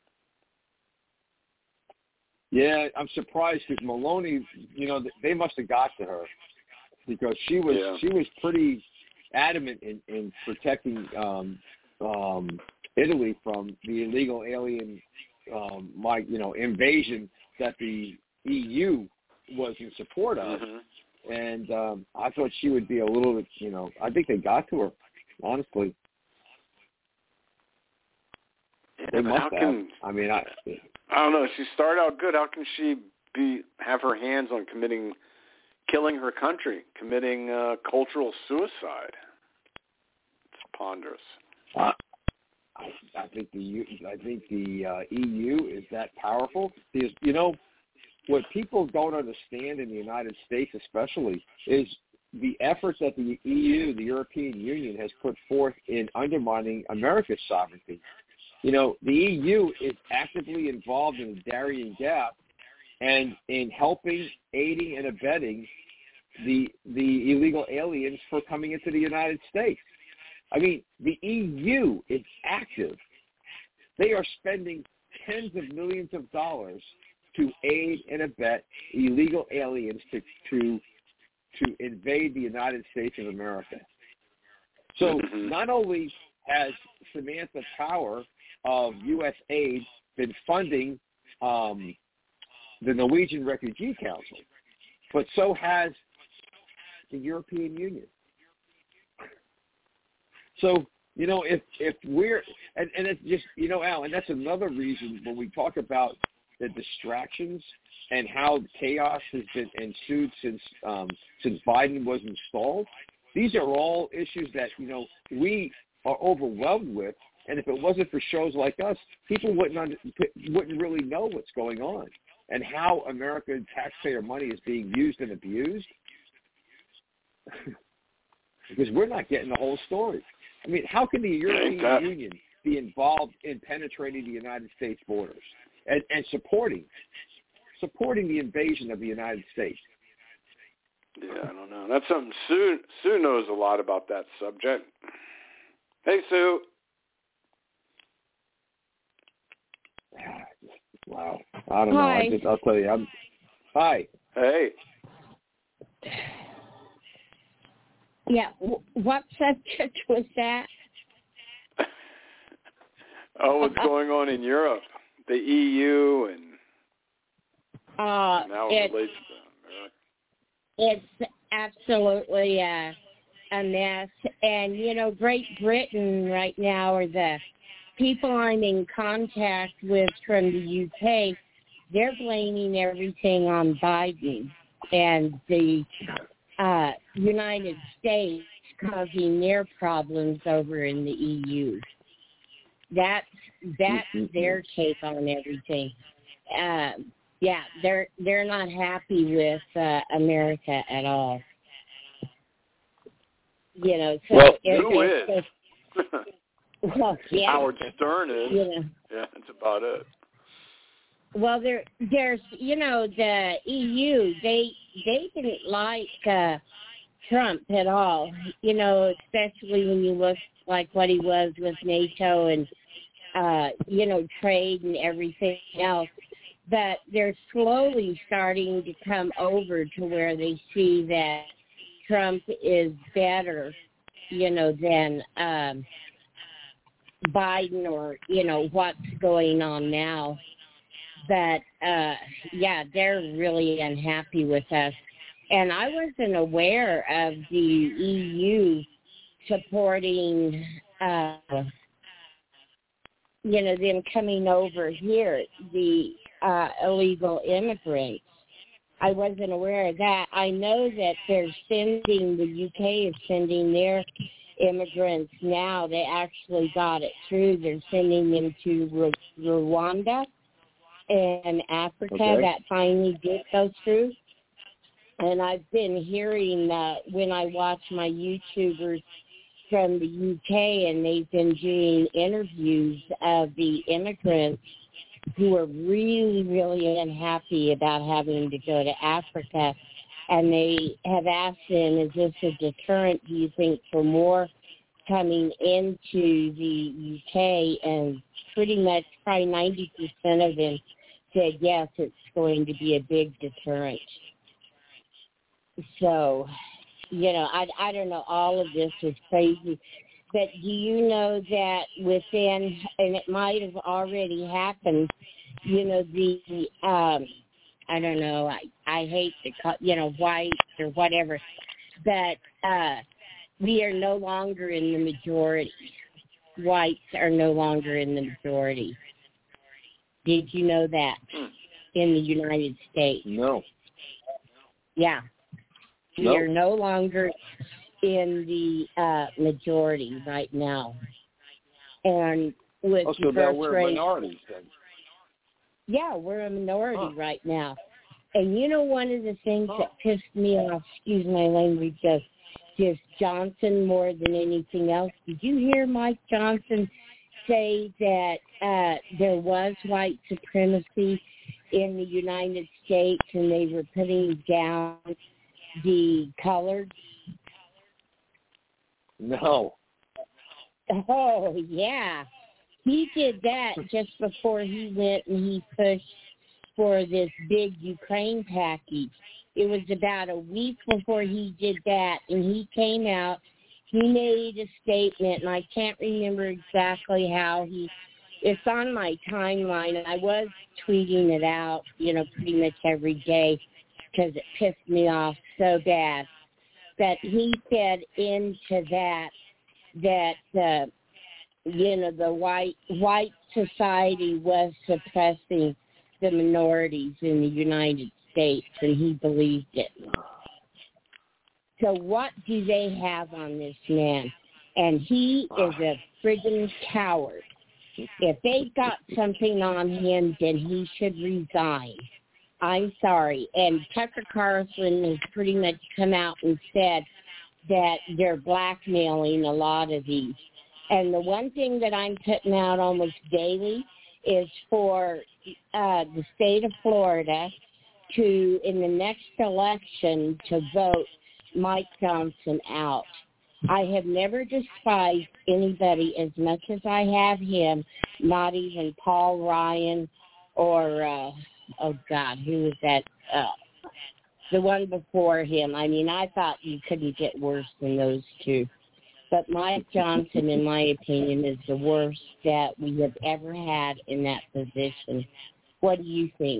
Yeah, I'm surprised because Meloni, you know, they must have got to her, because she was yeah. she was pretty adamant in, in protecting um, um, Italy from the illegal alien, um, my, you know, invasion that the E U was in support of. Mm-hmm. And um, I thought she would be a little bit, you know, I think they got to her, honestly. Yeah, they must how have. Can, I mean, I, I don't know. She started out good. How can she be have her hands on committing, killing her country, committing uh, cultural suicide? It's ponderous. Uh, I, I think the I think the uh, E U is that powerful. Because, you know, what people don't understand in the United States, especially, is the efforts that the E U, the European Union, has put forth in undermining America's sovereignty. You know, the E U is actively involved in the Darien Gap and in helping, aiding, and abetting the the illegal aliens for coming into the United States. I mean, the E U is active. They are spending tens of millions of dollars to aid and abet illegal aliens to to to invade the United States of America. So mm-hmm. not only has Samantha Power of U S aid been funding um, the Norwegian Refugee Council, but so has the European Union. So, you know, if if we're, and, and it's just, you know, Al, and that's another reason when we talk about the distractions and how chaos has been ensued since um, since Biden was installed. These are all issues that, you know, we are overwhelmed with. And if it wasn't for shows like us, people wouldn't under, wouldn't really know what's going on and how American taxpayer money is being used and abused. Because we're not getting the whole story. I mean, how can the European Union be involved in penetrating the United States borders and, and supporting supporting the invasion of the United States? Yeah, I don't know. That's something Sue Sue knows a lot about that subject. Hey, Sue. Wow. I don't Hi. know. I just, I'll tell you. I'm, hi. Hey. Yeah. W- what subject was that? Oh, what's going on in Europe? The E U and, uh, and how it relates to America. It's absolutely a, a mess. And, you know, Great Britain right now are the people I'm in contact with from the U K. They're blaming everything on Biden and the uh, United States causing their problems over in the E U. That's that's their take on everything. Uh, yeah, they're they're not happy with uh, America at all. You know, so well, it, who it, is? It, well, yeah, Howard Stern is. You know. Yeah, that's about it. Well, there, there's, you know, the E U, they they didn't like uh, Trump at all, you know, especially when you look like what he was with NATO and, uh, you know, trade and everything else. But they're slowly starting to come over to where they see that Trump is better, you know, than um, Biden or, you know, what's going on now. But, uh, yeah, they're really unhappy with us. And I wasn't aware of the E U supporting uh, you know, them coming over here, the uh, illegal immigrants. I wasn't aware of that. I know that they're sending, the U K is sending their immigrants now. They actually got it through. They're sending them to Ru- Rwanda and Africa. Okay. That finally did go through. And I've been hearing that when I watch my YouTubers from the U K, and they've been doing interviews of the immigrants who are really, really unhappy about having to go to Africa. And they have asked them, is this a deterrent, do you think, for more coming into the U K? And pretty much probably ninety percent of them said, yes, it's going to be a big deterrent. So, you know, I, I don't know, all of this is crazy. But do you know that within, and it might have already happened, you know, the, um, I don't know, I, I hate to call, you know, white or whatever, but uh, we are no longer in the majority. Whites are no longer in the majority. Did you know that in the United States? No. Yeah. We Nope. are no longer in the uh, majority right now. And with Oh, so birth we're rate, minorities then. yeah, we're a minority Huh. right now. And you know, one of the things Huh. that pissed me off, excuse my language, just, just Johnson more than anything else. Did you hear Mike Johnson say that uh, there was white supremacy in the United States and they were putting down the colored? No. Oh, yeah. He did that just before he went and he pushed for this big Ukraine package. It was about a week before he did that, and he came out, he made a statement, and I can't remember exactly how he, it's on my timeline, and I was tweeting it out, you know, pretty much every day because it pissed me off so bad. But he said into that, that, uh, you know, the white white society was suppressing the minorities in the United States, and he believed it. So what do they have on this man? And he is a friggin' coward. If they've got something on him, then he should resign. I'm sorry. And Tucker Carlson has pretty much come out and said that they're blackmailing a lot of these. And the one thing that I'm putting out almost daily is for uh, the state of Florida to, in the next election, to vote Mike Johnson out. I have never despised anybody as much as I have him, not even Paul Ryan or, uh, oh, God, who was that? Uh, the one before him. I mean, I thought you couldn't get worse than those two. But Mike Johnson, in my opinion, is the worst that we have ever had in that position. What do you think?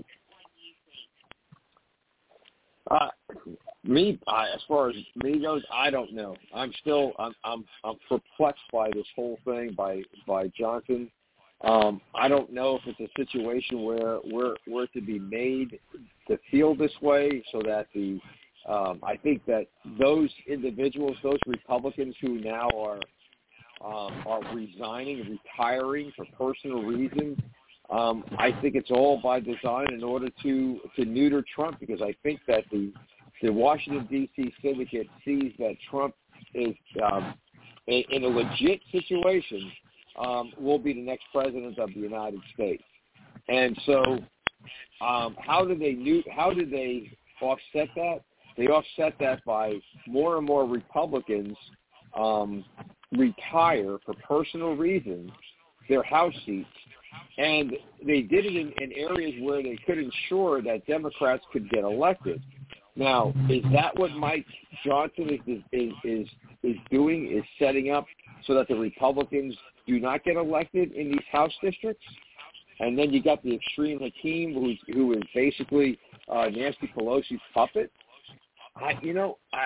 Uh, me, I, as far as me goes, I don't know. I'm still, I'm, I'm, I'm perplexed by this whole thing by, by Johnson. Um, I don't know if it's a situation where we're, we're to be made to feel this way, so that the, um, I think that those individuals, those Republicans who now are, um, are resigning and retiring for personal reasons, um, I think it's all by design in order to, to neuter Trump, because I think that the, the Washington, D C syndicate sees that Trump is um, in, in a legit situation, um, will be the next president of the United States. And so um, how do they new, how do they offset that? They offset that by more and more Republicans um, retire for personal reasons their House seats. And they did it in, in areas where they could ensure that Democrats could get elected. Now, is that what Mike Johnson is is is, is doing, is setting up so that the Republicans do not get elected in these House districts? And then you got the extreme Hakeem, who's, who is basically uh, Nancy Pelosi's puppet. I, you know, I,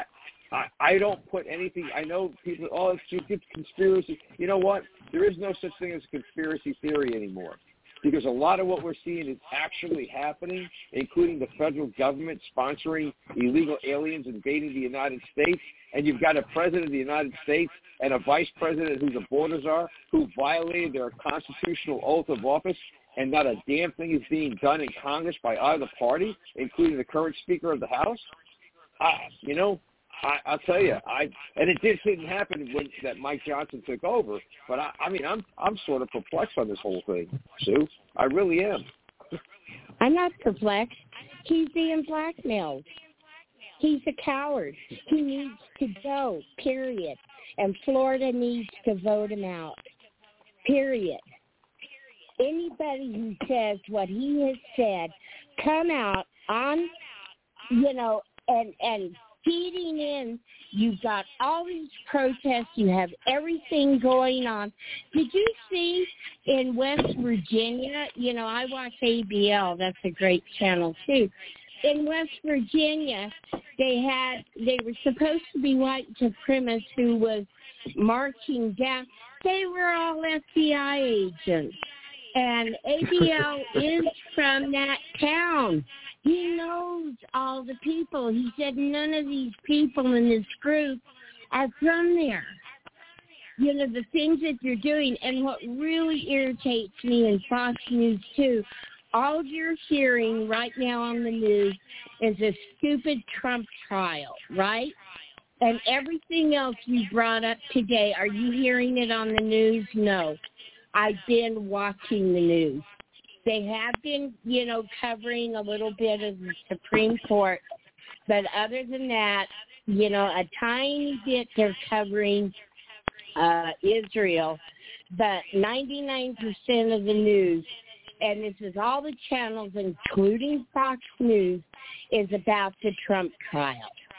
I, I don't put anything. I know people. Oh, it's just conspiracy. You know what? There is no such thing as a conspiracy theory anymore, because a lot of what we're seeing is actually happening, including the federal government sponsoring illegal aliens invading the United States. And you've got a president of the United States and a vice president who the borders are, who violated their constitutional oath of office, and not a damn thing is being done in Congress by either party, including the current Speaker of the House. I, you know, I, I'll tell you, I and it just didn't happen when that Mike Johnson took over. But I, I mean, I'm I'm sort of perplexed on this whole thing, Sue. I really am. I'm not perplexed. He's being blackmailed. He's a coward. He needs to go, period. And Florida needs to vote him out, period. Anybody who says what he has said, come out on, you know, and, and feeding in. You've got all these protests. You have everything going on. Did you see in West Virginia, you know, I watch A B L. That's a great channel, too. In West Virginia, they had, they were supposed to be white supremacists who was marching down. They were all F B I agents. And A B L is from that town. He knows all the people. He said none of these people in this group are from there. You know, the things that you're doing. And what really irritates me in Fox News, too, all you're hearing right now on the news is a stupid Trump trial, right? And everything else you brought up today, are you hearing it on the news? No. I've been watching the news. They have been, you know, covering a little bit of the Supreme Court. But other than that, you know, a tiny bit they're covering uh, Israel. But ninety-nine percent of the news, and this is all the channels, including Fox News, is about the Trump trial.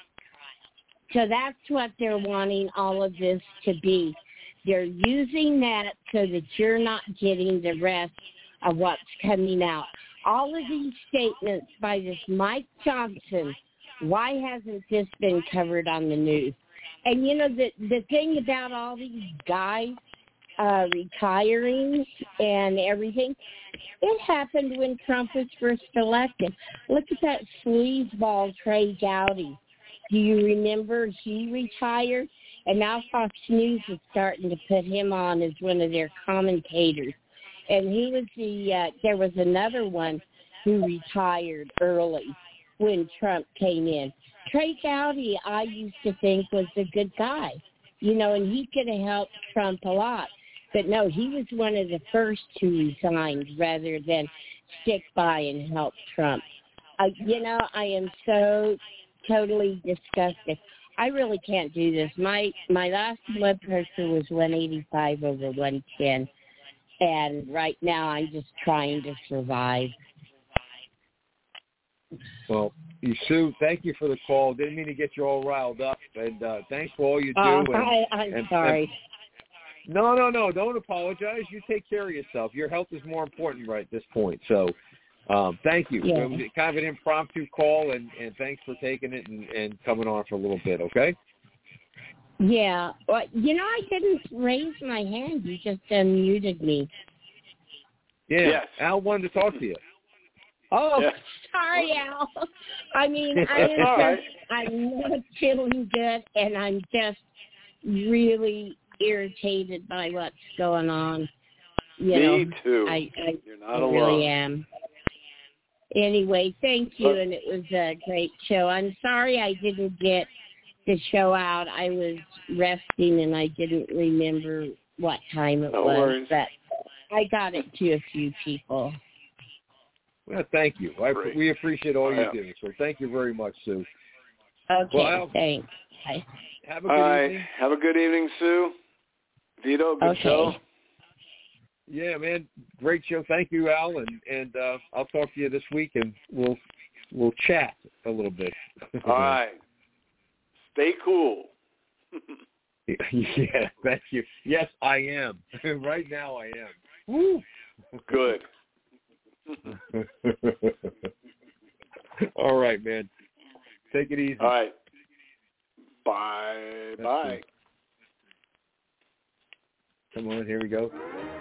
So that's what they're wanting all of this to be. They're using that so that you're not getting the rest of what's coming out. All of these statements by this Mike Johnson, why hasn't this been covered on the news? And, you know, the, the thing about all these guys uh, retiring and everything, it happened when Trump was first elected. Look at that sleazeball Trey Gowdy. Do you remember he retired? And now Fox News is starting to put him on as one of their commentators. And he was the, uh, there was another one who retired early when Trump came in. Trey Gowdy, I used to think was a good guy, you know, and he could have helped Trump a lot. But no, he was one of the first who resigned rather than stick by and help Trump. Uh, you know, I am so totally disgusted. I really can't do this. My my last blood pressure was one eighty-five over one ten, and right now I'm just trying to survive. Well, you, Sue, thank you for the call. Didn't mean to get you all riled up, and uh, thanks for all you do. Oh, and, I, I'm and, sorry. And, no, no, no, don't apologize. You take care of yourself. Your health is more important right at this point, so um, thank you. Yeah. It was kind of an impromptu call, and, and thanks for taking it and, and coming on for a little bit, okay? Yeah. Well, you know, I didn't raise my hand. You just unmuted me. Yeah. Yes. Al wanted to talk to you. Oh, Yeah. sorry, Al. I mean, I am All right. just, I'm not feeling good, and I'm just really irritated by what's going on. You Me know, too. I, I, You're I not alone. really am. Anyway, thank you, Uh, and it was a great show. I'm sorry I didn't get the show out. I was resting, and I didn't remember what time it No was, worries. but I got it to a few people. Well, thank you. I, Great. we appreciate all you Yeah. do, so thank you very much, Sue. Okay, Well, Al, thanks. Bye. have a good All right. evening. Have a good evening, Sue. Vito, good Okay. show. Yeah, man, great show. Thank you, Al, and and uh, I'll talk to you this week, and we'll we'll chat a little bit. All right. Stay cool. Yeah, thank you. Yes, I am. Right now, I am. Woo. Good. All right, man. Take it easy. All right. Bye-bye. Come on, here we go.